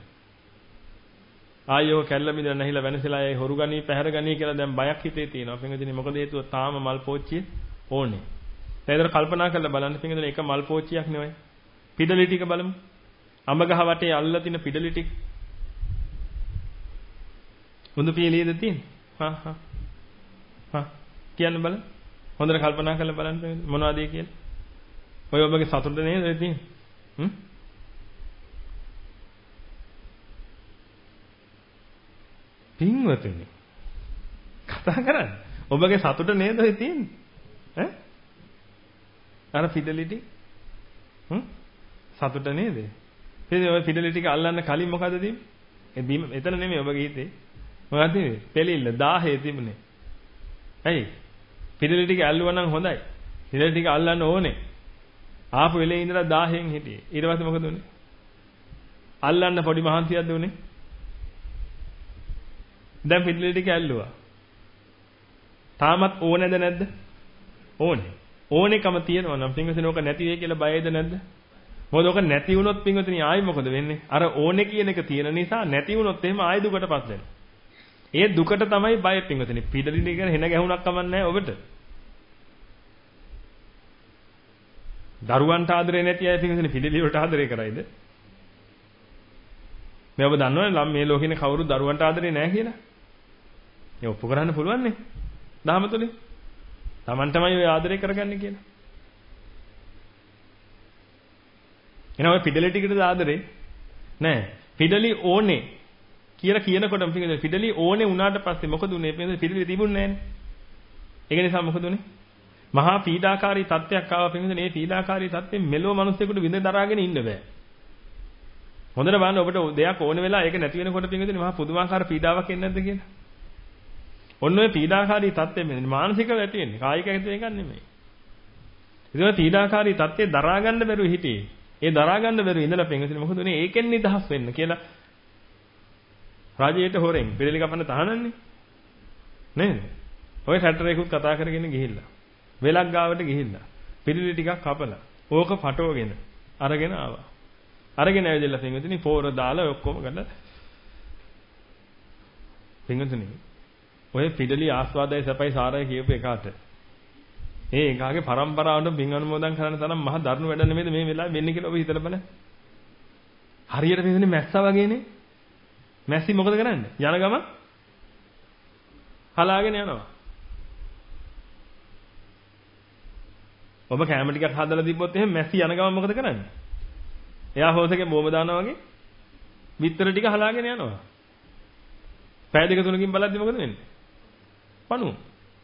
ආයෝ කැල්ල බින්දලා නැහිලා වෙනසලා අය හොරු ගනී පැහැර ගනී කියලා දැන් බයක් හිතේ තියෙනවා. පින්විතනේ මොකද හේතුව තාම මල් පෝච්චිය ඕනේ. ඒතර කල්පනා කරලා බලන්න පින්විතනේ එක මල් පෝච්චියක් නෙවෙයි. පිඩලි ටික බලමු. අඹ ගහ වටේ අල්ලලා තියෙන පිඩලි ටික. හොඳ පිළියෙද තියෙන්නේ? කියන්න බලන්න. හොඳට කල්පනා කරලා බලන්න මොනවද ඒ කියන්නේ? ඔය ඔබගේ සතුට නේද තියෙන්නේ? පින්වතුනි කතා කරන්නේ ඔබගේ සතුට නේද ඔය තියෙන්නේ අර ෆිඩලිටි සතුට නේද ඉතින් ඔය ෆිඩලිටි ටික අල්ලන්න කලින් මොකද තිබ්බේ ඒ බීම එතන නෙමෙයි ඔබගේ හිතේ මොකද තිබ්බේ පෙලිල්ල 1000 තිබුණේ ඇයි ෆිඩලිටි ටික ඇල්ලුවා නම් හොඳයි ෆිඩලිටි ටික අල්ලන්න ඕනේ ආපු වෙලේ ඉඳලා 1000න් හිටියේ ඊට පස්සේ මොකද උනේ අල්ලන්න පොඩි මහන්සියක් දුන්නේ දැන් පිළිලි ටික ඇල්ලුවා. තාමත් ඕනේද නැද්ද? ඕනේ. ඕනේකම තියෙනවා නම් පින්වතුනි ඕක නැති වෙයි කියලා බයයිද නැද්ද? මොකද ඕක නැති වුණොත් පින්වතුනි ආයි මොකද වෙන්නේ? අර ඕනේ කියන එක තියෙන නිසා නැති වුණොත් එහෙම ආයි දුකටපත් වෙනවා. ඒ දුකට තමයි බය පින්වතුනි. පිළිලි ටික හෙන ගැහුණක් කමන්නේ නැහැ ඔබට. දරුවන්ට ආදරේ නැති අය පින්වතුනි පිළිලි වලට ආදරේ කරයිද? මේ ඔබ දන්නවනේ මේ ලෝකෙනේ කවුරුත් දරුවන්ට ආදරේ නැහැ කියලා. ඒ ඔප්පු කරන්න පුළුවන් නේ. දහම තුලින්. Taman තමයි ඔය ආදරේ කරගන්නේ කියලා. එහෙනම් ඔය ෆිඩලිටිකට ආදරේ නෑ. ෆිඩලි ඕනේ කියලා කියනකොටම ෆිඩලි ඕනේ වුණාට පස්සේ මොකද උනේ? ෆිඩලි තිබුණේ නෑනේ. ඒක නිසා මොකද උනේ? මහා පීඩාකාරී තත්ත්වයක් ආවා පින්විතනේ. මේ පීඩාකාරී තත්ත්වෙන් මෙලෝ මිනිස්සුෙකුට විඳ දරාගෙන ඉන්න බෑ. හොඳට බලන්න ඔබට දෙයක් ඕන වෙලා ඒක නැති වෙනකොට පින්විතනේ මහා පුදුමාකාර පීඩාවක් එන්නේ නැද්ද කියලා. ඔන්න ඔය පීඩාකාරී තත්ත්වෙ මෙන්න මානසිකව ඇති වෙන්නේ. කායික ඇති එකක් නෙමෙයි. ඉතින් ඔය පීඩාකාරී තත්ත්වේ දරා ගන්න බැරුව හිටියේ. ඒ දරා ගන්න බැරුව ඉඳලා පින්විතනේ මොකද උනේ? ඒකෙන් නිදහස් වෙන්න කියලා රාජ්‍යයට හොරෙන් පිළිලි කපන්න තහනන්නේ. නේද? ඔය සැටරේකුත් කතා කරගෙන ගිහිල්ලා. වෙලක් ගාවට ගිහිල්ලා. පිළිලි ටිකක් කපලා. ඕක පටවගෙන අරගෙන ආවා. අරගෙන ඇවිදලා පින්විතනේ පෝර දාලා ඔක්කොම ගන්න. පින්විතනේ ඔය පිළිලි ආස්වාදයි සපයි සාරයි කියපු එකාට ඒ එකාගේ પરම්පරාවට පින් අනුමෝදන් කරන්න තරම් මහ දරුණු වැඩ නෙමෙයිද මේ වෙලාවේ වෙන්නේ කියලා ඔබ හිතලා බලන්න. හරියට පින්විතනේ මැස්සා වගේනේ. මැස්සි මොකද කරන්නේ? යන ගම හලාගෙන යනවා. ඔබ කැම ටිකක් හදලා තිබ්බොත් එහෙම මැස්සි යන ගම මොකද කරන්නේ? එයා හොසකේ බෝම දානවා වගේ විතර ටික හලාගෙන යනවා. පැය දෙක තුනකින් බලද්දි මොකද වෙන්නේ? පණුව.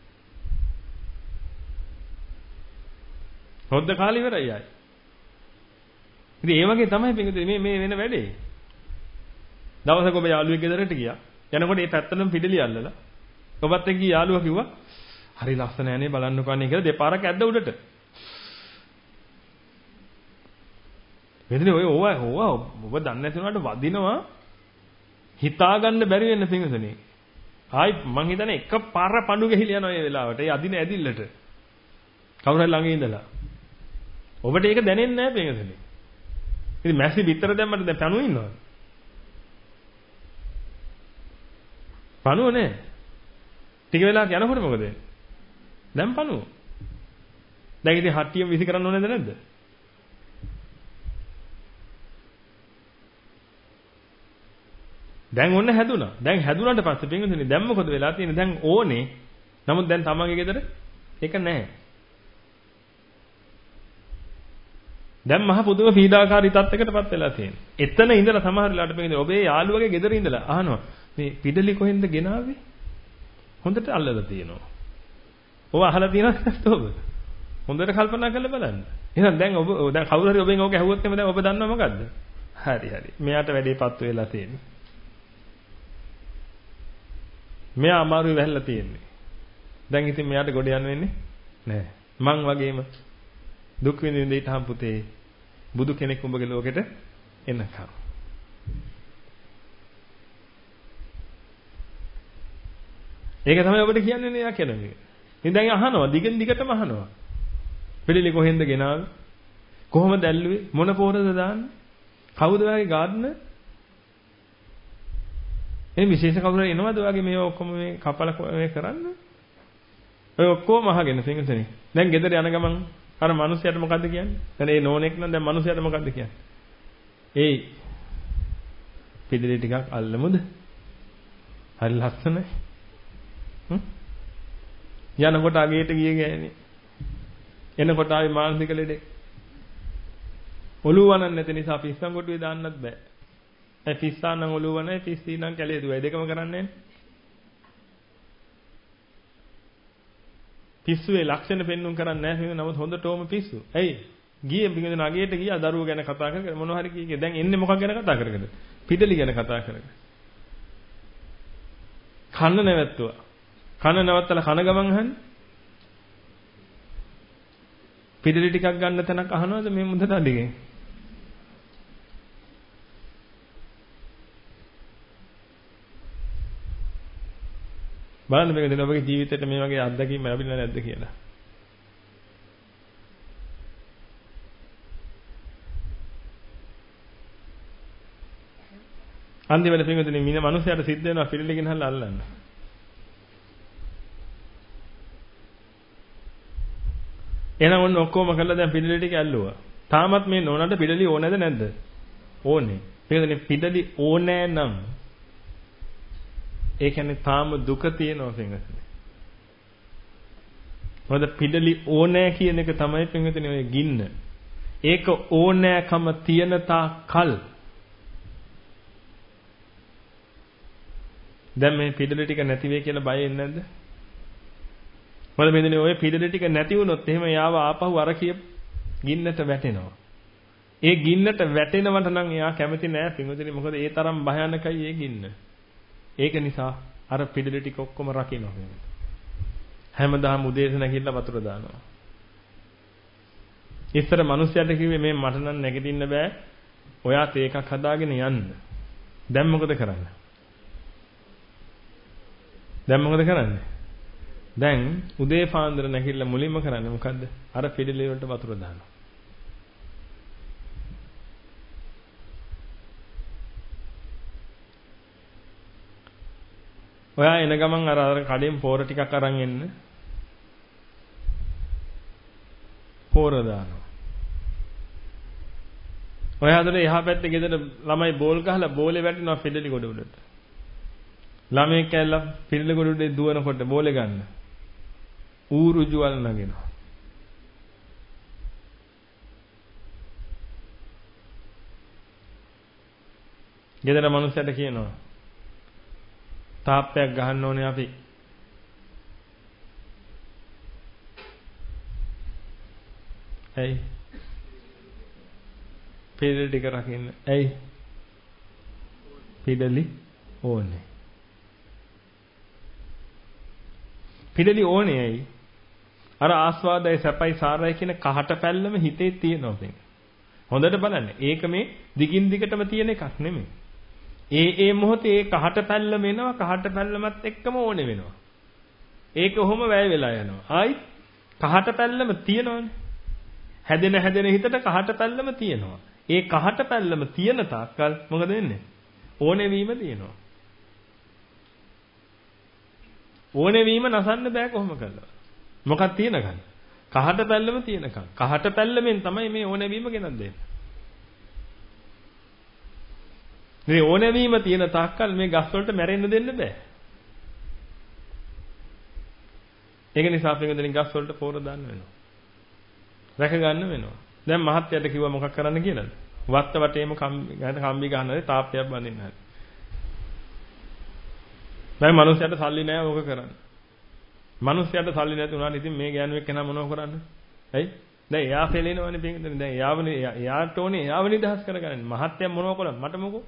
හොද්ද කාලේ ඉවරයි ආයි. ඉතින් ඒ වගේ තමයි පින්විතේ මේ වෙන වැඩේ. දවසක ඔබ යාළුවෙක් ගෙදරට ගියා. යනකොට ඒ පැත්තටම පිටලි අල්ලලා ඔබත් එක්ක යාළුවා කිව්වා හරි ලස්සන යන්නේ බලන්නකෝ අනේ කියලා දෙපාරක් ඇද්ද උඩට. මෙතන ඔය ඕවා ඔබ දන්නේ නැති උනාට වදිනවා හිතා ගන්න බැරි වෙන්න පින්විතනේ. ආයි මං හිතන්නේ එක පාර පඳු ගහිලා යනවා මේ වෙලාවට. ඒ අදින ඇදිල්ලට. කවුරු හරි ළඟ ඉඳලා. ඔබට ඒක දැනෙන්නේ නැහැ පින්විතනේ. ඉතින් මැස්සි විතර දැම්මට දැන් පණුව ඉන්නවද? පණුව නෑ. ටික වෙලාවක් යනකොට මොකද වෙන්නේ? දැන් පණුව. දැන් ඉතින් හට්ටියම විසි කරන්න ඕනේද නැද්ද? දැන් ඔන්න හැදුනා. දැන් හැදුනාට පස්සේ පින්විතනේ දැන් මොකද වෙලා තියෙන්නේ? දැන් ඕනේ. නමුත් දැන් තමන්ගේ ගෙදර ඒක නැහැ. දැන් මහ පුදුම පීඩාකාරී තත්යකටපත් වෙලා තියෙනවා. එතන ඉඳලා සමහර වෙලාවට පින්විතනේ ඔබේ යාළුවගේ ගෙදර ඉඳලා අහනවා මේ පිටලි කොහෙන්ද ගෙනාවේ? හොඳට අල්ලලා තියෙනවා. ඔබ අහලා තියෙනවද නැත්නම් ඔබ? හොඳට කල්පනා කරලා බලන්න. එහෙනම් දැන් ඔබ දැන් කවුරු හරි ඔබෙන් ඕක ඇහුවොත් එimhe දැන් ඔබ දන්නව මොකද්ද? හරි හරි. මෙයාට වැඩේපත් වෙලා තියෙන්නේ. මෙයා අමාරුයි වැහැලා තියෙන්නේ. දැන් ඉතින් මෙයාට ගොඩ යන්න වෙන්නේ නැහැ. මං වගේම දුක් විඳින්න ඉතහම් පුතේ බුදු කෙනෙක් උඹගේ ලෝකෙට එන්නකම්. ඒක තමයි ඔබට කියන්නේ නේ යා කියන්නේ. ඉතින් දැන් අහනවා දිගින් දිගටම අහනවා. පිළිලි කොහෙන්ද ගෙනාවේ? කොහොමද ඇල්ලුවේ? මොන පොරද දාන්නේ? කවුද ඔයාගේ ගාඩ්නර්? එනේ විශේෂ කවුරු හරි එනවද ඔයාගේ මේ ඔක්කොම මේ කපල මේ කරන්න? ඔය ඔක්කොම අහගෙන සිංහසනේ. දැන් ගෙදර යන ගමන් අර මිනිහයාට මොකද්ද කියන්නේ? දැන් ඒ නෝනෙක් නම් දැන් මිනිහයාට මොකද්ද කියන්නේ? ඒයි පිළිලි ටිකක් අල්ලමුද? හරි ලස්සනයි. යනකොට අගේට ගිය ගෑනේ. එනකොට ආවේ මානසික ලෙඩේ. ඔළුව වනන්න නැති නිසා පිස්සන් කොටුවේ දාන්නත් බෑ. ඒ පිස්සා නම් ඔළුව වනයි පිස්සී නම් කැලේ දුවයි දෙකම කරන්නේ නැහැ. පිස්සුවේ ලක්ෂණ පෙන්වුම් කරන්නේ නැහැ නමුත් හොඳටම පිස්සු. ඇයි? ගියේ පිටින් අගේට ගියා දරුවෝ ගැන කතා කරගෙන මොනවා හරි කීකේ. දැන් එන්නේ මොකක් ගැන කතා කරගෙන? පිටලි ගැන කතා කරගෙන. කන්න නැවැත්තුවා. කන නවත්තලා කන ගමන් අහන්නේ. පිටලි ටිකක් ගන්න තැනක් අහනවද මේ මුදට අඩියෙන්? බලන්න මේක දෙන ඔබගේ ජීවිතේට මේ වගේ අත්දැකීම් ලැබිලා නැද්ද කියලා. අන්තිමට පින්වතුනි මින මිනිහයාට සිද්ධ වෙනවා පිළිලි ගෙනහල්ලා අල්ලන්න. එහෙනම් ඔන්න ඔක්කොම කළා දැන් පිළිලි ටික ඇල්ලුවා. තාමත් මේ නෝනට පිළිලි ඕනේද නැද්ද? ඕනේ. පින්වතුනි පිටලි ඕනෑ නම් ඒ කියන්නේ තාම දුක තියෙනවා පින්වතුනි. මොකද පිටලි ඕනෑ කියන එක තමයි පින්වතුනි ඔය ගින්න. ඒක ඕනෑකම තියෙන තාක්කල් දැන් මේ පිටලි ටික නැති වෙයි කියලා බය එන්නේ නැද්ද? මොකද මෙතන ඔය පිටලි ටික නැති වුණොත් එහෙම යාව ආපහු අර කිය ගින්නට වැටෙනවා. ඒ ගින්නට වැටෙනවට නම් එයා කැමති නෑ පින්වතුනි. මොකද ඒ තරම් භයානකයි ඒ ගින්න. ඒක නිසා අර පිටලි ටික ඔක්කොම රකින්නවා පින්වතුනි. හැමදාම උදේට නැගිටලා වතුර දානවා. ඉස්සර මිනිස්සුන්ට කිව්වේ මේ මට නම් නැගිටින්න බෑ. ඔයාත් ඒකක් හදාගෙන යන්න. දැන් මොකද කරන්නේ? දැන් උදේ පාන්දර නැගිටලා මුලින්ම කරන්නේ මොකද්ද? අර පිළිලි වලට වතුර දානවා. ඔයා එන ගමන් අර කඩෙන් පෝර ටිකක් අරන් එන්න. පෝර දානවා. ඔයා අතට එහා පැත්තේ ගෙදර ළමයි බෝල් ගහලා බෝලේ වැටෙනවා පිළිලි ගොඩ උඩට. ළමයි කැල්ල පිළිලි ගොඩ උඩේ දුවනකොට බෝලේ ගන්න. ඌරුජුවල් නගිනවා. ගෙදර මිනිස්සුන්ට කියනවා තාප්පයක් ගහන්න ඕනේ අපි. ඇයි? පිළිලි ටික රකින්න. ඇයි? පිළිලි ඕනේ. පිළිලි ඕනේ ඇයි? අර ආස්වාදයි සැපයි සාරයි කියන කහට පැල්ලම හිතේ තියෙනවා දැන්. හොඳට බලන්න. ඒක මේ දිගින් දිගටම තියෙන එකක් නෙමෙයි. ඒ මොහොතේ ඒ කහට පැල්ලම එනවා. කහට පැල්ලමත් එක්කම ඕනේ වෙනවා. ඒක ඔහොම වැය වෙලා යනවා. ආයි කහට පැල්ලම තියෙනවනේ. හැදෙන හිතට කහට පැල්ලම තියෙනවා. ඒ කහට පැල්ලම තියෙන තාක්කල් මොකද වෙන්නේ? ඕනේ වීම තියෙනවා. ඕනේ වීම නසන්න බෑ කොහොම කළා. මොකක් තියෙනකන්? කහට පැල්ලම තියෙනකන්. කහට පැල්ලමෙන් තමයි මේ ඕනේ වීම ගෙනත් දෙන්නේ. මේ ඕනේ වීම තියෙන තාක්කල් මේ ගස් වලට මැරෙන්න දෙන්න බෑ. ඒක නිසා අපි මෙතනින් ගස් වලට පෝර දාන්න වෙනවා. රැක ගන්න වෙනවා. දැන් මහත්යට කිව්වා මොකක් කරන්න කියලාද? වත්ත වටේම කම්බි ගන්නනේ තාප්පයක් බඳින්න හරි. දැන් මිනිස්සුන්ට සල්ලි නැහැ ඕක කරන්න. මිනිස්සුන්ට සල්ලි නැති වුණාට ඉතින් මේ ගෑනුවෙක් කෙනා මොනව කරන්නේ? ඇයි? දැන් එයා පෙලෙනවනේ පිටින්. දැන් එයාට ඕනේ එයාව නිදහස් කරගන්න. මහත්ය මොනව කළා? මට මොකෝ?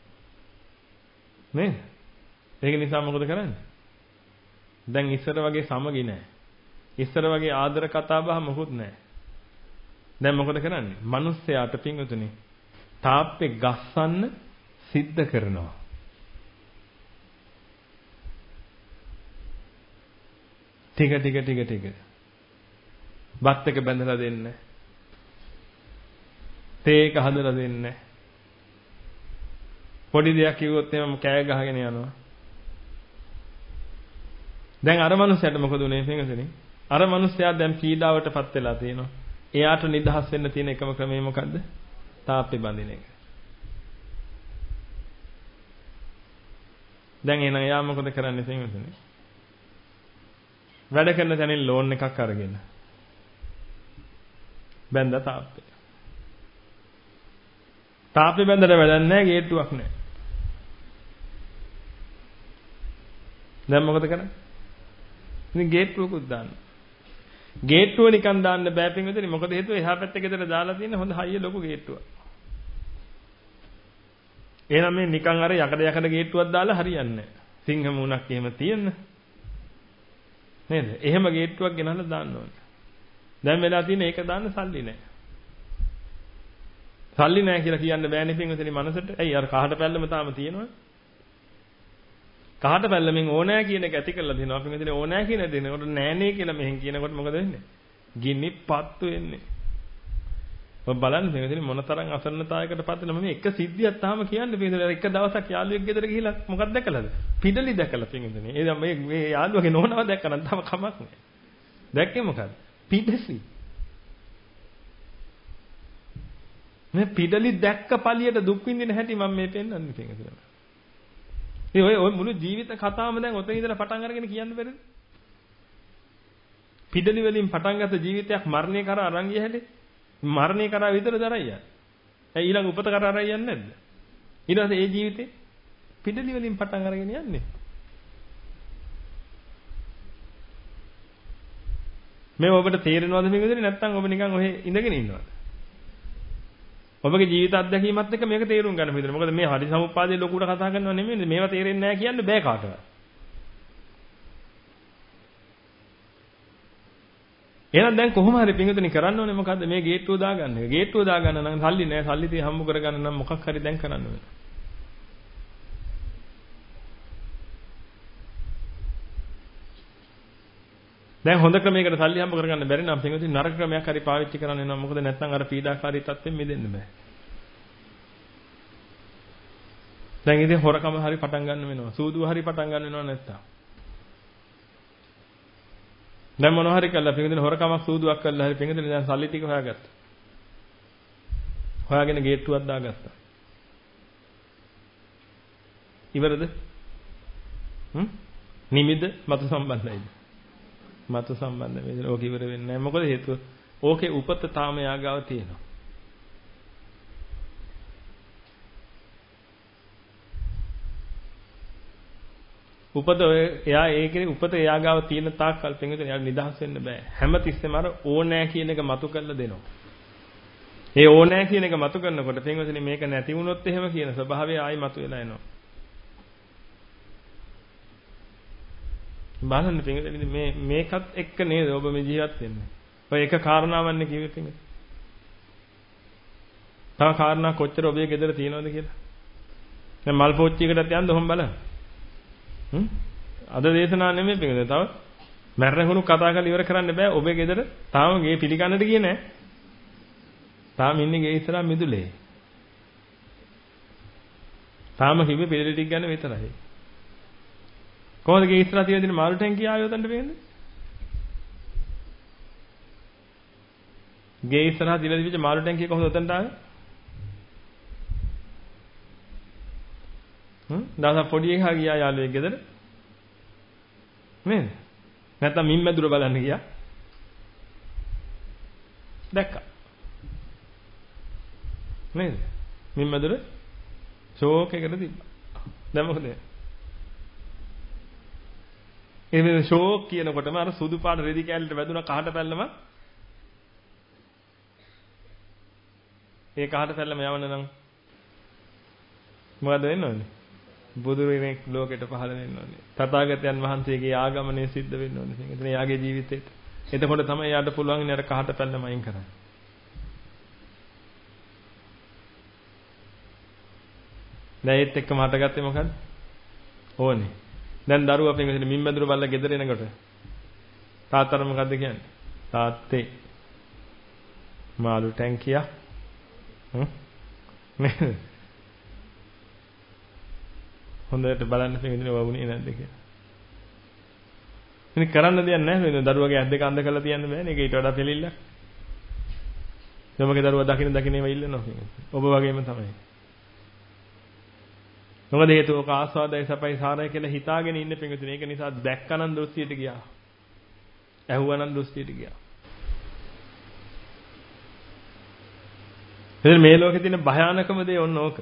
නේ? ඒක නිසා මොකද කරන්නේ? දැන් ඉස්සර වගේ සමගි නැහැ. ඉස්සර වගේ ආදර කතා බහ මොකුත් නැහැ. දැන් මොකද කරන්නේ? මිනිස්සයාට පින්වතුනි තාප්පේ ගස්සන්න සිද්ධ කරනවා. ටික. බත් එක බැඳලා දෙන්න. තේ එක හදලා දෙන්න. පොඩි දෙයක් කිව්වොත් එහම කෑ ගහගෙන යනවා. දැන් අර මනුස්සයාට මොකද උනේ පින්වතුනි? අර මනුස්සයා දැන් පීඩාවටපත් වෙලා තියෙනවා. එයාට නිදහස් වෙන්න තියෙන එකම ක්‍රමය මොකද්ද? තාප්පේ බඳින එක. දැන් එහෙනම් එයා මොකද කරන්නේ පින්වතුනි? වැඩ කරන තැනින් ලෝන් එකක් අරගෙන බැඳලා තාප්පේ. තාප්පේ බැඳලා වැඩක් නැහැ, ගේට්ටුවක් නැහැ. දැන් මොකද කරන්නේ? ඉතින් ගේට්ටුවකුත් දාන්න. ගේට්ටුව නිකන් දාන්න බෑ පින්වතුනි. මොකද හේතුව එහා පැත්තේ ගෙදර දාලා තියෙන හොඳ හයිය ලොකු ගේට්ටුවක්. එහෙනම් මේ නිකන් අර යකඩ ගේට්ටුවක් දාලා හරියන්නේ නැහැ. සිංහ මූණක් එහෙම තියෙන්න. නේද? එහෙම ගේට්ටුවක් ගෙනල්ලා දාන්න ඕනේ. දැන් වෙලා තියෙන ඒක දාන්න සල්ලි නැහැ. සල්ලි නැහැ කියලා කියන්න බෑනේ පින්වතුනි මනසට. ඇයි අර කහට පැල්ලම තාම තියෙනවා. කහට පැල්ලමින් ඕනෑ කියන එක ඇති කරලා දෙනවා. පින්වතුනි ඕනෑ කියන දෙනකොට නෑනේ කියලා මෙහෙන් කියනකොට මොකද වෙන්නේ? ගිනි පත්තු වෙන්නේ. ඔබ බලන්න පින්වතුනි මොනතරම් අසරණතාවයකට පත් වෙනවද? මේ එක සිද්ධියක් තාම කියන්නේ පින්වතුනි. එක දවසක් යාළුවෙක් ගෙදර ගිහිලා මොකක්ද දැකලාද? පිටලි දැකලා පින්වතුනි. ඒ මේ යාළුවගේ නෝනාව දැක්කනම් තාම කමක් නෑ. දැක්කේ මොකද්ද? පිටසි. මේ පිටලි දැක්ක පළියට දුක් විඳින හැටි මම මේ පෙන්නන්නේ පිටුතුනේ. ඉතින් ඔය මුළු ජීවිත කතාවම දැන් ඔතන ඉඳලා පටන් අරගෙන කියන්න බැරිද? පිටලි වලින් පටන් ගත්ත ජීවිතයක් මරණය කරා අරන් ගිය හැටි. මරණය කරා විතරද අරයි යන්නේ. ඒ ඊළඟ උපත කරා අරයි යන්නේ නැද්ද? ඊට පස්සේ ඒ ජීවිතේ පිටලි වලින් පටන් අරගෙන යන්නේ. මේ ඔබට තේරෙනවද මේ විදිහට නැත්නම් ඔබ නිකන් ඔහෙ ඉඳගෙන ඉන්නවද? ඔබගේ ජීවිත අත්දැකීමත් එක්ක මේක තේරුම් ගන්න විදිහට. මොකද මේ හරි සමුප්පාදයේ ලොකුට කතා කරනව නෙමෙයි. මේවා තේරෙන්නේ නැහැ කියන්න බෑ කාටවත්. එහෙනම් දැන් කොහොම හරි පින්විතනි කරන්න ඕනේ මොකද්ද මේ ගේට්ටුව දාගන්න එක. ගේට්ටුව දාගන්න නම් සල්ලි නැහැ. සල්ලි තිය හම්බ කරගන්න නම් මොකක් හරි දැන් කරන්න ඕනේ. දැන් හොඳ ක්‍රමයකට සල්ලි හම්බ කරගන්න බැරි නම් පින්විතනි නරක ක්‍රමයක් හරි පාවිච්චි කරන්න වෙනවා. මොකද නැත්නම් අර පීඩාකාරී තත්ත්වෙන් මිදෙන්න බෑ. දැන් ඉතින් හොරකම හරි පටන් ගන්න වෙනවා. සූදුව හරි පටන් ගන්න වෙනවා නැත්තම්. දැන් මොනවා හරි කළා පින්විතනි හොරකමක් සූදුවක් කළා හරි පින්විතනි දැන් සල්ලි ටික හොයාගත්තා. හොයාගෙන ගේට්ටුවක් දාගත්තා. ඉවරද? නිමිද මතු සම්බන්ධයිද? මතු සම්බන්ධ වේදන ඕක ඉවර වෙන්නේ නැහැ. මොකද හේතුව? ඕකේ උපත තාම යාගාව තියෙනවා. උපත එයා ඒකේ උපත එයාගාව තියෙන තාක් කල් පින්විතනේ එයා නිදහස් වෙන්න බෑ. හැමතිස්සෙම අර ඕනෑ කියන එක මතු කරලා දෙනවා. ඒ ඕනෑ කියන එක මතු කරනකොට පින්විතනේ මේක නැති වුණොත් එහෙම කියන ස්වභාවය ආයි මතු වෙලා එනවා. බලන්න පින්විතනේ මේකත් එක්ක නේද ඔබ මේ ජීවත් වෙන්නේ. ඔය එක කාරණාවන්නේ කිව්වේ පින්විතනේ. තව කාරණා කොච්චර ඔබේ ගෙදර තියෙනවද කියලා. දැන් මල් පෝච්චියකටත් යන්න ඔහොම බලන්න. අද දේශනා නෙමෙයි පිටුනේ. තව මැරෙනකුණු කතා කරලා ඉවර කරන්න බෑ. ඔබේ ගෙදර තාම ගේ පිළිගන්නට ගියේ නෑ. තාම ඉන්නේ ගේ ඉස්සරහා මිදුලේ. තාම කිව්වේ පිළිලි ටික ගන්න විතරයි. කොහොමද ගේ ඉස්සරහා තියෙන දින මාළු ටැංකිය ආවේ උතන්ට වෙන්නේ? ගේ ඉස්සරහා දිලා දිවිච්ච මාළු ටැංකිය කොහොමද උතන්ට ආවේ? දවසක් පොඩි එකා ගියා යාළුවෙක් ගෙදර. නේද? නැත්තම් මින්මැදුර බලන්න ගියා. දැක්කා. නේද? මින්මැදුර ෂෝක් එකකට තිබ්බා. දැන් මොකද? මේ ෂෝක් කියනකොටම අර සුදු පාට රෙදි කෑල්ලට වැදුනා කහට පැල්ලම. ඒ කහට පැල්ලම යවන්න නම් මොකද වෙන්න ඕනේ? බුදු වෙනෙක් ලෝකෙට පහළ වෙන්න ඕනේ. තථාගතයන් වහන්සේගේ ආගමනය සිද්ධ වෙන්න ඕනේ. එතන යාගේ ජීවිතේට. එතකොට තමයි යාට පුළුවන් ඉන්නේ අර කහට පැල්ලම අයින් කරන්න. දැන් ඒත් එක්කම හටගත්තේ මොකද්ද? ඕනේ. දැන් දරුවා අපෙන් මෙතන මින්බඳුර බල්ලා ගෙදර එනකොට තාත්තට මොකද්ද කියන්නේ? තාත්තේ මාළු ටැංකියක් නේද? හොඳට බලන්න පිළිඳින වුණේ නැද්ද කියලා. ඉතින් කරන්න දෙයක් නැහැ නේද? දරුවගේ ඇස් දෙක අඳ කරලා තියන්න බෑනේ. ඒක ඊට වඩා පිළිල්ලක්. තමගේ දරුවා දකින්න ඒවා ඉල්ලනවා කියන්නේ. ඔබ වගේම තමයි. මොකද හේතුව ඔක ආස්වාදයි සපයි සාරයි කියලා හිතාගෙන ඉන්න පිඟුතුනේ. ඒක නිසා දැක්කනම් දෘෂ්ටියට ගියා. ඇහුවනම් දෘෂ්ටියට ගියා. එතන මේ ලෝකේ තියෙන භයානකම දේ ඔන්න ඕක.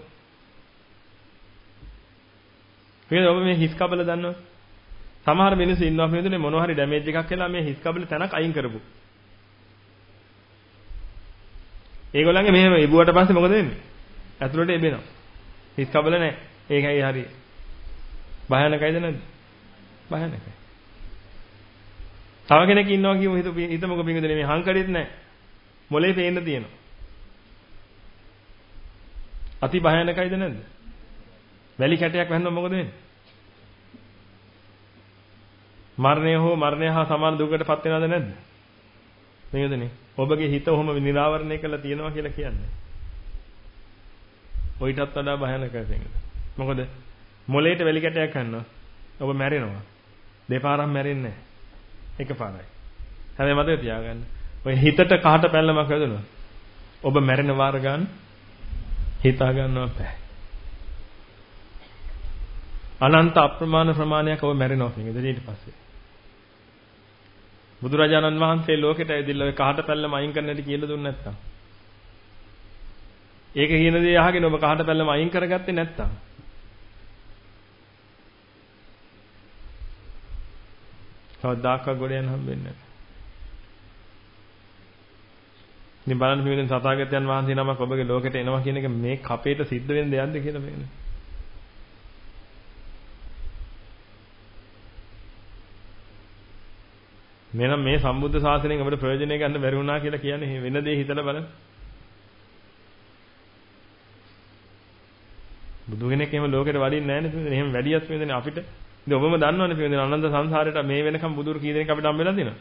ඔබ මේ හිස් කබල දන්නවද? සමහර මිනිස්සු ඉන්නවා මේ මොනවා හරි ඩැමේජ් එකක් කියලා මේ හිස් කබල තැනක් අයින් කරපු. ඒගොල්ලන්ගේ මෙහෙම ඉබුවට පස්සේ මොකද වෙන්නේ? ඇතුළට එබෙනවා. හිස් කබල නැහැ. ඒකයි හරි. භයානකයිද නැද්ද? භයානකයි. තව කෙනෙක් ඉන්නවා කියමු හිතමුකෝ පින්විතනේ මේ හංකඩෙත් නැහැ. මොලේ පේන්න තියෙනවා. අති භයානකයිද නැද්ද? වැලි කැටයක් වැන්නොත් මොකද වෙන්නේ? මරණය හෝ මරණය හා සමාන දුකකටපත් වෙනවද නැද්ද? මේකදනේ. ඔබගේ හිත ඔහොම නිරාවරණය කරලා තියනවා කියලා කියන්නේ. ඔයිටත් වඩා භයානකයි මේක. මොකද මොලේට වැලි කැටයක් ගන්නවා. ඔබ මැරෙනවා. දෙපාරක් මැරෙන්නේ නැහැ. එකපාරයි. හැබැයි මතක තියාගන්න. ඔය හිතට කහට පැල්ලමක් වැදුනොත් ඔබ මැරෙන වාර ගන්න හිතා ගන්නවා බෑ. අනන්ත අප්‍රමාණ ප්‍රමාණයක් ඔබ මැරෙනවා පින්විතනි ඊට පස්සේ. බුදුරජාණන් වහන්සේ ලෝකෙට ඇවිදilla ඔය කහට පැල්ලම අයින් කරන්න හැටි කියලා දුන්නේ නැත්තම්. ඒක කියන දේ අහගෙන ඔබ කහට පැල්ලම අයින් කරගත්තේ නැත්තම්. කවදාකවත් ගොඩ යන්න හම්බෙන්නේ නැහැ. ඉතින් බලන්න පින්විතනි සතාගතයන් වහන්සේ නමක් ඔබගේ ලෝකෙට එනවා කියන එක මේ කපේට සිද්ධ වෙන දෙයක්ද කියලා බලන්න. මෙන්න මේ සම්බුද්ධ ශාසනයෙන් අපිට ප්‍රයෝජනය ගන්න බැරි වුණා කියලා කියන්නේ වෙන දේ හිතලා බලන්න. බුදු කෙනෙක් එහෙම ලෝකෙට වඩින්නේ නැහැ නේද? එහෙම වැඩියත් වෙන්නේ අපිට. ඉතින් ඔබම දන්නවනේ පිළිදෙන අනන්ත සංසාරයට මේ වෙනකම් බුදුරු කී දෙනෙක් අපිට හම්බෙලා තියෙනවා.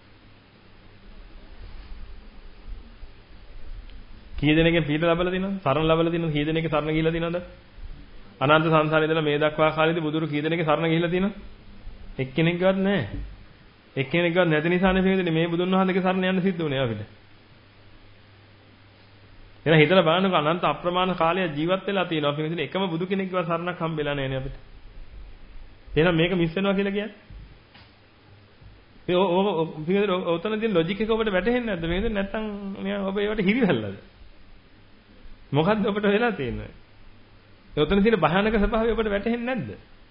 කී දෙනෙක්ගෙන් පිළිද ලැබලා තියෙනවද? සරණ ලැබලා තියෙනවද? කී දෙනෙක්ගේ සරණ ගිහිලා තියෙනවද? අනන්ත සංසාරේ ඉඳලා මේ දක්වා කාලෙදී බුදුරු කී දෙනෙක්ගේ සරණ ගිහිලා තියෙනවද? එක්කෙනෙක්වත් නැහැ. එක්කෙනෙක්වත් නැති නිසානේ පිළිදෙන්නේ මේ බුදුන් වහන්සේගේ සරණ යන්න සිද්ධ වුණේ අපිට. එහෙනම් හිතලා බලන්නකො අනන්ත අප්‍රමාණ කාලයක් ජීවත් වෙලා තියෙනවා පිළිදෙන්නේ එකම බුදු කෙනෙක්ගේ සරණක් හම්බෙලා නැහැ නේ අපිට. එහෙනම් මේක මිස් වෙනවා කියලා කියන්නේ? මේ ඔතන තියෙන ලොජික් එක ඔබට වැටහෙන්නේ නැද්ද මේකද නැත්නම් ඔබ ඒවට හිරිවැල්ලාද? මොකද්ද ඔබට වෙලා තියෙන්නේ? ඒ ඔතන තියෙන භයානක ස්වභාවය ඔබට වැටහෙන්නේ නැද්ද?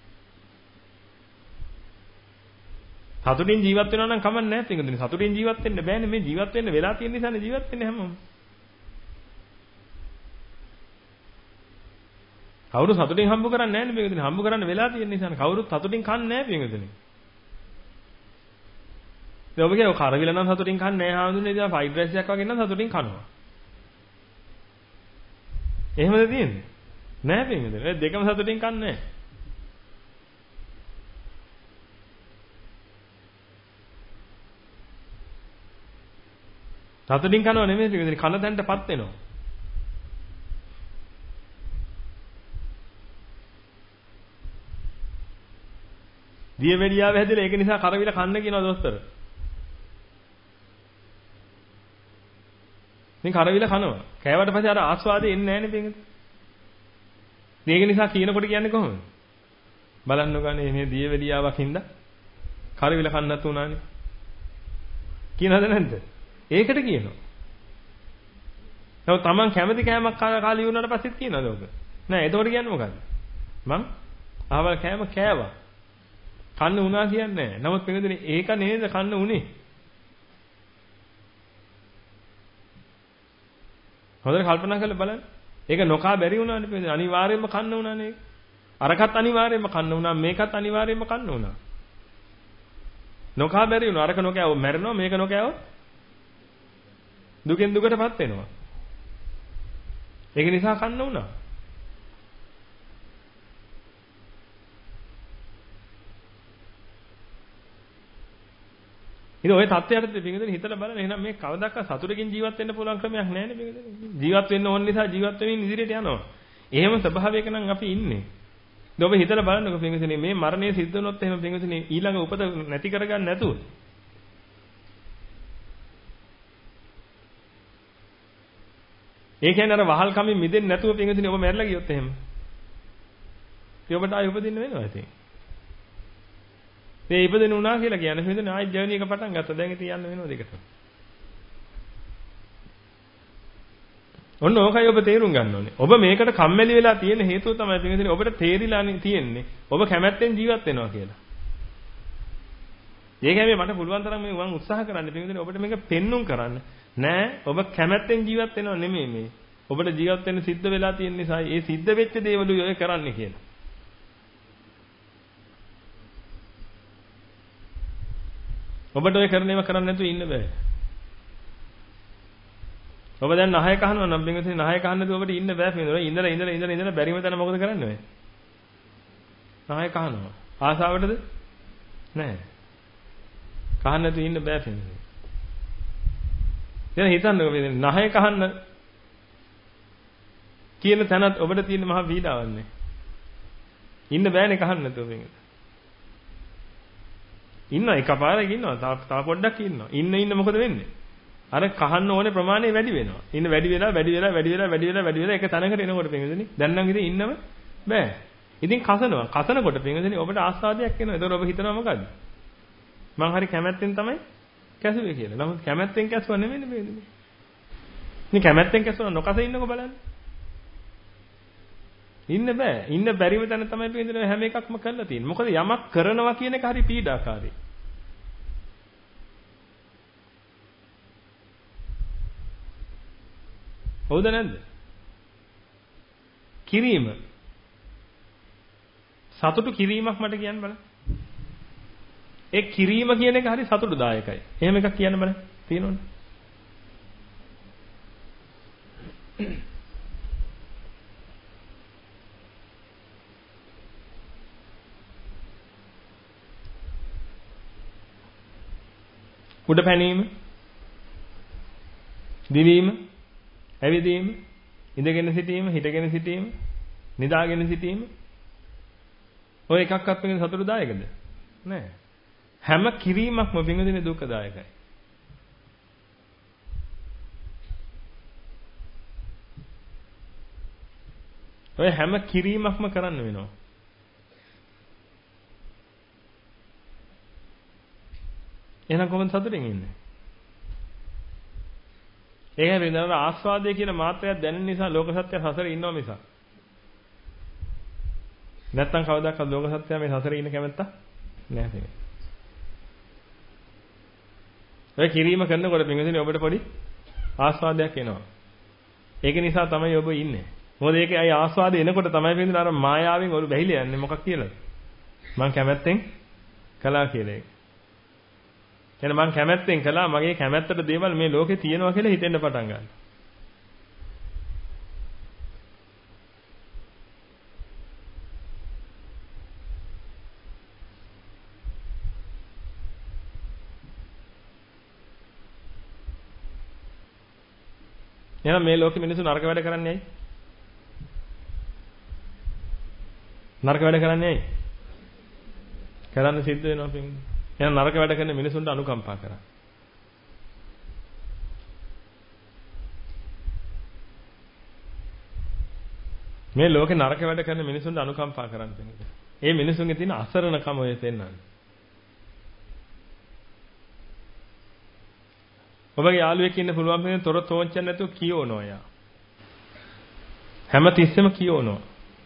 සතුටින් ජීවත් වෙනවා නම් කමක් නැහැ පිටුදින. සතුටින් ජීවත් වෙන්න බෑනේ මේ ජීවත් වෙන්න වෙලා තියෙන නිසානේ ජීවත් වෙන්නේ හැමෝම. කවුරු සතුටින් හම්බ කරන්නේ නැහැ නේ පිටුදින. හම්බ කරන්න වෙලා තියෙන නිසානේ. කවුරුත් සතුටින් කන්නේ නැහැ පිටුදින. දැන් ඔබ කියනවා කරවිල නම් සතුටින් කන්නේ නැහැ හාමුදුරනේ. ඉතින් ෆ්‍රයිඩ් රයිස් එකක් වගේ නම් සතුටින් කනවා. එහෙමද තියෙන්නේ? නැහැ පිටුදින. ඒ දෙකම සතුටින් කන්නේ නැහැ. සතුටින් කනවා නෙමෙයි පිටුදින. කන තැනටපත් වෙනවා. දියවැඩියාව හැදෙලා ඒක නිසා කරවිල කන්න කියනවා දොස්තර. මේ කරවිල කනවා. කෑවට පස්සේ අර ආස්වාදේ එන්නේ නැහැ නේ පිටින්. මේක නිසා කියනකොට කියන්නේ කොහොමද? බලන්නකෝ අනේ මේ දියවැඩියාවක් හින්දා කරවිල කන්නත් උනානේ. කියනවද නැද්ද? ඒකට කියනවා. නමුත් Taman කැමති කෑමක් කාලී වුණාට පස්සෙත් කියනවද ඔක? නෑ එතකොට කියන්නේ මොකද්ද? මං ආවල් කෑම කෑවා. කන්න උනා කියන්නේ නෑ. නමුත් පිටින් ඒක නේද කන්න උනේ. හොඳට කල්පනා කරලා බලන්න. ඒක නොකා බැරි වුණානේ පිටින් අනිවාර්යයෙන්ම කන්න උනානේ. අරකට අනිවාර්යයෙන්ම කන්න උනා මේකත් අනිවාර්යයෙන්ම කන්න උනා. නොකා බැරි වුණා. අරක නොකෑව මැරෙනවා මේක නොකෑව දුකෙන් දුකටපත් වෙනවා. ඒක නිසා කන්න උනා. ඉතින් ওই තත්ත්වයට පිටින් හිතලා බලන්න එහෙනම් මේ කවදාකවත් සතුටකින් ජීවත් වෙන්න පුළුවන් ක්‍රමයක් නැහැ නේ මේක. ජීවත් වෙන්න ඕන නිසා ජීවත් වෙමින් ඉදිරියට යනවා. එහෙම ස්වභාවයක නම් අපි ඉන්නේ. ඉතින් ඔබ හිතලා බලන්නකො පිටින් මේ මරණය සිද්ධ වුණොත් එහෙම පිටින් ඊළඟ උපත නැති කරගන්න නැතුව ඒ කියන්නේ අර වහල් කමින් මිදෙන්නේ නැතුව පිටින් ඔබ මැරලා ගියොත් එහෙම. ඒ ඔබට ආයෙ උපදින්න වෙනවා ඉතින්. මේ ඉපදෙන උනා කියලා කියන්නේ හිතෙන ආයෙ ජර්නි එක පටන් ගත්තා. දැන් ඉතින් යන්න වෙනවා දෙකට. ඔන්න ඕකයි ඔබ තේරුම් ගන්න ඕනේ. ඔබ මේකට කම්මැලි වෙලා තියෙන හේතුව තමයි පිටින් ඔබට තේරිලා තියෙන්නේ. ඔබ කැමැත්තෙන් ජීවත් වෙනවා කියලා. ඒක හැබැයි මට පුළුවන් තරම් මේ මම උත්සාහ කරන්න පිටින් ඔබට මේක පෙන්눔 කරන්න. නෑ ඔබ කැමැත්තෙන් ජීවත් වෙනව නෙමෙයි මේ. ඔබට ජීවත් වෙන්න සිද්ධ වෙලා තියෙන නිසා ඒ සිද්ධ වෙච්ච දේවලුයි ඔය කරන්නේ කියලා. ඔබට ඔය කරන ඒවා කරන්න නැතුව ඉන්න බෑ. ඔබ දැන් නහය කහනවා නම් බින්දුවේ නහය කහන්න නැතුව ඔබට ඉන්න බෑ පින්දුවේ. ඉඳලා බැරිම තැන මොකද කරන්නේ ඔය? නහය කහනවා. ආසාවටද? නෑ. කහන්න නැතුව ඉන්න බෑ පින්දුවේ. දැන් හිතන්නකෝ මේ නහය කහන්න කියන තැනත් ඔබට තියෙන මහා පීඩාවක් නේ. ඉන්න බෑනේ කහන්න නැතුව පින්දුවේ. ඉන්නවා එකපාරක් ඉන්නවා. තව පොඩ්ඩක් ඉන්නවා. ඉන්න මොකද වෙන්නේ? අර කහන්න ඕනේ ප්‍රමාණය වැඩි වෙනවා. ඉන්න වැඩි වෙලා එක තැනකට එනකොට පින්වතුනි දැන් නම් ඉතින් ඉන්නම බෑ. ඉතින් කසනවා. කසනකොට පින්වතුනි ඔබට ආස්වාදයක් එනවා. ඒතකොට ඔබ හිතනවා මොකද්ද? මං හරි කැමැත්තෙන් තමයි කැසුවේ කියලා. නමුත් කැමැත්තෙන් කැසුවා නෙමෙයි පින්වතුනි. ඉතින් කැමැත්තෙන් කැසුවා නොකස ඉන්නකෝ බලන්න. ඉන්න බෑ. ඉන්න බැරිව තැන තමයි පින්වතුනි හැම එකක්ම කරලා තියෙන්නේ. මොකද යමක් කරනවා කියන එක හරි පීඩාකාරී. හවුද නැද්ද? කිරීම. සතුටු කිරීමක් මට කියන්න බලන්න. ඒ කිරීම කියන එක හරි සතුටුදායකයි. එහෙම එකක් කියන්න බලන්න. තියෙනවද? උඩ පැනීම, දිවීම, ඇවිදීම, ඉඳගෙන සිටීම, හිටගෙන සිටීම, නිදාගෙන සිටීම ඔය එකක්වත් වෙන සතුටුදායකද? නෑ. හැම කිරීමක්ම පින්වදිනේ දුක්ඛදායකයි. ඔය හැම කිරීමක්ම කරන්න වෙනවා. එහෙනම් කොහොමද සතුටින් ඉන්නේ? ඒක වෙනම ආස්වාදයේ කියන මාත්‍රයක් දැනෙන නිසා ලෝක සත්‍ය සසරේ ඉන්නවා මිසක්. නැත්තම් කවදාකවත් ලෝක සත්‍ය මේ සසරේ ඉන්න කැමැත්ත නැහැ නේ. ඔය කිරීම කරනකොට පින්වදිනේ ඔබට පොඩි ආස්වාදයක් එනවා. ඒක නිසා තමයි ඔබ ඉන්නේ. මොකද ඒකේ අය ආස්වාදේ එනකොට තමයි පින්වදිනේ අර මායාවෙන් ඔලු බැහිලා යන්නේ මොකක් කියලාද? මං කැමැත්තෙන් කළා කියලා ඒක. එහෙනම් මං කැමැත්තෙන් කළා මගේ කැමැත්තට දේවල් මේ ලෝකේ තියෙනවා කියලා හිතෙන්න පටන් ගන්නවා. එහෙනම් මේ ලෝකෙ මිනිස්සු නරක වැඩ කරන්නේ ඇයි? නරක වැඩ කරන්නේ ඇයි? කරන්න සිද්ධ වෙනවා පිටින්. එහෙනම් නරක වැඩ කරන මිනිසුන්ට අනුකම්පා කරා. මේ ලෝකේ නරක වැඩ කරන මිනිසුන්ට අනුකම්පා කරන්න පිටින්. ඒ මිනිසුන්ගේ තියෙන අසරණකම ඔය පෙන්නන්නේ. ඔබගේ යාළුවෙක් ඉන්න පුළුවන් වෙන තොර තෝංචන් නැතුව කියවනවා යා. හැම තිස්සෙම කියවනවා.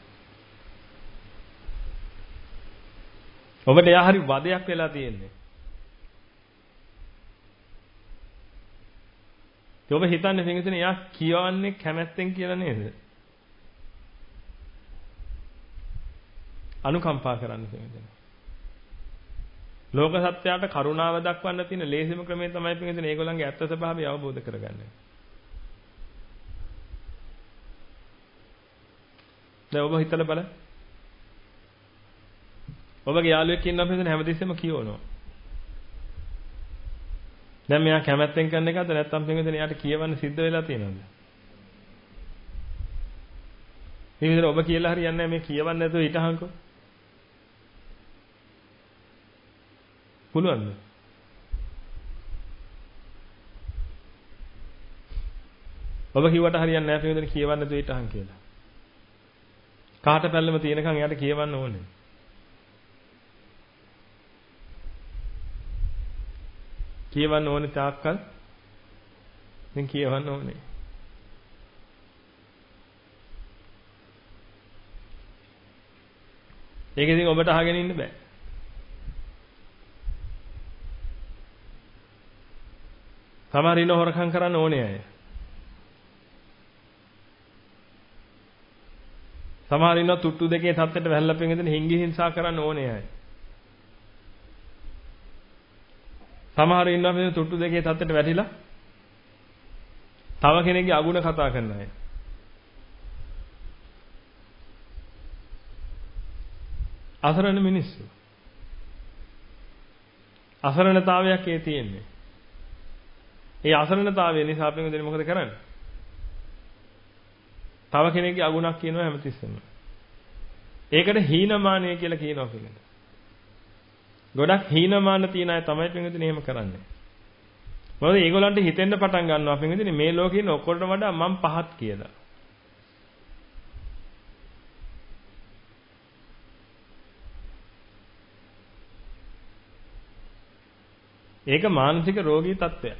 ඔබට යා හරි වදයක් වෙලා තියෙන්නේ. ඔබ හිතන්නේ පිටින් යා කියවන්නේ කැමැත්තෙන් කියලා නේද? අනුකම්පා කරන්න පිටින්. ලෝක සත්‍යයට කරුණාව දක්වන්න තියෙන ලේසිම ක්‍රමය තමයි පිටින් ඒගොල්ලන්ගේ ඇත්ත ස්වභාවය අවබෝධ කරගන්න. දැන් ඔබ හිතලා බලන්න. ඔබගේ යාළුවෙක් ඉන්නවා පිටින් හැමතිස්සෙම කියවනවා. දැන් මෙයා කැමැත්තෙන් කරන එකද නැත්නම් පිටින් එයාට කියවන්න සිද්ධ වෙලා තියෙනවද? මේ විදිහට ඔබ කියලා හරියන්නේ නැහැ මේ කියවන්න නැතුව හිටහංකෝ. පුළුවන්ද? ඔබ කිව්වට හරියන්නේ නැහැ පිටින් කියවන්න නැතුව හිටහං කියලා. කාට පැල්ලම තියෙනකන් එයාට කියවන්න ඕනේ. කියවන්න ඕනේ තාක්කල් දැන් කියවන්න ඕනේ. ඒක ඉතින් ඔබට අහගෙන ඉන්න බෑ. සමහර ඉන්න හොරකම් කරන්න ඕනේ අය. සමහර ඉන්න තුට්ටු දෙකේ තත්ත්වයට වැල්ලා පෙඟෙන හිංගි හිංසා කරන්න ඕනේ අය. සමහර ඉන්නවා මේ තුට්ටු දෙකේ තත්ත්වයට වැටිලා තව කෙනෙක්ගේ අගුණ කතා කරන අය. අසරණ මිනිස්සු. අසරණතාවයක් ඒ තියෙන්නේ. ඒ අසරණතාවය නිසා අපි මොකද කරන්නේ? තව කෙනෙක්ගේ අගුණක් කියනවා හැමතිස්සෙම. ඒකට හීනමානය කියලා කියනවා පිළිගන්න. ගොඩක් හීනමාන තියන අය තමයි පින්විතනේ එහෙම කරන්නේ. මොකද ඒගොල්ලන්ට හිතෙන්න පටන් ගන්නවා පින්විතනේ මේ ලෝකේ ඉන්න ඔක්කොටම වඩා මම පහත් කියලා. ඒක මානසික රෝගී තත්ත්වයක්.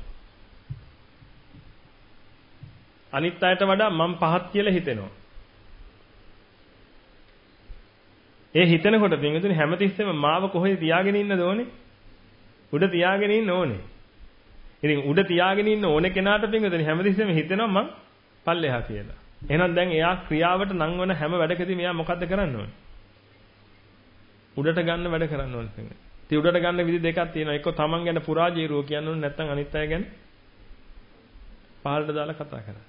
අනිත් අයට වඩා මම පහත් කියලා හිතෙනවා. ඒ හිතනකොට පින්විතනේ හැමතිස්සෙම මාව කොහෙද තියාගෙන ඉන්නද ඕනේ? උඩ තියාගෙන ඉන්න ඕනේ. ඉතින් උඩ තියාගෙන ඉන්න ඕනේ කෙනාට පින්විතනේ හැමතිස්සෙම හිතෙනවා මං පල්ලෙහා කියලා. එහෙනම් දැන් එයා ක්‍රියාවට නම් වන හැම වැඩකදීම එයා මොකද්ද කරන්න ඕනේ? උඩට ගන්න වැඩ කරන්න ඕනේ පින්විතනේ. ඉතින් උඩට ගන්න විදි දෙකක් තියෙනවා. එක්ක තමන් ගැන පුරාජීරුව කියන්න ඕනේ නැත්නම් අනිත් අය ගැන පහළට දාලා කතා කරන්න.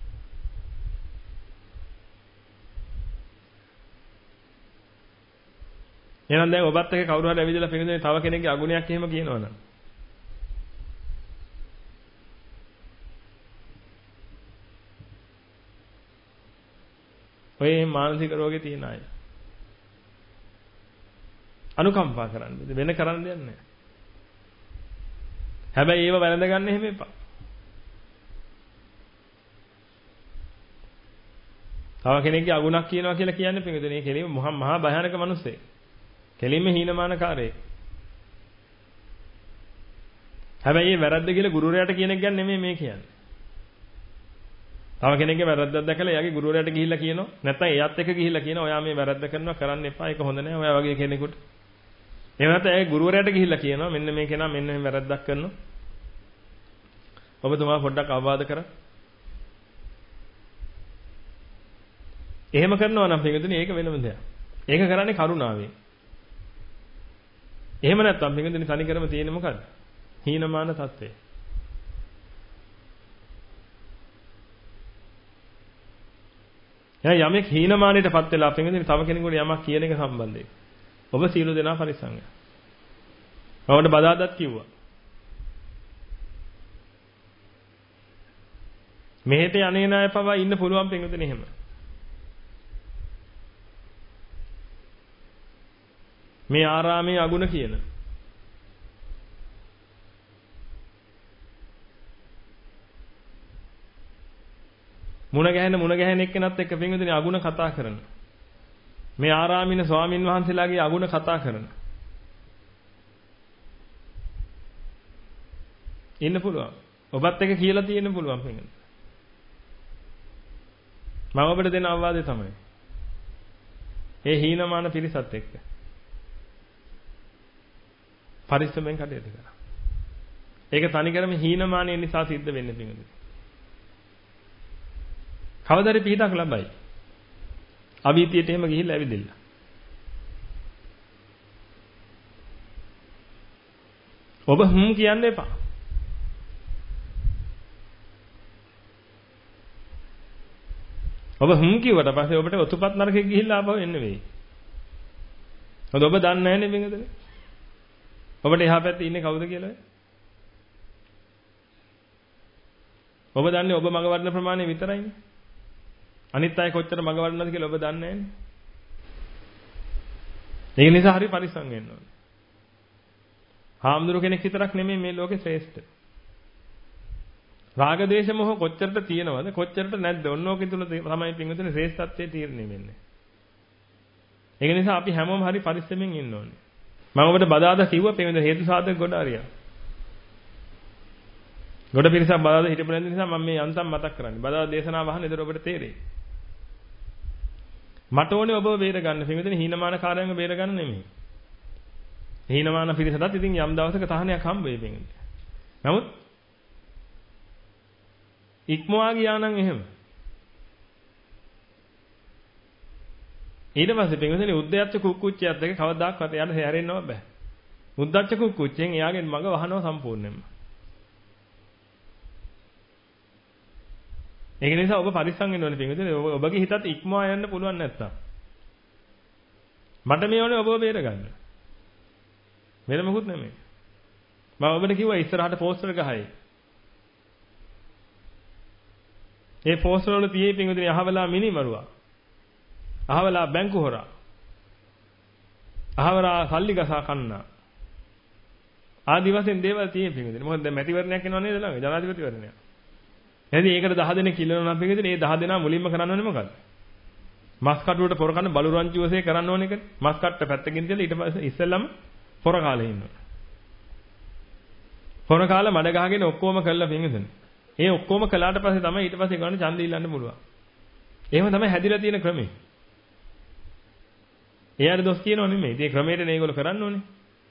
එහෙනම් දැන් ඔබත් එක්ක කවුරු හරි ඇවිදලා පින්විතනේ තව කෙනෙක්ගේ අගුණයක් එහෙම කියනවනම් ඔය මානසික රෝගේ තියෙන අය අනුකම්පා කරන්න වෙන කරන්න දෙයක් නැහැ. හැබැයි ඒව වැළඳ ගන්න එහෙම එපා. තව කෙනෙක්ගේ අගුණක් කියනවා කියලා කියන්නේ පින්විතනේ කෙලින්ම මහා භයානක මිනිස්සෙක්. කෙලින්ම හීනමානකාරයෙක්. හැබැයි මේ වැරද්ද කියලා ගුරුවරයාට කියන එක ගැන නෙමෙයි මේ කියන්නේ. තව කෙනෙක්ගේ වැරද්දක් දැකලා එයාගේ ගුරුවරයාට ගිහිල්ලා කියනවා නැත්නම් එයාත් එක්ක ගිහිල්ලා කියනවා ඔයා මේ වැරද්ද කරනවා කරන්න එපා ඒක හොඳ නෑ ඔයා වගේ කෙනෙකුට. එහෙම නැත්නම් එයාගේ ගුරුවරයාට ගිහිල්ලා කියනවා මෙන්න මේ කෙනා මෙන්න මේ වැරද්දක් කරනවා. ඔබතුමා පොඩ්ඩක් අවවාද කරා. එහෙම කරනවා නම් පින්විතනේ ඒක වෙනම දෙයක්. ඒක කරන්නේ කරුණාවෙන්. එහෙම නැත්නම් පින්විතනේ තනිකරම තියෙන්නේ මොකද්ද? හීනමාන තත්ත්වය. යමෙක් හීනමානයටපත් වෙලා පින්විතනේ තව කෙනෙකුට යමක් කියන එක සම්බන්ධයෙන්. ඔබ සියලු දෙනා පරිස්සම් වෙන්න. මමට බදාදත් කිව්වා. මෙහෙට යන්නේ නැය පවා ඉන්න පුළුවන් පින්විතනේ එහෙම. මේ ආරාමයේ අගුණ කියන මුණ ගැහෙන එක්කෙනත් එක්ක පින්විතනේ අගුණ කතා කරන මේ ආරාමින ස්වාමින් වහන්සේලාගේ අගුණ කතා කරන ඉන්න පුළුවන්. ඔබත් එක කියලා තියෙන්න පුළුවන් පින්විතනේ. මම ඔබට දෙන අවවාදය තමයි. ඒ හීනමාන පිරිසත් එක්ක පරිස්සමෙන් කටයුතු කරා. ඒක තනිකරම හීනමානය නිසා සිද්ධ වෙන්නේ පින්විතනේ. කවදාරි පිටක් ලබයි. අවීතියට එහෙම ගිහිල්ලා ඇවිදින්න. ඔබ කියන්න එපා. ඔබ කිව්වට පස්සේ ඔබට ඔතුපත් නරකෙ ගිහිල්ලා ආපහු එන්න වෙයි. මොකද ඔබ දන්නේ නැහැ නේ මේකද? ඔබට එහා පැත්තේ ඉන්නේ කවුද කියලා? ඔබ දන්නේ ඔබ මග වඩන ප්‍රමාණය විතරයිනේ. අනිත් අය කොච්චර මග වඩනවද කියලා ඔබ දන්නේ නැහැනේ. ඒක නිසා හරි පරිස්සම් වෙන්න ඕනේ. හාමුදුරු කෙනෙක් විතරක් නෙමෙයි මේ ලෝකේ ශ්‍රේෂ්ඨ. රාග දේශ මොහ කොච්චරට තියෙනවද කොච්චරට නැද්ද? ඔන්නෝක තුල තමයි පින්විතනේ ශ්‍රේෂ්ඨත්වයේ තීරණය වෙන්නේ. ඒක නිසා අපි හැමෝම හරි පරිස්සමෙන් ඉන්න ඕනේ. මම ඔබට බදාදා කිව්වා පින්විතනේ හේතු සාධක ගොඩ අරියා. ගොඩ පිරිසක් බදාදා හිටපු නැති නිසා මම මේ යන්තම් මතක් කරන්නේ. බදාදා දේශනාව අහන්න ඉතින් ඔබට තේරෙයි. මට ඕනේ ඔබව බේර ගන්න. පින්විතනේ හීනමාන කාර්යයන්ව බේර ගන්න නෙමෙයි. හීනමාන පිරිසටත් ඉතින් යම් දවසක තහනයක් හම්බ වෙයි පින්විතනේ. නමුත් ඉක්මවා ගියා නම් එහෙම. ඊට පස්සේ පින්විතනේ උද්දච්ච කුක්කුච්චයත් එක කවදාවත් යාට හැරෙන්නව බෑ. උද්දච්ච කුක්කුච්චෙන් එයාගේ මග වහනවා සම්පූර්ණයෙන්ම. ඒක නිසා ඔබ පරිස්සම් වෙන්න ඕනේ පින්විතනේ. ඔබගේ හිතත් ඉක්මවා යන්න පුළුවන් නැත්තම්. මට මේ ඕනේ ඔබව බේර ගන්න. වෙන මොකුත් නෙමෙයි. මම ඔබට කිව්වා ඉස්සරහට පෝස්ටර් ගහයි. ඒ පෝස්ටර් වල තියෙයි පින්විතනේ අහවලා මිනිමරුවා. අහවලා බැංකු හොරා. අහවලා සල්ලි ගසා කන්නා. ආදි වශයෙන් දේවල් තියෙන පිංගුතුනි. මොකද දැන් මැතිවරණයක් එනවා නේද ළඟ? ජනාධිපතිවරණයක්. එහෙනම් ඒකට 10 දෙනෙක් ඉල්ලනවා නම් පිංගුතුනි මේ 10 දෙනා මුලින්ම කරන්න ඕනේ මොකද්ද? මස් කටුවට පොර කන බලු රංචුවසේ කරන්න ඕනේ එකනේ. මස් කට්ට පැත්තකින් තියලා ඊට පස්සේ ඉස්සෙල්ලම පොර කාලේ ඉන්නවා. පොර කාලා මඩ ගහගෙන ඔක්කොම කළා පිංගුතුනි. ඒ ඔක්කොම කළාට පස්සේ තමයි ඊට පස්සේ ගන්න ඡන්දය ඉල්ලන්න පුළුවන්. එහෙම තමයි හැදිලා තියෙන ක්‍රමය. එයාට දොස් කියනව නෙමෙයි. ඉතින් ක්‍රමයටනේ මේගොල්ලෝ කරන්න ඕනේ.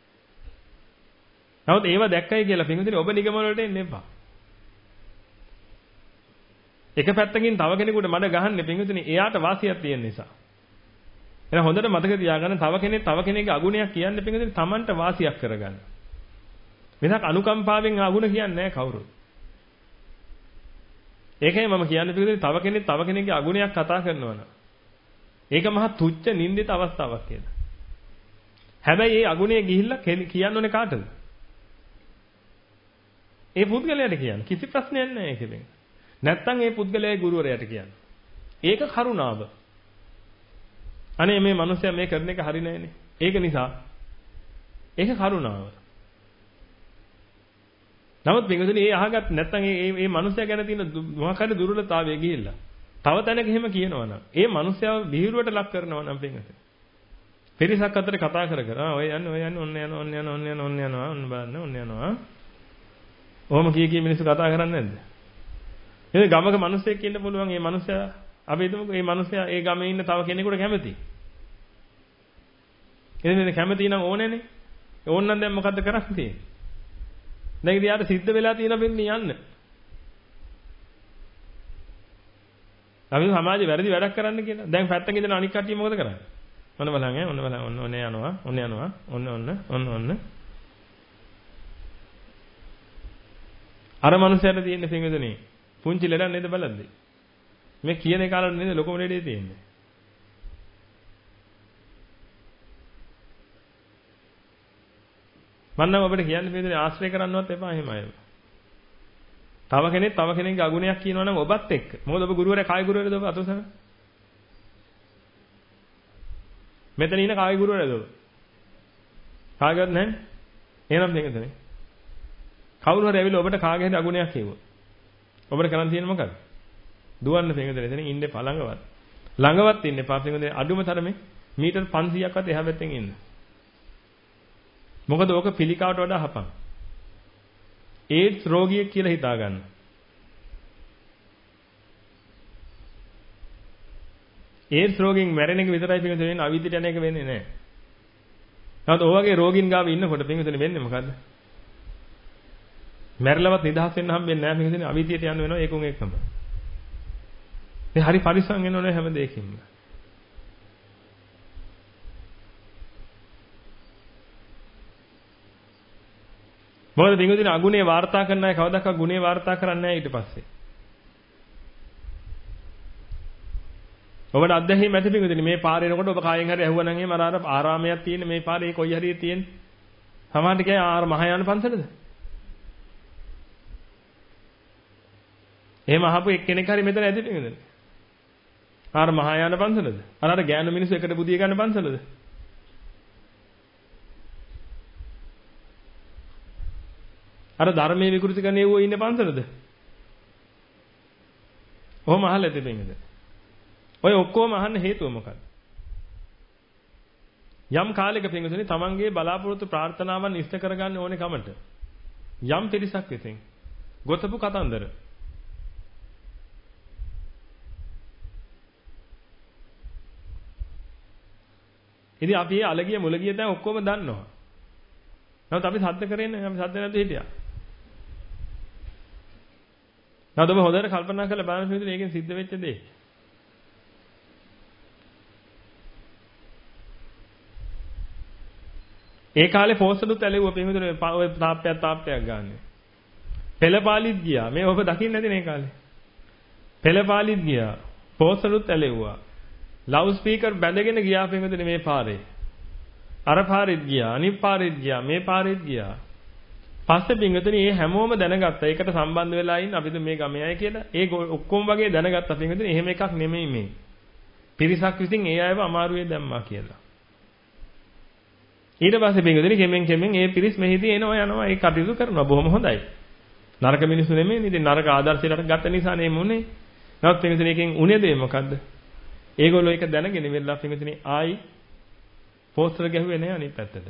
නමුත් ඒව දැක්කයි කියලා පිංගුතුනි ඔබ නිගමන වලට එන්න එපා. එක පැත්තකින් තව කෙනෙකුට මඩ ගහන්නේ පිංගුතුනි එයාට වාසියක් තියෙන නිසා. එහෙනම් හොඳට මතක තියාගන්න තව කෙනෙක්ගේ අගුණයක් කියන්නේ පිංගුතුනි Tamanට වාසියක් කරගන්න. මෙතන අනුකම්පාවෙන් අගුණ කියන්නේ නැහැ කවුරුත්. ඒකයි මම කියන්නේ පිළිදෙන තව කෙනෙක්ගේ අගුණයක් කතා කරනවා නම් ඒක මහා තුච්ච නින්දිත අවස්ථාවක් කියලා. හැබැයි ඒ අගුණේ ගිහිල්ලා කියන්න ඕනේ කාටද? ඒ පුද්ගලයාට කියන්න. කිසි ප්‍රශ්නයක් නැහැ ඒකෙන්. නැත්තම් ඒ පුද්ගලයාගේ ගුරුවරයාට කියන්න. ඒක කරුණාව. අනේ මේ මිනිස්සයා මේ කරන එක හරි නෑනේ. ඒක නිසා ඒක කරුණාව. නමුත් පින්වතුනි ඒ අහගත් නැත්නම් මේ මනුස්සයා ගැන තියෙන මොකක් හරි දුර්වලතාවය ගිහිල්ලා තව තැනක එහෙම කියනවා නම් ඒ මනුස්සයාව විහිළුවට ලක් කරනවා නම් පින්වතුනි පිරිසක් අතර කතා කර ඔය යන්නේ ඔන්න යනවා ඔහොම කී මිනිස්සු කතා කරන්නේ නැද්ද? එහෙනම් ගමක මිනිස්සෙක් ඉන්න පුළුවන් මේ මනුස්සයා අපි හිතමුකෝ මේ මනුස්සයා ඒ ගමේ ඉන්න තව කෙනෙකුට කැමති. එහෙනම් කැමති නම් ඕනේනේ. ඕන නම් දැන් මොකද්ද කරන්නේ තියෙන්නේ? දැන් ඉතින් යාට සිද්ධ වෙලා තියෙන වෙන්නේ යන්න. අපි සමාජේ වැරදි වැඩක් කරන්න කියලා. දැන් පැත්තක ඉඳලා අනික් කට්ටිය මොකද කරන්නේ? ඔන්න බලන්න ඔන්න යනවා. අර මනුස්සයාට තියෙන පින්විතනේ පුංචි ලෙඩක් නේද බලද්දි. මේ කියන එක අරන් නේද ලොකම ලෙඩේ තියෙන්නේ. මන්නම් ඔබට කියන්නේ පින්විතනේ ආශ්‍රය කරන්නවත් එපා එහෙම අයව. තව කෙනෙක්ගේ අගුණයක් කියනවා නම් ඔබත් එක්ක. මොකද ඔබ ගුරුවරයා කායි ගුරුවරයාද ඔබ අතොසන? මෙතන ඉන්න කායි ගුරුවරයාද ඔබ? කාගේවත් නැහැ. එහෙනම් මේකදනේ. කවුරු හරි ඇවිල්ලා ඔබට කාගේ හරි අගුණයක් කියවුවා. ඔබට කරන්න තියෙන්නේ මොකක්ද? දුවන්න පින්වතුනි එතනින් ඉන්න එපා ළඟවත්. ළඟවත් ඉන්න එපා පින්වතුනි අඩුම තරමේ මීටර් 500ක්වත් එහා පැත්තෙන් ඉන්න. මොකද ඕක පිළිකාවට වඩා හපන්. ඒඩ්ස් රෝගියෙක් කියලා හිතා ගන්න. ඒඩ්ස් රෝගින් මැරෙන එක විතරයි පින්වතුනි වෙන්නේ අවිද්‍යට යන එක වෙන්නේ නැහැ. නමුත් ඔය වගේ රෝගින් ගාව ඉන්නකොට පින්වතුනි වෙන්නේ මොකද්ද? මැරලවත් නිදහස් වෙන්න හම්බෙන්නේ නැහැ මේක දෙන්නේ අවිතියට යන්න වෙනවා ඒකුන් එක්කම. මේ හරි පරිස්සම් වෙන්න ඕනේ හැම දෙයකින්ම. මොකද පින්වතුනි අගුණේ වාර්තා කරන්න අය කවදාවත් ගුණේ වාර්තා කරන්නේ නැහැ ඊට පස්සේ. ඔබට අත්දැකීම් ඇති පින්වතුනි මේ පාරේ යනකොට ඔබ කායෙන් හරි ඇහුවා නම් එහෙම අර ආරාමයක් තියෙන මේ පාරේ කොයි හරිය තියෙන. සමහරට කියයි ආර මහායාන පන්සලද? එහෙම අහපු එක්කෙනෙක් හරි මෙතන ඇති පින්වතුනි. ආර මහායාන පන්සලද? අර ගෑනු මිනිස්සු එකට බුදිය ගන්න පන්සලද? අර ධර්මයේ විකෘති කරන ඒවෝ ඉන්න පන්සලද? ඔහොම අහලා ඇති පින්වතුනි. ඔය ඔක්කොම අහන්න හේතුව මොකක්ද? යම් කාලයක පින්වතුනි තමන්ගේ බලාපොරොත්තු ප්‍රාර්ථනාවන් ඉෂ්ට කරගන්න ඕනේ කමට. යම් පිරිසක් විසින් ගොතපු කතන්දර ඉතින් අපි මේ අලගිය මුලගිය දැන් ඔක්කොම දන්නවා. නමුත් අපි සද්ද කරේ නැහැ. අපි සද්ද නැද්ද හිටියා. නමුත් ඔබ හොඳට කල්පනා කරලා බලන්න පිළිතුරු ඒකෙන් සිද්ධ වෙච්ච දේ. ඒ කාලේ ෆෝස්ටලුත් ඇලෙව්වා පිළිතුරු ඔය තාප්පයක් ගන්න. පෙළපාලිත් ගියා. මේ ඔබ දකින්න නැති නේ කාලේ. පෙළපාලිත් ගියා. ෆෝස්ටලුත් ඇලෙව්වා. ලවුඩ් ස්පීකර් බැඳගෙන ගියා පින්වතුනි මේ පාරේ. අර පාරෙත් ගියා, අනිත් පාරෙත් ගියා, මේ පාරෙත් ගියා. පස්සේ පින්වතුනි මේ හැමෝම දැනගත්තා. ඒකට සම්බන්ධ වෙලා ඉන්න අපිට මේ ගමේ අය කියලා. ඒ ඔක්කොම වගේ දැනගත්තා පින්වතුනි. එහෙම එකක් නෙමෙයි මේ. පිරිසක් විසින් ඒ අයව අමාරුවේ දැම්මා කියලා. ඊට පස්සේ පින්වතුනි කෙමෙන් ඒ පිරිස් මෙහිදී එනවා යනවා ඒ කටයුතු කරනවා බොහොම හොඳයි. නරක මිනිස්සු නෙමෙයි ඉතින් නරක ආදර්ශයකට ගත්ත නිසා නේ මොනේ. නමුත් පින්වතුනි එකෙන් උනේ දේ මොකද්ද? ඒගොල්ලෝ ඒක දැනගෙන ඉවරලා පින්වතුනි ආයි පෝස්ටර් ගැහුවේ නෑ අනිත් පැත්තට.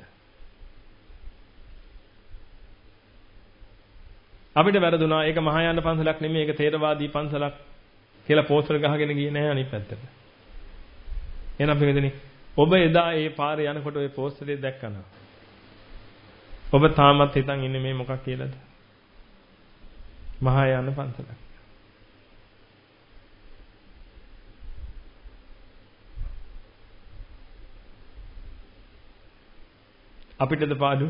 අපිට වැරදුනා ඒක මහායාන පන්සලක් නෙමෙයි ඒක තේරවාදී පන්සලක් කියලා පෝස්ටර් ගහගෙන ගියේ නෑ අනිත් පැත්තට. එහෙනම් පින්වතුනි ඔබ එදා ඒ පාරේ යනකොට ওই පෝස්ටරේ දැක්කනවා. ඔබ තාමත් හිතන් ඉන්නේ මේ මොකක් කියලාද? මහායාන පන්සලක්. අපිටද පාඩු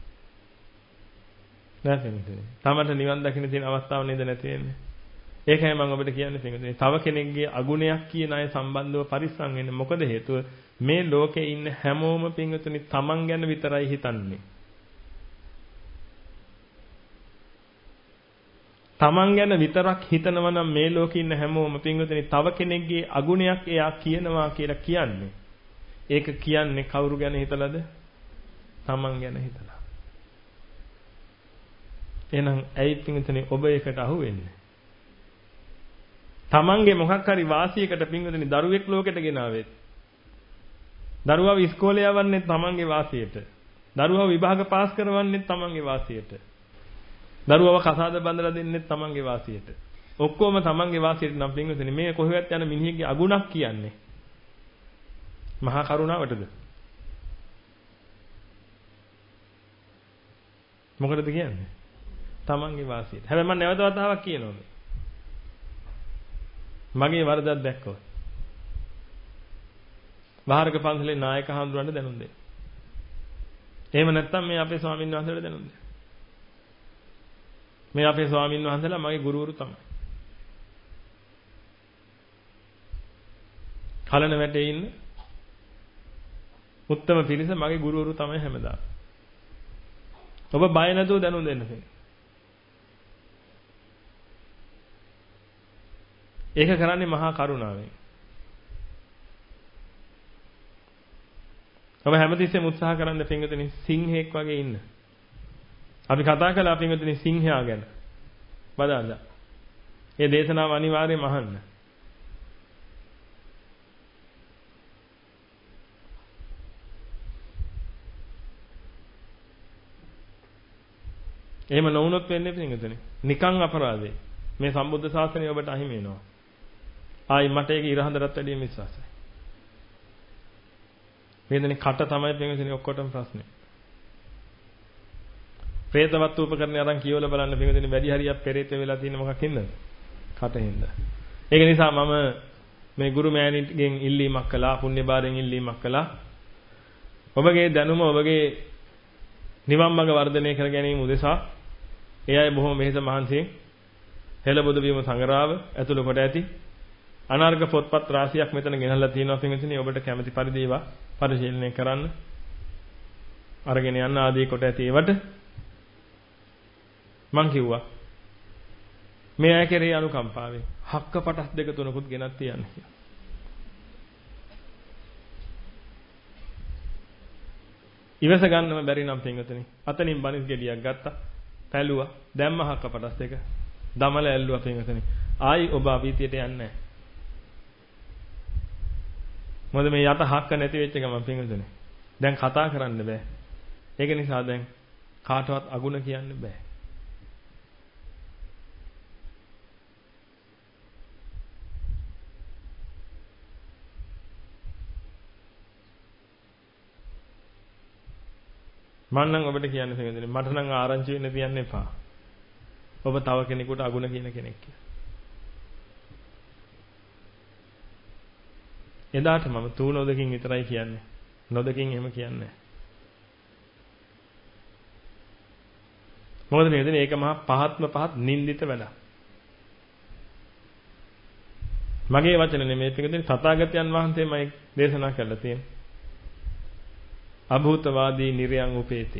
නෑ පින්වතුනි. තමන්ට නිවන් දකින්න තියෙන අවස්ථාව නේද නැති වෙන්නේ. ඒකයි මම ඔබට කියන්නේ පින්වතුනි. තව කෙනෙක්ගේ අගුණයක් කියන අය සම්බන්ධව පරිස්සම් වෙන්න. මොකද හේතුව මේ ලෝකේ ඉන්න හැමෝම පින්වතුනි තමන් ගැන විතරයි හිතන්නේ. තමන් ගැන විතරක් හිතනවා නම් මේ ලෝකේ ඉන්න හැමෝම පින්වතුනි තව කෙනෙක්ගේ අගුණයක් එයා කියනවා කියලා කියන්නේ. ඒක කියන්නේ කවුරු ගැන හිතලාද? තමන් ගැන හිතලා. එහෙනම් ඇයි පින්වතුනි ඔබ ඒකට අහු වෙන්නේ? තමන්ගේ මොකක් හරි වාසියකට පින්වතුනි දරුවෙක් ලෝකෙට ගෙනාවෙත්. දරුවව ඉස්කෝලේ යවන්නේ තමන්ගේ වාසියට. දරුවව විභාග පාස් කරවන්නේ තමන්ගේ වාසියට. දරුවව කසාද බඳලා දෙන්නේ තමන්ගේ වාසියට. ඔක්කොම තමන්ගේ වාසියට නම් පින්වතුනි මේ කොහෙවත් යන මිනිහෙක්ගේ අගුණක් කියන්නේ. මහා කරුණාවටද? මොකටද කියන්නේ? තමන්ගේ වාසියට. හැබැයි මම නැවත වතාවක් කියනවා මේ. මගේ වරදක් දැක්කොත් වහරක පන්සලේ නායක හඳුරන්න දැනුම් දෙන්න. එහෙම නැත්නම් මේ අපේ ස්වාමීන් වහන්සේලාට දැනුම් දෙන්න. මේ අපේ ස්වාමීන් වහන්සේලා මගේ ගුරුවරු තමයි. කලන වැටේ ඉන්න උත්තම පිරිස මගේ ගුරුවරු තමයි හැමදාම. ඔබ බය නැතුව දැනුම් දෙන්න ඕනේ. ඒක කරන්නේ මහා කරුණාවෙන්. ඔබ හැමතිස්සෙම උත්සාහ කරන්න පින්වතුනි සිංහෙක් වගේ ඉන්න. අපි කතා කළා පින්වතුනි සිංහයා ගැන. බදාදා. මේ දේශනාව අනිවාර්යයෙන්ම අහන්න. එහෙම නොවුනොත් වෙන්නේ පින්වතුනි නිකං අපරාධේ. මේ සම්බුද්ධ ශාසනය ඔබට අහිමි වෙනවා. ආයි මට ඒක ඉරහඳටත් වැඩිය විශ්වාසයි. වේදනේ කට තමයි පින්වතුනි ඔක්කොටම ප්‍රශ්නේ. പ്രേතවත් උපකරණ අරන් කියවලා බලන්න පින්වතුනි වැඩි හරියක් පෙරේත වෙලා තියෙන මොකක් හින්දාද? කටින්ද. ඒක නිසා මම මේ ගුරු මෑණිගෙන් ඉල්ලීමක් කළා, පුණ්‍ය බාරෙන් ඉල්ලීමක් කළා. ඔබගේ දැනුම ඔබගේ නිවන් මඟ වර්ධනය කර ගැනීම උදෙසා ඒ අය බොහොම මෙහෙස මහන්සියෙන් හෙළබොද වීම සංග්‍රහව ඇතුළු කොට ඇති අනර්ග පොත්පත් රාශියක් මෙතන ගෙනල්ලා තියෙනවා පින්වතුනි ඔබට කැමති පරිදි ඒවා පරිශීලනය කරන්න අරගෙන යන්න ආදී කොට ඇති ඒවට මං කිව්වා මේ අය කෙරේ අනුකම්පාවෙන් හක්ක පටස් දෙක තුනකුත් ගෙනත් තියන්න කියලා. ඉවස ගන්නම බැරි නම් පින්වතුනි අතනින් බනිස් ගෙඩියක් ගත්තා පැලුවා දැම්ම හක්ක පටස් දෙක දමල ඇල්ලුවා පින්වතුනි ආයි ඔබ අවීතියට යන්නේ නැහැ. මොකද මේ යට හක්ක නැති වෙච්ච ගමන් පින්වතුනි දැන් කතා කරන්න බෑ. ඒක නිසා දැන් කාටවත් අගුණ කියන්න බෑ. මම නම් ඔබට කියන්න පින්වතුනි මට නම් ආරංචි වෙන්න තියන්න එපා. ඔබ තව කෙනෙකුට අගුණ කියන කෙනෙක් කියලා. එදාට මම තූ නොදකින් විතරයි කියන්නේ. නොදකින් එහෙම කියන්නේ නැහැ. මොකද නේද මේක මහා පහත්ම පහත් නින්දිත වැඩක්. මගේ වචන නෙමෙයි පිටකදී තථාගතයන් වහන්සේමයි දේශනා කළා තියෙන්නේ. අභූතවාදී නිර්යං උපේති.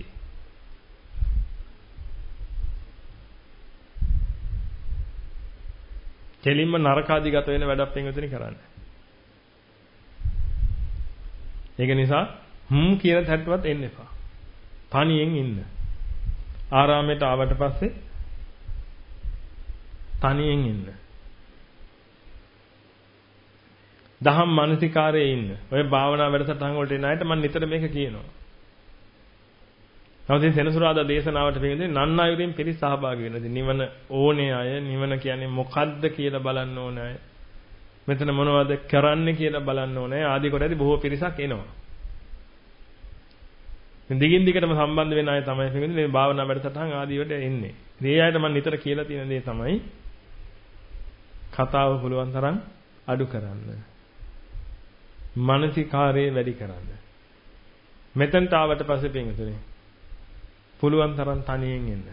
කෙලින්ම නරකාදිගත වෙන වැඩක් පිටකදී කරන්නේ. ඒක නිසා කියන තැනටවත් එන්න එපා. තනියෙන් ඉන්න. ආරාමයට ආවට පස්සේ තනියෙන් ඉන්න. දහම් මානසිකාරයේ ඉන්න. ඔය භාවනා වැඩසටහන් වලට එන අයට මම නිතර මේක කියනවා. නමුත් සෙනසුරාදා දේශනාවට පිළිඳින් නන්න අයුරින් පිරිස සහභාගී වෙනවා. නිවන ඕනේ අය, නිවන කියන්නේ මොකද්ද කියලා බලන්න ඕනේ අය. මෙතන මොනවද කරන්නේ කියලා බලන්න ඕනේ. ආදි කොටදී බොහෝ පිරිසක් එනවා. දිගින් දිගටම සම්බන්ධ වෙන අය තමයි පිළිඳින් මේ භාවනා වැඩසටහන් ආදී වලට එන්නේ. ඒ අයට මම නිතර කියලා තියෙන දේ තමයි කතාව පුළුවන් තරම් අඩු කරන්න. මානසිකාරයේ වැඩි කරන්න. මෙතනට ආවට පස්සේ පිළිඳින් පුළුවන් තරම් තනියෙන් ඉන්න.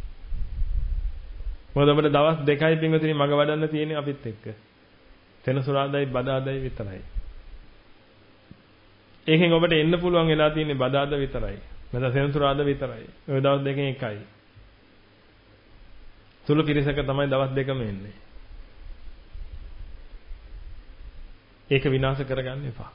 මොකද අපිට දවස් 2යි පින්වතුනි මග වඩන්න තියෙන්නේ අපිත් එක්ක. සෙනසුරාදායි බදාදායි විතරයි. ඒකෙන් ඔබට එන්න පුළුවන් වෙලා තියෙන්නේ බදාදා විතරයි. නැත්නම් සෙනසුරාදා විතරයි. ওই දවස් දෙකෙන් එකයි. සුළු පිරිසක තමයි දවස් දෙකම එන්නේ. ඒක විනාශ කරගන්න එපා.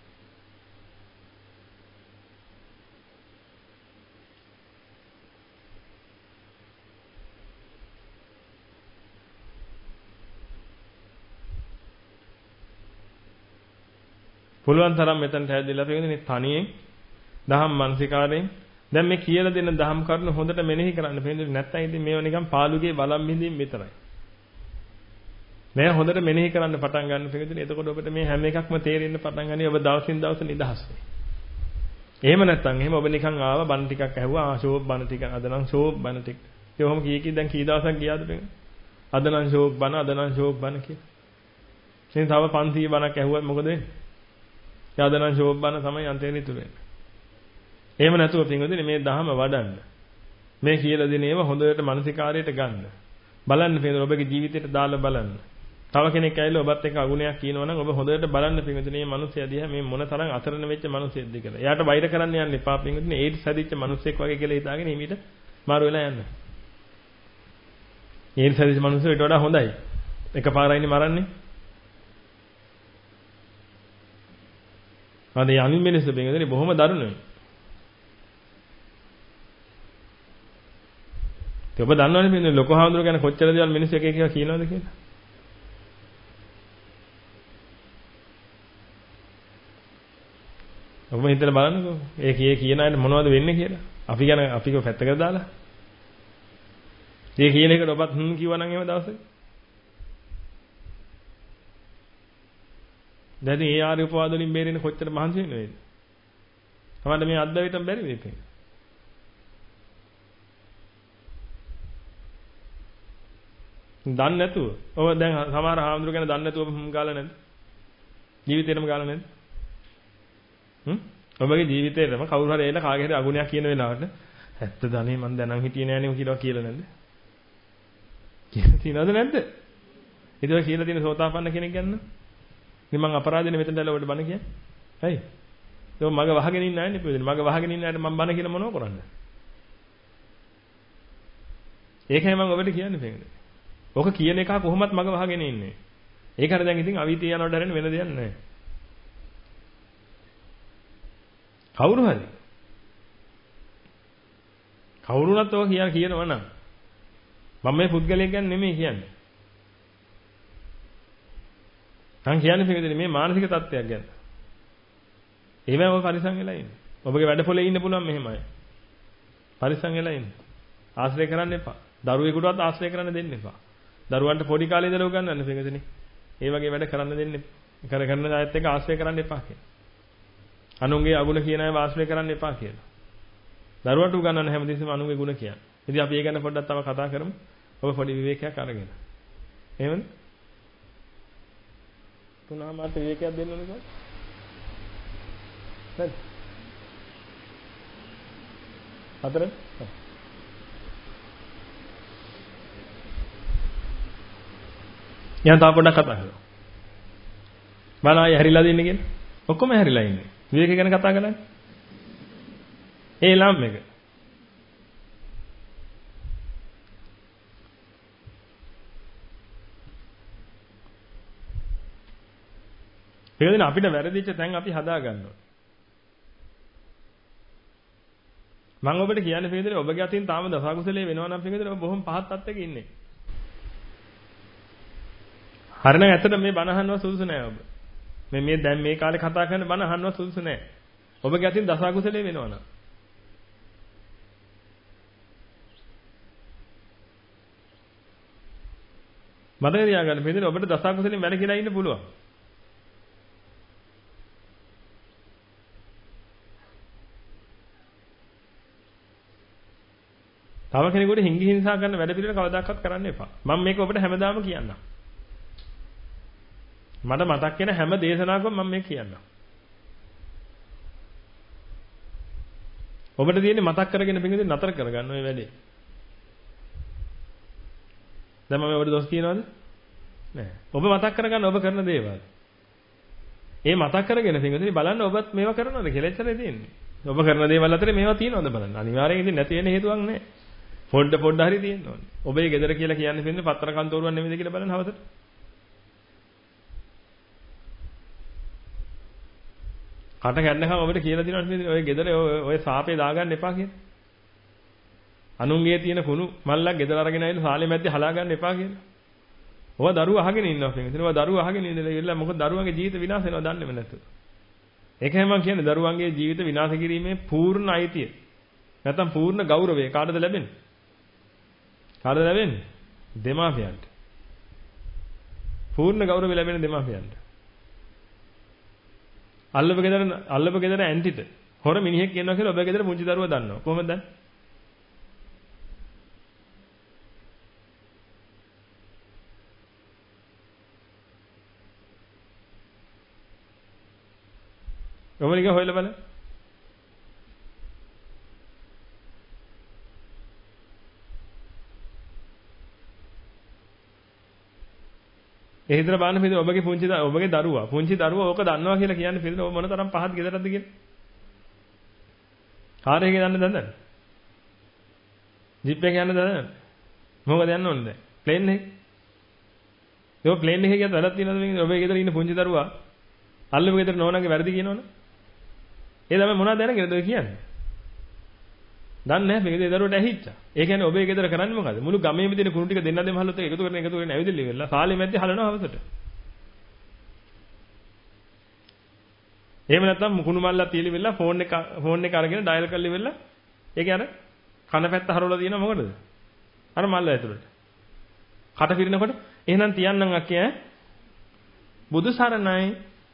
පුළුවන් තරම් මෙතනට හැදෙලා තියෙන්නේ තනියෙන් දහම් මානසිකාරයෙන් දැන් මේ කියලා දෙන දහම් කරුණු හොඳට මෙනෙහි කරන්න බැහැ නැත්නම් ඉතින් මේව නිකන් පාළුගේ බලම් බින්දීම් විතරයි. මේ හොඳට මෙනෙහි කරන්න පටන් ගන්න පිළිතුරු එතකොට ඔබට මේ හැම එකක්ම තේරෙන්න පටන් ගන්නේ ඔබ දවසින් දවස නිදහස් වෙයි. එහෙම නැත්නම් එහෙම ඔබ නිකන් ආව බණ ටිකක් ඇහුවා ෂෝප් බණ ටික අද නම් ෂෝප් බණ ටික. ඒ ඔහොම කී දැන් කී දවසක් ගියාද බං? අද නම් ෂෝප් බණ අද නම් ෂෝප් බණ කියලා. ඉතින් තව 500 බණක් ඇහුවත් මොකද වෙන්නේ? යාදනන් ෂෝප් බණ තමයි අන්තිමේ ඉතුරු වෙන්නේ. එහෙම නැතුව පින්වදින මේ දහම වඩන්න. මේ කියලා දෙන ඒවා හොඳට මානසිකාරයට ගන්න. බලන්න පින්වදින ඔබගේ ජීවිතයට දාලා බලන්න. තව කෙනෙක් ඇවිල්ලා ඔබත් එක්ක අගුණයක් කියනවා නම් ඔබ හොඳට බලන්න පින්වදින මේ මිනිස්සයා දිහා මේ මොන තරම් අතරන වෙච්ච මිනිස්සෙක්ද කියලා. එයාට වෛර කරන්න යන්න එපා පින්වදින. ඒත් සැදිච්ච මිනිස්සෙක් වගේ කියලා හිතාගෙන හිමීට මාරු වෙලා යන්න. ඒත් සැදිච්ච මිනිස්සු ඊට වඩා හොඳයි. එකපාරයිනේ මරන්නේ. අද යන්නේ මිනිස්සු බෙන්ගදේ බොහොම දරුණුයි. ඒ ඔබ දන්නවනේ මේ ලොකු හාමුදුර ගැන කොච්චර දේවල් මිනිස්සු එක එක කියනවද කියලා. ඔබ හිතලා බලන්නකෝ. ඒ කියන අයට මොනවද වෙන්නේ කියලා. අපි ගැන අපිව පැත්තකට දාලා. ඒ කියන එකට ඔබත් කිව්වනම් එහෙම දවසක. දැන් ඒ ආර්ය උපවාද වලින් බේරෙන්න කොච්චර මහන්සි වෙනවද? තමයි මේ අද්දවිතම බැරි මේක. දන්නේ නැතුව. ඔබ දැන් සමහර හාමුදුරු ගැන දන්නේ නැතුව ඔබ ගාලා නැද්ද? ජීවිතේටම ගාලා නැද්ද? ඔබගේ ජීවිතේටම කවුරු හරි එලා කාගේ හරි අගුණයක් කියන වෙලාවට ඇත්ත දනේ මම දැනන් හිටියේ නෑනේ කියලා නැද්ද? කියලා තියනවද නැද්ද? ඊට පස්සේ කියලා තියෙන සෝතාපන්න කෙනෙක් ගැන ඉතින් මම අපරාධනේ මෙතන දැල්ලා ඔබට බණ කියන්නේ. හරි. ඒක මග වහගෙන ඉන්න අයනේ පිළිදෙන. මග වහගෙන ඉන්න අයට මම බණ කියලා මොනව කරන්නේ? ඒකයි මම ඔබට කියන්නේ පිළිදෙන. ඔක කියන එක කොහොමත් මග වහගෙන ඉන්නේ. ඒකට දැන් ඉතින් අවීතිය යනවට හැරෙන්න වෙන දෙයක් නැහැ. කවුරු හරි. කවුරුනත් ඔය කියනවා නම් මම මේ පුද්ගලයෙක් ගැන නෙමෙයි කියන්නේ. මං කියන්නේ පිළිදෙන මේ මානසික තත්ත්වයක් ගැන. එහෙමම ඔය පරිසං වෙලා ඉන්නේ. ඔබගේ වැඩ පොලේ ඉන්න පුළුවන් මෙහෙමයි. පරිසං වෙලා ඉන්න. ආශ්‍රය කරන්න එපා. දරුවෙකුටවත් ආශ්‍රය කරන්න දෙන්න එපා. දරුවන්ට පොඩි කාලේ ඉඳලා උගන්වන්න පිළිදෙන. ඒ වගේ වැඩ කරන්න දෙන්න කරන අයත් එක්ක ආශ්‍රය කරන්න එපා කියලා. අනුන්ගේ අගුණ කියන අය ආශ්‍රය කරන්න එපා කියලා. දරුවන්ට උගන්වන්න හැමදෙස්සම අනුන්ගේ ගුණ කියන්නේ. ඉතින් අපි ඒ ගැන පොඩ්ඩක් තව කතා කරමු. ඔබ පොඩි විවේකයක් අරගෙන. එහෙමද? තුනම මාත් විවේකයක් දෙන්න ඕනේ කොහොමද? හරි. හතර. යන් තා පොඩ්ඩක් කතා කරමු. බලන්න ආයෙ හැරිලාද ඉන්නේ කියලා. ඔක්කොම හැරිලා ඉන්නේ. විවේක ගැන කතා කරන්නේ. ඒ ළම් එක. ඒකෙන් අපිට වැරදිච්ච තැන් අපි හදා ගන්නවා. මම ඔබට කියන්නේ පිළිදෙන ඔබගේ අතින් තාම දසකුසලයේ වෙනවා නම් පිළිදෙන ඔබ බොහොම පහත් තත්ත්වයක ඉන්නේ. හරිනම් ඇත්තට මේ බණ අහන්නව සුදුසු නෑ ඔබ. මේ දැන් මේ කාලේ කතා කරන බණ අහන්නව සුදුසු නෑ. ඔබගේ අතින් දසකුසලයේ වෙනවා නම්. මතක තියාගන්න පිළිදෙන ඔබට දසකුසලෙන් වැඩ කියලා ඉන්න පුළුවන්. තව කෙනෙකුට හිංගි හිංසා කරන වැඩ පිළිවෙල කවදාකවත් කරන්න එපා. මම මේක ඔබට හැමදාම කියන්නම්. මට මතක් වෙන හැම දේශනාවකම මම මේක කියන්නම්. ඔබට තියෙන්නේ මතක් කරගෙන පිටින් නතර කරගන්න ඔය වැඩේ. දැන් මම ඔබට දොස් කියනවද? නෑ. ඔබ මතක් කරගන්න ඔබ කරන දේවල්. ඒ මතක් කරගෙන පිටින් බලන්න ඔබත් මේවා කරනවද කියලා එච්චරයි තියෙන්නේ. ඔබ කරන දේවල් අතරේ මේවා තියෙනවද බලන්න. අනිවාර්යෙන් ඉතින් නැති වෙන හේතුවක් නෑ. පොඩ හරි තියෙන්න ඕනේ. ඔබේ ගෙදර කියලා කියන්නේ පින්නේ පත්‍ර කන්තෝරුවක් නෙමෙයිද කියලා බලන්න හවසට. කට කැඩනකම් ඔබට කියලා දෙනවා පින්නේ ඔය ගෙදර ඔය සාපේ දාගන්න එපා කියලා. අනුන්ගේ තියෙන කුණු මල්ලක් ගෙදර අරගෙන ආවිල්ලා සාලේ මැද්දේ හලා ගන්න එපා කියලා. ඔය දරුවෝ අහගෙන ඉන්නවා පින්නේ. ඔය දරුවෝ අහගෙන ඉඳලා මොකද දරුවන්ගේ ජීවිත විනාශ වෙනවා දන්නේම නැතුව. ඒකයි මම කියන්නේ දරුවන්ගේ ජීවිත විනාශ කිරීමේ පූර්ණ අයිතිය. නැත්නම් පූර්ණ ගෞරවය කාටද ලැබෙන්නේ? කාටද ලැබෙන්නේ? දෙමාපියන්ට. පූර්ණ ගෞරවය ලැබෙන දෙමාපියන්ට. අල්ලපු ගෙදර ඇන්ටිට හොර මිනිහෙක් කියනවා කියලා ඔබේ ගෙදර පුංචි දරුවා දන්නවා. කොහොමද දන්නේ? ඔබනික හොයලා බලන්න. ඒ හිතර බලන්න පිළිද ඔබගේ පුංචි දරුවා ඕක දන්නවා කියලා කියන්නේ පිළිද ඔබ මොන තරම් පහත් ගෙදරක්ද කියලා. කාර් එකේ යන්න දන්නද? ජීප් එකේ යන්න දන්නද? මොකද යන්න ඕනේ දැන්? ප්ලේන් එකේ. ඒක ප්ලේන් එකේ ගියත් වැඩක් තියෙනවද මේ ඔබේ ගෙදර ඉන්න පුංචි දරුවා අල්ලපු ගෙදර නෝනාගේ වැරදි කියනවනේ. ඒ තමයි මොනවද දැනගෙනද ඔය කියන්නේ? දන්නේ නැහැ මේකේ දරුවට ඇහිච්චා. ඒ කියන්නේ ඔබේ ගෙදර කරන්නේ මොකද? මුළු ගමේම තියෙන කුණු ටික දෙන්න දෙම හලොත් එකතු කරගෙන ඇවිදලි වෙලා සාලේ මැද්දේ හලනවා හවසට. එහෙම නැත්නම් කුණු මල්ලක් තියලි වෙලා ෆෝන් එක අරගෙන ඩයල් කරලි වෙලා ඒකේ අර කන පැත්ත හරවලා තියෙනවා මොකටද? අර මල්ල ඇතුළට. කට පිරිනකොට එහෙනම් තියන්නම් අක්කේ බුදු සරණයි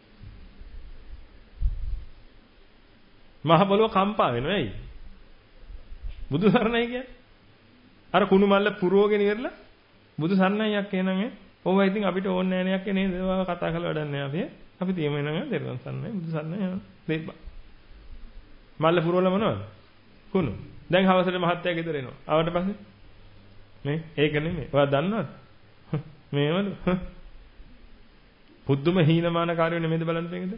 මහ පොළොව කම්පා වෙනවා ඇයි? බුදු සරණයි කියන්නේ. අර කුණු මල්ල පුරවගෙන ඉවරලා බුදු සරණයි යක් එනං ඕවා ඉතින් අපිට ඕනේ නැහැ නේ යක් නේද? ඒවා කතා කරලා වැඩක් නැහැ අපි තියමු එනං දෙරුවන් සරණයි බුදු සරණයි දෙබ්බා. මල්ල පුරවලා මොනවද? කුණු. දැන් හවසට මහත්තයා ගෙදර එනවා. ආවට පස්සේ මේ ඒක නෙමෙයි. ඔයා දන්නවද? මේවලු. පුදුම හීනමාන කාර්යෝ නෙමෙයිද බලන්න මේකද?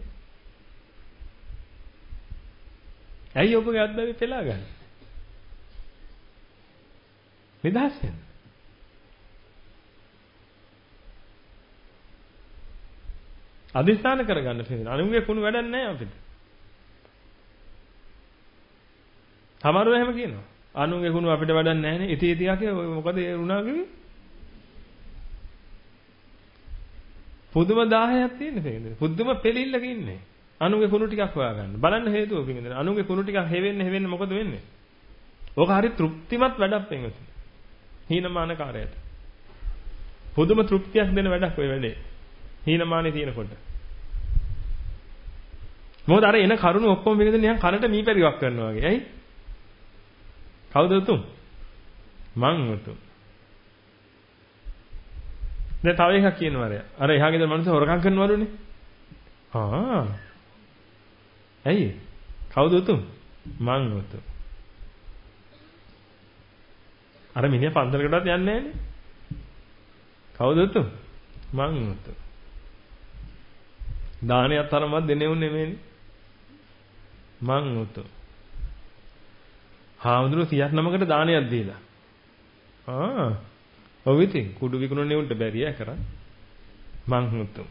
ඇයි ඔබගේ අත්දැකීම් පෙළා ගන්න? නිදහස් වෙන්න. අදිස්ථාන කරගන්න තියෙනවා. අනුන්ගේ කුණු වැඩක් නැහැ අපිට. සමහරව එහෙම කියනවා. අනුන්ගේ කුණු අපිට වැඩක් නැහැ නේ. ඉති ඉතියා කියලා මොකද ඒ වුණා කිව්වේ? පුදුම 10ක් තියෙන තේරෙන්නේ. පුදුම පෙලිල්ලක ඉන්නේ. අනුන්ගේ කුණු ටිකක් හොයාගන්න. බලන්න හේතුව පිටින්ද. අනුන්ගේ කුණු ටිකක් හෙවෙන්න මොකද වෙන්නේ? ඕක හරි තෘප්තිමත් වැඩක් වෙන්නේ. හීනමාන කාර්යයට. පුදුම තෘප්තියක් දෙන වැඩක් ඔය වැඩේ. හීනමානේ තියෙනකොට. මොකද අර එන කරුණු ඔක්කොම විඳින්න නිකන් කනට මීපැරිවක් කරනවා වගේ. ඇයි? කවුද උතුම්? මං උතුම්. දැන් තව එකක් කියනවා අර එහා ගෙදර මිනිස්සු හොරකම් කරනවලුනේ. ඇයි? කවුද උතුම්? මං උතුම්. අර මිනිහා පන්සලකටවත් යන්නේ නැහනේ. කවුද උතුම්? මං උතුම්. දානයක් තරමවත් දෙන්නේ නෙමෙයිනේ. මං උතුම්. හාමුදුරුවෝ 109කට දානයක් දීලා. ඔව් ඉතින් කුඩු විකුණන්නේ උන්ට බැරිය කරා. මං උතුම්.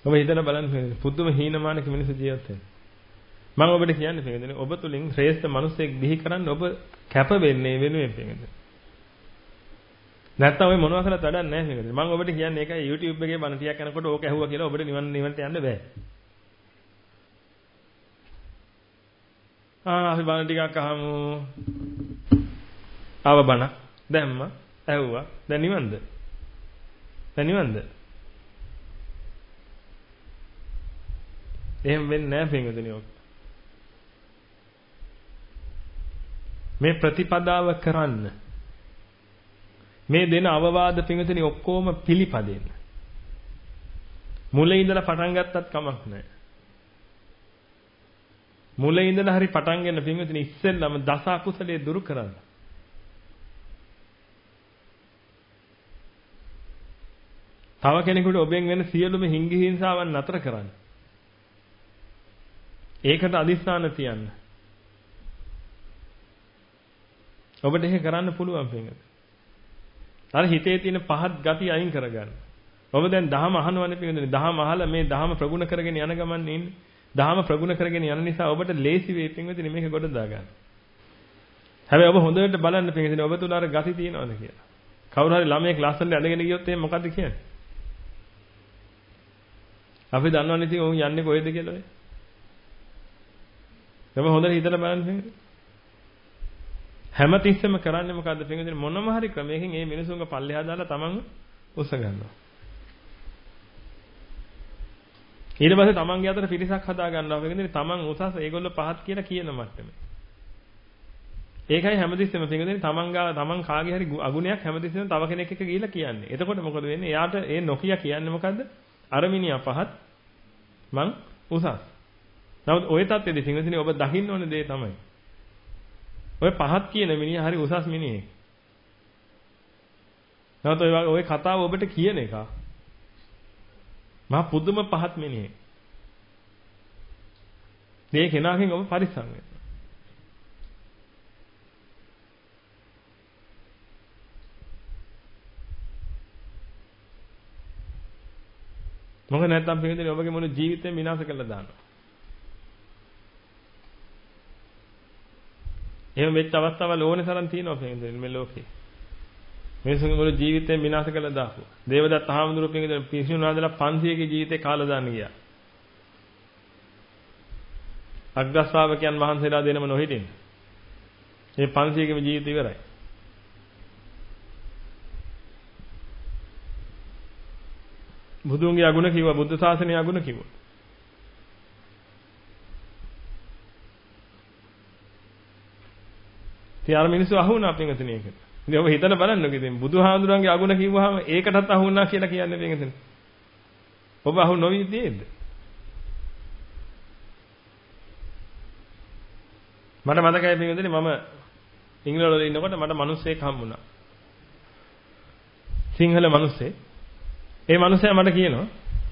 ඔබ හිතලා බලන්න පුදුම හීනමානක මිනිස්සු ජීවත් වෙනවා. මම ඔබට කියන්නේ පින්වතුනි ඔබ තුලින් ශ්‍රේෂ්ඨ මිනිසෙක් බිහි කරන්න ඔබ කැප වෙන්නේ වෙනුවෙන් පින්වතුනි. නැත්තම් ඔය මොනවා කරලා වැඩක් නැහැ පින්වතුනි. මම ඔබට කියන්නේ ඒකයි YouTube එකේ බණ ටිකක් යනකොට ඕක ඇහුවා කියලා ඔබට නිවන්ට යන්න බෑ. අපි බණ ටිකක් අහමු. ආව බණ දැම්මා ඇහුවා. දැන් නිවන්ද? දැන් නිවන්ද? එහෙම වෙන්නේ නැහැ පින්වතුනි ඔක. මේ ප්‍රතිපදාව කරන්න මේ දෙන අවවාද පින්වතුනි ඔක්කොම පිළිපදින්න. මුලින් ඉඳලා පටන් ගත්තත් කමක් නැහැ. මුලින් ඉඳලා හරි පටන් ගන්න පින්වතුනි ඉස්සෙල්ලම දස අකුසලයේ දුරු කරන්න. තව කෙනෙකුට ඔබෙන් වෙන සියලුම හිංගි හිංසාවන් නතර කරන්න. ඒකට අදිස්ථාන තියන්න. ඔබට ඒක කරන්න පුළුවන් පින්වතුනි. අර හිතේ තියෙන පහත් ගති අයින් කරගන්න. ඔබ දැන් දහම අහනවනේ පින්වතුනි. දහම අහලා මේ දහම ප්‍රගුණ කරගෙන යන ගමන් ඉන්නේ. දහම ප්‍රගුණ කරගෙන යන නිසා ඔබට ලේසි වෙයි පින්වතුනි මේක ගොඩ දා ගන්න. හැබැයි ඔබ හොඳට බලන්න පින්වතුනි ඔබ තුල අර ගති තියෙනවද කියලා. කවුරු හරි ළමයෙක් ලස්සනට ඇඳගෙන ගියොත් එහෙනම් මොකද්ද කියන්නේ? අපි දන්නවනේ ඉතින් ඔවුන් යන්නේ කොහෙද කියලා. ඔබ හොඳට හිතලා බලන්න පින්වතුනි. හැමතිස්සෙම කරන්නේ මොකද්ද පින්වතුනි මොනම හරි ක්‍රමයකින් මේ මිනිසුන්ගේ පල්ලෙහා දාලා තමන් උස්ස ගන්නවා. ඊට පස්සේ තමන්ගේ අතට පිරිසක් හදා ගන්නවා පින්වතුනි තමන් උසස් ඒගොල්ලෝ පහත් කියලා කියන මට්ටමේ. ඒකයි හැමතිස්සෙම පින්වතුනි තමන් කාගේ හරි අගුණයක් හැමතිස්සෙම තව කෙනෙක් එක්ක ගිහිල්ලා කියන්නේ. එතකොට මොකද වෙන්නේ? එයාට ඒ නොකිය කියන්නේ මොකද්ද? අර මිනිහා පහත් මං උසස්. නමුත් ওই தත්ත්වෙදී පින්වතුනි ඔබ දකින්න ඕනේ දේ තමයි. ඔය පහත් කියන මිනිහා හරි උසස් මිනිහෙක්. නැවත ඔය කතාව ඔබට කියන එක. මහා පුදුම පහත් මිනිහෙක්. මේ කෙනාගෙන් ඔබ පරිස්සම් වෙන්න. මොකද නැත්තම් පිළිදෙන ඔබගේ මුළු ජීවිතේම විනාශ කරලා දානවා. එහෙම වෙච්ච අවස්ථාවල් ඕනේ තරම් තියෙනවා පිළිදෙන මේ ලෝකේ. මිනිසුන්ගේ මුළු ජීවිතේම විනාශ කරලා දාපු. දේවදත්ත හාමුදුරුවෝ පිළිදෙන පිරිසුන් වහන්සේලා 500ගේ ජීවිතේ කාලා දාන්න ගියා. අග්‍ර ශ්‍රාවකයන් වහන්සේලා දෙනම නොහිටින්. මේ 500ගේම ජීවිත ඉවරයි. බුදුන්ගේ අගුණ කිව්වා බුද්ධ ශාසනයේ අගුණ කිව්වා. ඉතින් අර මිනිස්සු අහුණා පින්වතුනි ඒකට. ඉතින් ඔබ හිතලා බලන්නකෝ ඉතින් බුදුහාමුදුරන්ගේ අගුණ කිව්වහම ඒකටත් අහුණා කියලා කියන්නේ පින්වතුනි. ඔබ අහු නොවි තියෙද්ද? මට මතකයි පින්වතුනි මම ඉංග්‍රීසි වල ඉන්නකොට මට මිනිස්සෙක් හම්බුණා. සිංහල මිනිස්සෙක්. ඒ මිනිහයා මට කියනවා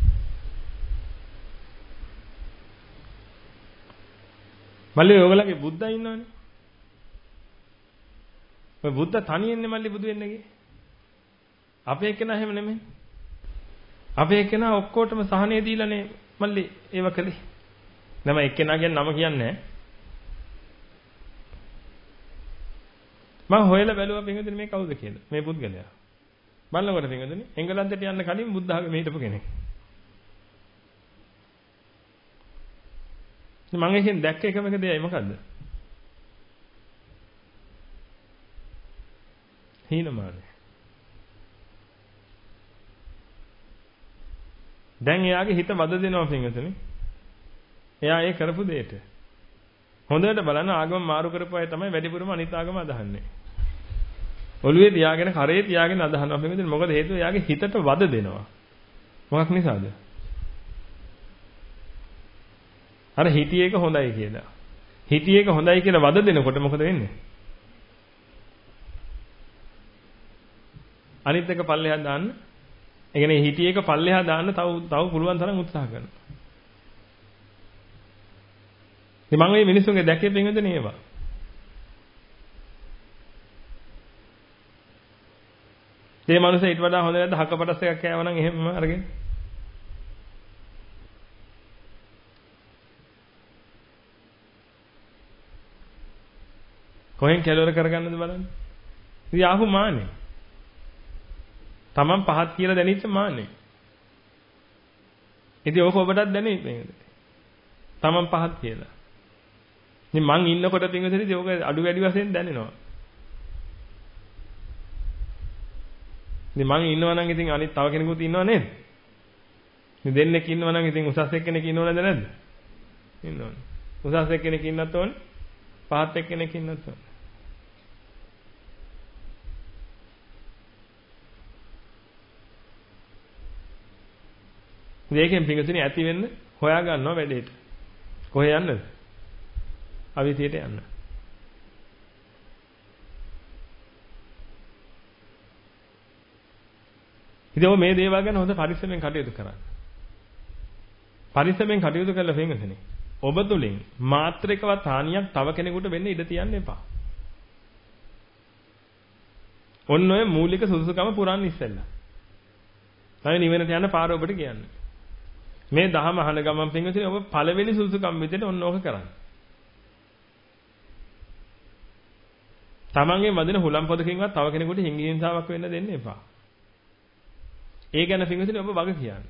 මල්ලි ඔයගලගේ බුද්දා ඉන්නවනේ. ඔය බුද්දා තනියෙන්නේ මල්ලි බුදු වෙන්නේගේ. අපේ එක්කෙනා එහෙම නෙමෙයි. අපේ එක්කෙනා ඔක්කොටම සහනය දීලානේ මල්ලි ඒව කළේ. නම එක්කෙනා කියන්නේ නම කියන්නේ මම හොයලා බැලුවා පින්වතුනි මේ කවුද කියලා. මේ පුද්ගලයා. බලනකොට පින්වතුනි එංගලන්තයට යන්න කලින් බුද්ධ ආගමේ හිටපු කෙනෙක්. මම එකෙන් දැක්ක එකම එක දෙයයි මොකද්ද? හීනමානයි. දැන් එයාගේ හිත වද දෙනවා පින්වතුනි. එයා ඒ කරපු දෙයට. හොඳට බලන්න ආගම මාරු කරපු අය තමයි වැඩිපුරම අනිත් ආගම අදහන්නේ. ඔළුවේ තියාගෙන කරේ තියාගෙන අදහනවා පින්වතුනි. මොකද හේතුව එයාගේ හිතට වද දෙනවා. මොකක් නිසාද? අර හිතියේ එක හොඳයි කියලා. හිතියේ එක හොඳයි කියලා වද දෙනකොට මොකද වෙන්නේ? අනිත් එක පල්ලෙහා දාන්න. ඒ කියන්නේ හිතියේ එක පල්ලෙහා දාන්න තව පුළුවන් තරම් උත්සාහ කරනවා. ඉතින් මම මේ මිනිස්සුන්ගේ දැකේ පින්වතුනි ඒවා. මේ මනුස්සයා ඊට වඩා හොඳ නැද්ද හකපටස් එකක් කෑවා නම් එහෙම අරගෙන. කොහෙන් කෙලවර කරගන්නද බලන්න. ඉතින් ආහු මාන්නේ. Taman පහත් කියලා දැනෙච්ච මාන්නේ. ඉතින් ඕක ඔබටත් දැනෙයි මේකද? Taman පහත් කියලා. ඉතින් මං ඉන්නකොට පින්විතේදී ඕක අඩු වැඩි වශයෙන් දැනෙනවා. ඉතින් මං ඉන්නවා නම් ඉතින් අනිත් තව කෙනෙකුත් ඉන්නව නේද? ඉතින් දෙන්නෙක් ඉන්නවා නම් ඉතින් උසස් එක්කෙනෙක් ඉන්නවද නැද්ද? ඉන්නවනේ. උසස් එක්කෙනෙක් ඉන්නත් ඕනේ. පහත් එක්කෙනෙක් ඉන්නත් ඕනේ. මේකෙන් පිටුතුනේ ඇති වෙන්න හොයා ගන්නවා වැඩේට. කොහේ යන්නද? අවිසියට යන්න. ඉතින් මේ දේවල් ගැන හොඳ පරිස්සමෙන් කටයුතු කරන්න. පරිස්සමෙන් කටයුතු කළා පිටුතුනේ. ඔබ තුලින් මාත්‍රිකවත් හානියක් තව කෙනෙකුට වෙන්න ඉඩ තියන්න එපා. ඔන්න ඔය මූලික සුදුසුකම පුරන්න ඉස්සෙල්ලා. තමයි නිවෙනට යන පාර ඔබට කියන්නේ. මේ දහම අහන ගමන් පින්විතනේ ඔබ පළවෙනි සුදුසුකම් විදිහට ඔන්න ඕක කරන්න. තමන්ගේ වදින හුලම් පොදකින්වත් තව කෙනෙකුට හිංගිහිංසාවක් වෙන්න දෙන්න එපා. ඒ ගැන පින්විතනේ ඔබ වග කියන්න.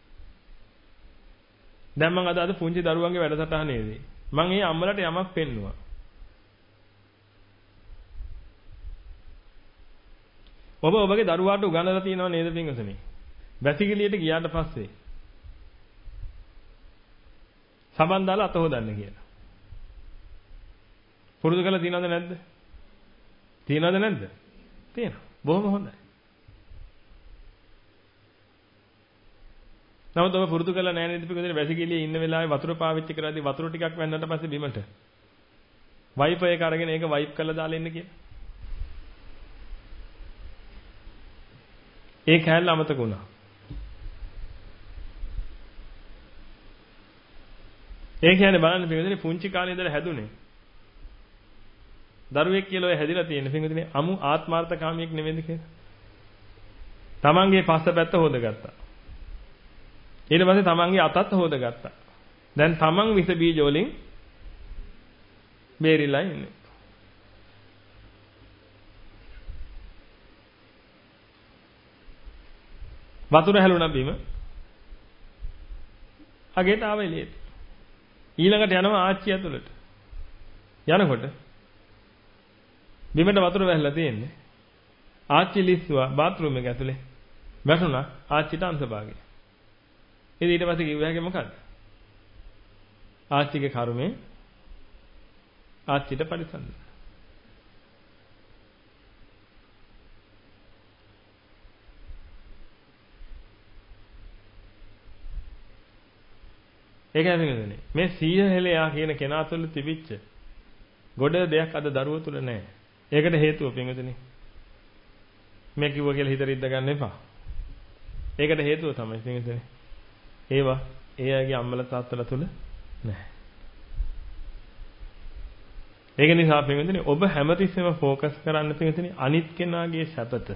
දැන් මම අද පුංචි දරුවන්ගේ වැඩසටහනේදී මම ඒ අම්මලට යමක් පෙන්නුවා. ඔබ ඔබගේ දරුවාට උගන්වලා තියෙනව නේද පින්විතනේ? වැසිකිළියට ගියාට පස්සේ සබන් දාලා අත හොදන්න කියලා. පුරුදු කරලා තියෙනවද නැද්ද? තියෙනවද නැද්ද? තියෙනවා. බොහොම හොඳයි. නමුත් ඔබ පුරුදු කරලා නැහැ නේද පිටුදේ වැසිකිළියේ ඉන්න වෙලාවේ වතුර පාවිච්චි කරද්දී වතුර ටිකක් වැන්නට පස්සේ බිමට වයිපර් එක අරගෙන ඒක වයිප් කරලා දාලා ඉන්න කියලා. ඒ කෑල්ල අමතක වුණා. ඒ කියන්නේ බලන්න පිටුදේ පුංචි කාලේ ඉඳලා හැදුනේ. දරුවෙක් කියලා ඔය හැදිලා තියෙන පිටුදේ අමු ආත්මార్థකාමියෙක් නෙවෙයිද කියලා. තමන්ගේ පස්සපැත්ත හොදගත්තා. ඊට පස්සේ තමන්ගේ අතත් හොදගත්තා. දැන් තමන් විස බීජ වලින් බේරිලා ඉන්නේ. වතුර හැලුණා බිම. අගේට ආව එළියට. ඊළඟට යනවා ආච්චි ඇතුළට. යනකොට බිමට වතුර වැහිලා තියෙන්නේ. ආච්චි ලිස්සුවා බාත් รู එක ඇතුලේ. වැටුණා ආච්චිට අංශභාගය. ඉතින් ඊට පස්සේ කිව්ව හැකි මොකද්ද? ආච්චිගේ කර්මය ආච්චිට පරිසම්ද. ඒකයි වෙන්නේ. මේ සීහ හෙලයා කියන කෙනා තුළ තිබිච්ච ගොඩ දෙයක් අද දරුවෝ තුළ නැහැ. ඒකට හේතුව පින්වතුනි. මේ කිව්ව කියලා හිත රිද්ද ගන්න එපා. ඒකට හේතුව තමයි පින්වතුනි. ඒවා ඒ අයගේ අම්මලා තාත්තලා තුල නැහැ. ඒක නිසා පින්වතුනි ඔබ හැමතිස්සෙම ફોකස් කරන්න පින්වතුනි අනිත් කෙනාගේ සැපත.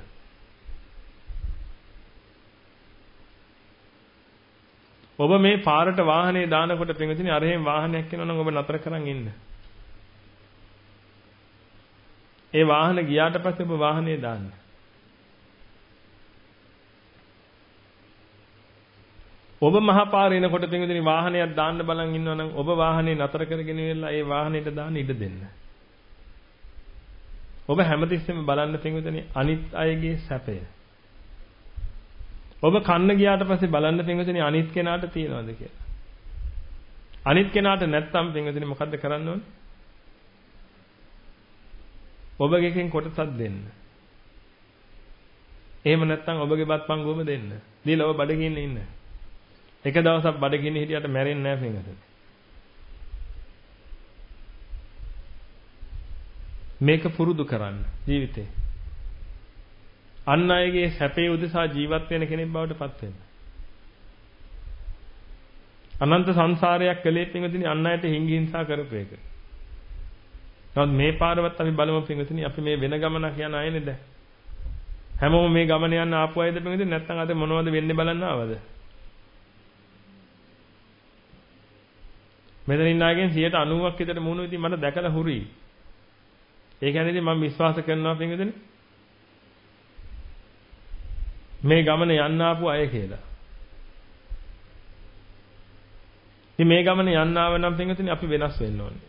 ඔබ මේ පාරට වාහනේ දානකොට පින්වතුනි අරහෙන් වාහනයක් එනවා නම් ඔබ නතර කරන් ඉන්න. ඒ වාහන ගියාට පස්සේ ඔබ වාහනේ දාන්න. ඔබ මහා පාරේ එනකොට පින්විතනි වාහනයක් දාන්න බලන් ඉන්නවා නම් ඔබ වාහනේ නතර කරගෙන ඉවිල්ලා ඒ වාහනේට දාන්න ඉඩ දෙන්න. ඔබ හැමතිස්සෙම බලන්න පින්විතනි අනිත් අයගේ සැපය. ඔබ කන්න ගියාට පස්සේ බලන්න පින්විතනි අනිත් කෙනාට තියනවද කියලා. අනිත් කෙනාට නැත්තම් පින්විතනි මොකද්ද කරන්න ඕනේ? ඔබගෙන් කොටසක් දෙන්න. එහෙම නැත්තම් ඔබගේ බත් පංගුවම දෙන්න. දීලා ඔබ බඩගින්න ඉන්න. එක දවසක් බඩගින්න හිටියට මැරෙන්නේ නැහැ පින්වතුනි. මේක පුරුදු කරන්න ජීවිතේ. අන් අයගේ සැපේ උදෙසා ජීවත් වෙන කෙනෙක් බවට පත් වෙන්න. අනන්ත සංසාරයක් කලේ පින්වතුනි අන් අයට හිංගිහිංසා කරපු එක. නමුත් මේ පාරවත් අපි බලමු පින්වතුනි අපි මේ වෙන ගමනක් යන අය නේද? හැමෝම මේ ගමන යන්න ආපු අයද පින්වතුනි නැත්නම් අද මොනවද වෙන්නේ බලන්න ආවද? මෙතන ඉන්න අයගෙන් 90ක් විතර මුණු ඉතින් මට දැකලා හුරුයි. ඒ කියන්නේ ඉතින් මම විශ්වාස කරනවා පින්විතනේ මේ ගමන යන්න ආපු අය කියලා. ඉතින් මේ ගමන යන්න ආව නම් පින්විතනේ අපි වෙනස් වෙන්න ඕනේ.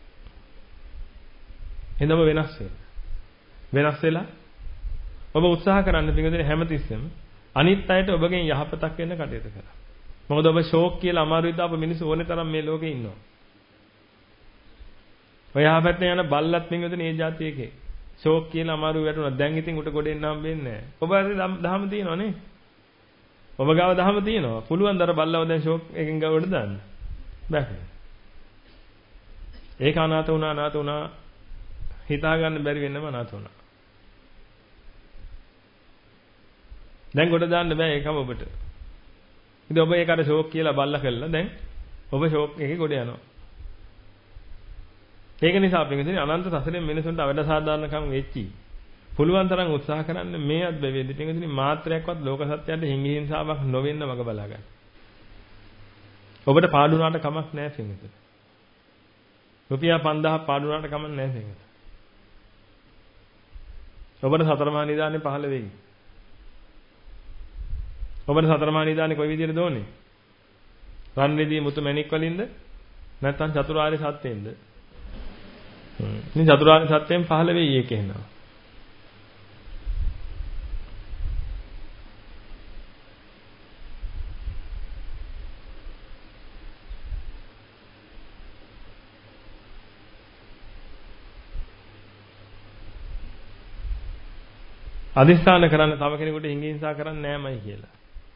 එඳම වෙනස් වෙන්න. වෙනස් වෙලා ඔබ උත්සාහ කරන්න පින්විතනේ හැමතිස්සෙම අනිත් අයට ඔබගෙන් යහපතක් වෙන්න කටයුතු කරන්න. මොකද ඔබ ෂෝක් කියලා අමාරුයි දාපු මිනිස්සු ඕනේ තරම් මේ ලෝකේ ඉන්නවා. ඔය යහපැත්තේ යන බල්ලත් පින්විතනේ ඒ જાති එකේ. ෂෝක් කියලා අමාරුයි වැටුණා. දැන් ඉතින් උට ගොඩ එන්න හම්බෙන්නේ නැහැ. ඔබ හරි දහම තියෙනවා නේ. ඔබ ගාව දහම තියෙනවා. පුළුවන් දර බල්ලව දැන් ෂෝක් එකෙන් ගාවට දාන්න. බෑ. ඒක අනාථ වුණා හිතා ගන්න බැරි වෙන්නම අනාථ වුණා. දැන් ගොඩ දාන්න බෑ ඒකම ඔබට. ඉතින් ඔබ ඒකට ෂෝක් කියලා බල්ලා කළා දැන් ඔබ ෂෝක් එකේ ගොඩ යනවා. ඒක නිසා පිටින් අනන්ත සසරෙන් මිනිසුන්ට අවඩ සාධාරණකම් වෙච්චි. පුළුවන් තරම් උත්සාහ කරන්න මේ අද්වේදී පිටින් මාත්‍රයක්වත් ලෝක සත්‍යයට හිංගිහිංසාවක් නොවෙන්න වග බලා ගන්න. ඔබට පාඩු වුණාට කමක් නැහැ පිටින්. රුපියල් 5000 පාඩු වුණාට කමක් නැහැ පිටින්. ඔබට සතර මහා නිදානේ පහළ වෙයි. ඔබට සතර මහා නිදානේ කොයි විදිහටද ඕනේ? රන් රෙදි මුතු මැණික් වලින්ද? නැත්නම් චතුරාර්ය සත්‍යෙන්ද? ඉතින් චතුරාර්ය සත්‍යයෙන් පහළ වෙයි ඒක එනවා. අදිස්ථාන කරන්න තව කෙනෙකුට හිංගින්සා කරන්නේ නෑමයි කියලා.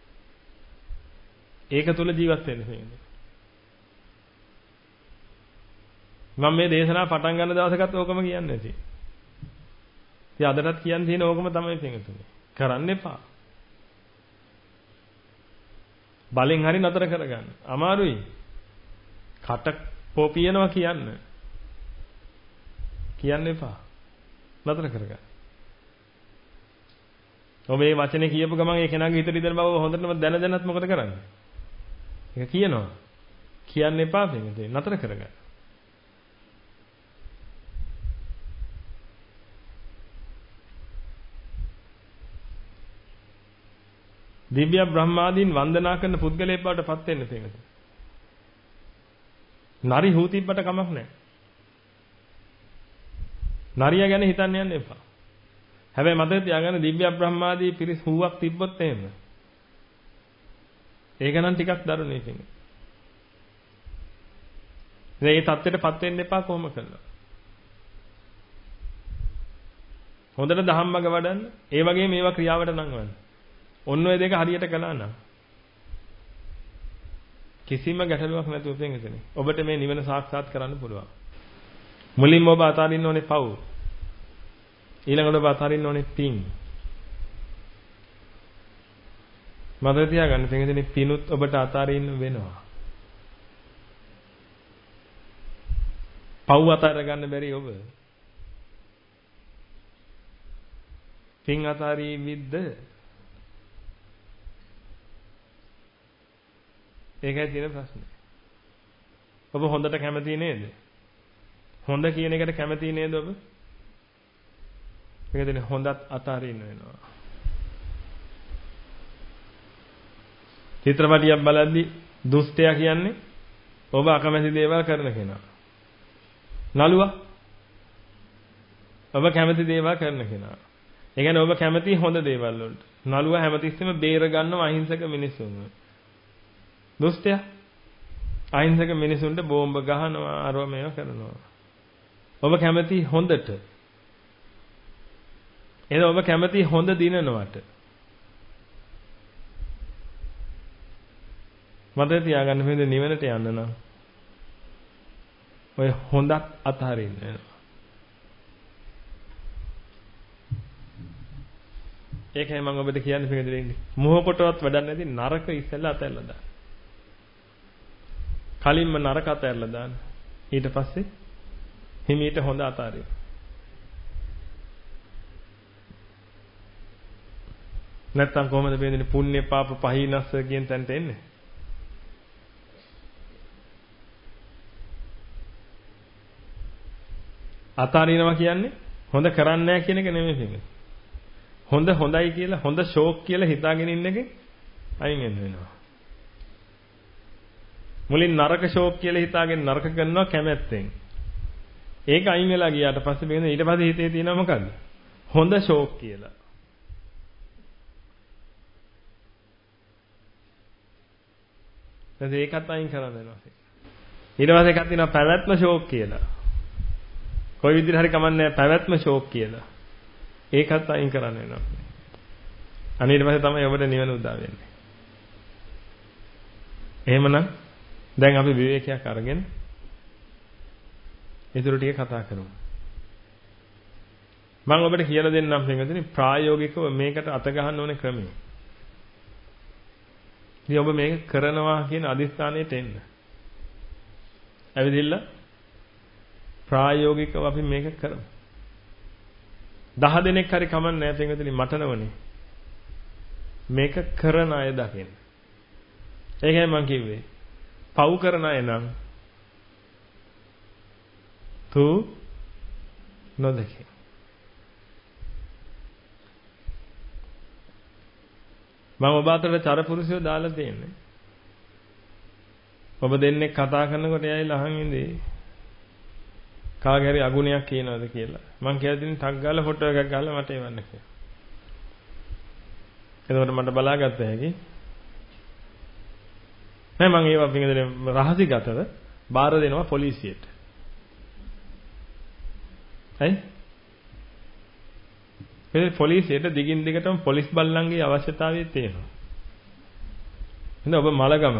ඒක තුල ජීවත් වෙන්න වෙන්නේ. මම මේ දේශනාව පටන් ගන්න දවසකත් ඕකම කියන්නේ නැති. ඉතින් අදටත් කියන්න තියෙන ඕකම තමයි පිටුනේ. කරන්න එපා. බලෙන් හරි නතර කරගන්න. අමාරුයි. කට පොපියනවා කියන්න එපා. නතර කරගන්න. ඔබ මේ වචනේ කියපු ගමන් ඒ කෙනාගේ හිතේ ඉඳන් බව හොඳටම දැනත් මොකද කරන්නේ? ඒක කියනවා. කියන්න එපා පිටුනේ. නතර කරගන්න. දිව්‍ය බ්‍රහ්මාදීන් වන්දනා කරන පුද්ගලයෙක් බවට පත් වෙන්න තියෙනවා. නරි හූ තිබ්බට කමක් නැහැ. නරියා ගැන හිතන්න යන්න එපා. හැබැයි මතක තියාගන්න දිව්‍ය බ්‍රහ්මාදී පිරිස් හූවක් තිබ්බොත් එහෙම. ඒක නම් ටිකක් දරුණුයි කියන්නේ. මේ தත්ත්වයටපත් වෙන්න එපා කොහොම කළා. හොඳට ධම්මග වඩන්න. ඒ වගේම මේවා ක්‍රියාවට නංවන්න. ඔන්න ඔය දෙක හරියට කළා නම් කිසිම ගැටලුවක් නැතුව පෙන්ගෙතනේ. ඔබට මේ නිවන සාක්ෂාත් කරන්න පුළුවන්. මුලින්ම ඔබ අතාරින්න ඕනේ පව්. ඊළඟට ඔබ අතාරින්න ඕනේ පින්. මතක තියාගන්න පෙන්ගෙතනේ පිනුත් ඔබට අතාරින්න වෙනවා. පව් අතාර ගන්න බැරි ඔබ. පින් අතාරීවිද්ද? ඒකයි තියෙන ප්‍රශ්නේ. ඔබ හොඳට කැමති නේද? හොඳ කියන එකට කැමති නේද ඔබ? ඒකද හොඳත් අතාරින්න වෙනවා. චිත්‍රපටියක් බලද්දි දුෂ්ටයා කියන්නේ ඔබ අකමැති දේවල් කරන කෙනා. නළුවා ඔබ කැමති දේවල් කරන කෙනා. ඒ කියන්නේ ඔබ කැමති හොඳ දේවල් වලට. නළුවා හැමතිස්සෙම බේර ගන්නව අහිංසක මිනිස්සුන්ව. දුෂ්ටයා අහිංසක මිනිසුන්ට බෝම්බ ගහනවා අරව මේව කරනවා. ඔබ කැමති හොඳට. එහෙනම් ඔබ කැමති හොඳ දිනනවට. මතක තියාගන්න මේ නිවනට යන්න නම් ඔය හොඳත් අතහරින්න වෙනවා. ඒකයි මම ඔබට කියන්නේ පිළිදෙන්නේ. මොහොකටවත් වැඩක් නැති නරක ඉස්සෙල්ලා අතහැරලා දාන්න. කලින්ම නරක අතහැරලා දාන්න. ඊට පස්සේ හිමීට හොඳ අතාරින්න. නැත්තම් කොහොමද වෙන්නේ පුණ්‍ය පාප පහිනස්ස කියන තැනට එන්නේ? අතාරිනවා කියන්නේ හොඳ කරන්නේ නැහැ කියන එක නෙමෙයි පිටින්. හොඳ හොඳයි කියලා හොඳ ෂෝක් කියලා හිතාගෙන ඉන්න එකෙන් අයින් වෙන්න වෙනවා. මුලින් නරක ෂෝක් කියලා හිතාගෙන නරක කරනවා කැමැත්තෙන්. ඒක අයින් වෙලා ගියාට පස්සේ වෙන ඊට පස්සේ හිතේ තියෙනවා මොකද්ද? හොඳ ෂෝක් කියලා. දැන් ඒකත් අයින් කරන්න වෙනවා. ඊට පස්සේ එකක් තියෙනවා පැවැත්ම ෂෝක් කියලා. කොයි විදිහට හරි කමන්නේ පැවැත්ම ෂෝක් කියලා. ඒකත් අයින් කරන්න වෙනවා. අනිත් ඊට පස්සේ තමයි ඔබට නිවන උදා වෙන්නේ. එහෙමනම් දැන් අපි විවේකයක් අරගෙන ඊටු ටික කතා කරමු. මම ඔබට කියලා දෙන්නම් පින්වතුනි ප්‍රායෝගිකව මේකට අත ගහන්න ඕනේ ක්‍රමය. ඉතින් ඔබ මේක කරනවා කියන අදිස්ථානයට එන්න. ඇවිදින්න ප්‍රායෝගිකව අපි මේක කරමු. 10 දෙනෙක් හරි කමන්නේ නැහැ පින්වතුනි මට නවනේ. මේක කරන අය දකින්න. ඒකයි මම කිව්වේ. පව් කරන අය නම් තු නොදකේ. මම ඔබ අතරට චරපුරුෂයෝ දාලා තියෙන්නේ. ඔබ දෙන්නේ කතා කරනකොට එයයි ලහන් ඉඳී. කාගේ හරි අගුණයක් කියනවාද කියලා. මං කියලා දෙන්නේ ටක් ගාලා ෆොටෝ එකක් ගහලා මට එවන්න කියලා. එතකොට මට බලාගත්ත හැකි. නෑ මං ඒවා පිටින් රහසිගතව බාර දෙනවා පොලිසියට. හරි? ඒ පොලිසියට දිගින් දිගටම පොලිස් බල්ලන්ගේ අවශ්‍යතාවය තියෙනවා. එහෙනම් ඔබ මලගම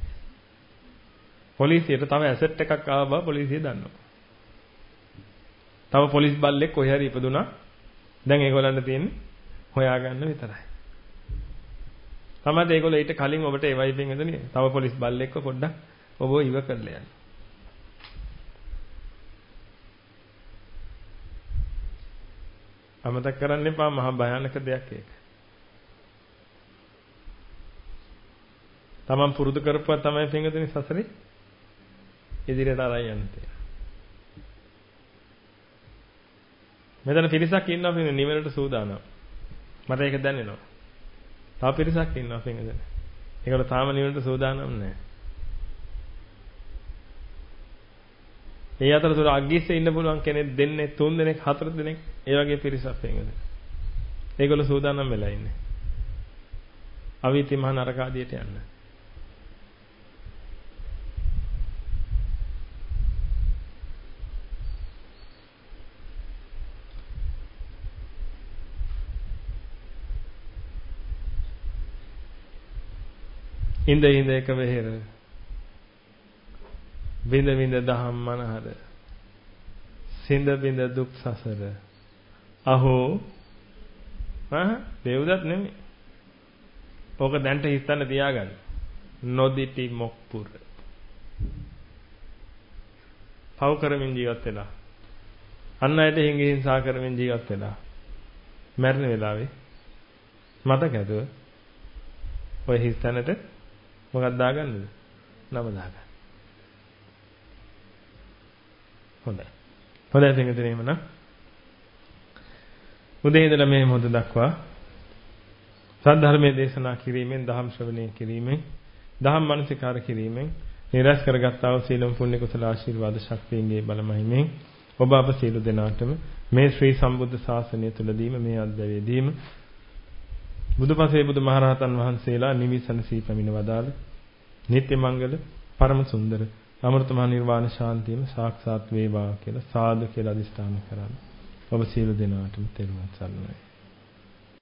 පොලිසියට තව ඇසෙට් එකක් ආව බව පොලිසිය දන්නවා. තව පොලිස් බල්ලෙක් කොහේ හරි ඉපදුනා. දැන් ඒගොල්ලන්ට තියෙන්නේ හොයාගන්න විතරයි. තමයි ඒගොල්ලෝ ඊට කලින් ඔබට ඒ වයිපෙන් එදනේ තව පොලිස් බල්ලෙක්ව පොඩ්ඩක් ඔබව ඉව කරලා යන්න. අමතක කරන්න එපා මහා භයානක දෙයක් ඒක. තමන් පුරුදු කරපුවා තමයි පින්වතුනි සසරේ ඉදිරියට අරයි යන්නේ. මෙතන පිරිසක් ඉන්නවා පින්වතුනි නිවනට සූදානම්. මට ඒක දැනෙනවා. තව පිරිසක් ඉන්නවා පින්වතුනි. ඒකට තාම නිවනට සූදානම් නැහැ. ඒ අතරතුර අග්ගිස්සේ ඉන්න පුළුවන් කෙනෙක් දෙන්නේ 3 දෙනෙක් 4 දෙනෙක් ඒ වගේ පිරිසක් වෙනද. ඒගොල්ලෝ සූදානම් වෙලා ඉන්නේ. අවීති මහ නරක ආදියට යන්න. ඉඳ ඉඳ එක වෙහෙර බිඳ බිඳ දහම් මනහර සිඳ බිඳ දුක් සසර අහෝ දෙව්දත් නෙමෙයි. ඕක දැන්ට හිතන්න තියාගන්න. නොදිටි මොක්පුර. පව් කරමින් ජීවත් වෙලා. අන්න ඇයට හිංසා කරමින් ජීවත් වෙලා. මරණ වෙලාවේ මතකද? ඔය හිතන්නට මොකක්ද දාගන්නද? නම දාගන්න. හොඳයි. හොඳයි පිටුනේ එමනම්. උදේ ඉඳලා මේ මොහොත දක්වා සද්ධර්මයේ දේශනා කිරීමෙන්, දහම් ශ්‍රවණය කිරීමෙන්, දහම් මනසිකාර කිරීමෙන් නිරස් කරගත්තා වූ සීලම් පුණ්‍ය කුසල ආශිර්වාද ශක්තියන්ගේ බලමහිමෙන් ඔබ අප සියලු දෙනාටම මේ ශ්‍රී සම්බුද්ධ ශාසනය තුලදීම මේ අද්දවේදීම බුදුපසේ බුදුමහරහතන් වහන්සේලා නිවිසන සී පැමිණ වදාළ නිත්‍ය මංගල පරම සුන්දර අමෘත මහ නිර්වාණ ශාන්තියම සාක්ෂාත් වේවා කියලා සාදු කියලා අදිස්ථාන කරන්නේ. ඔබ සියලු දෙනාටම තෙරුවන් සරණයි.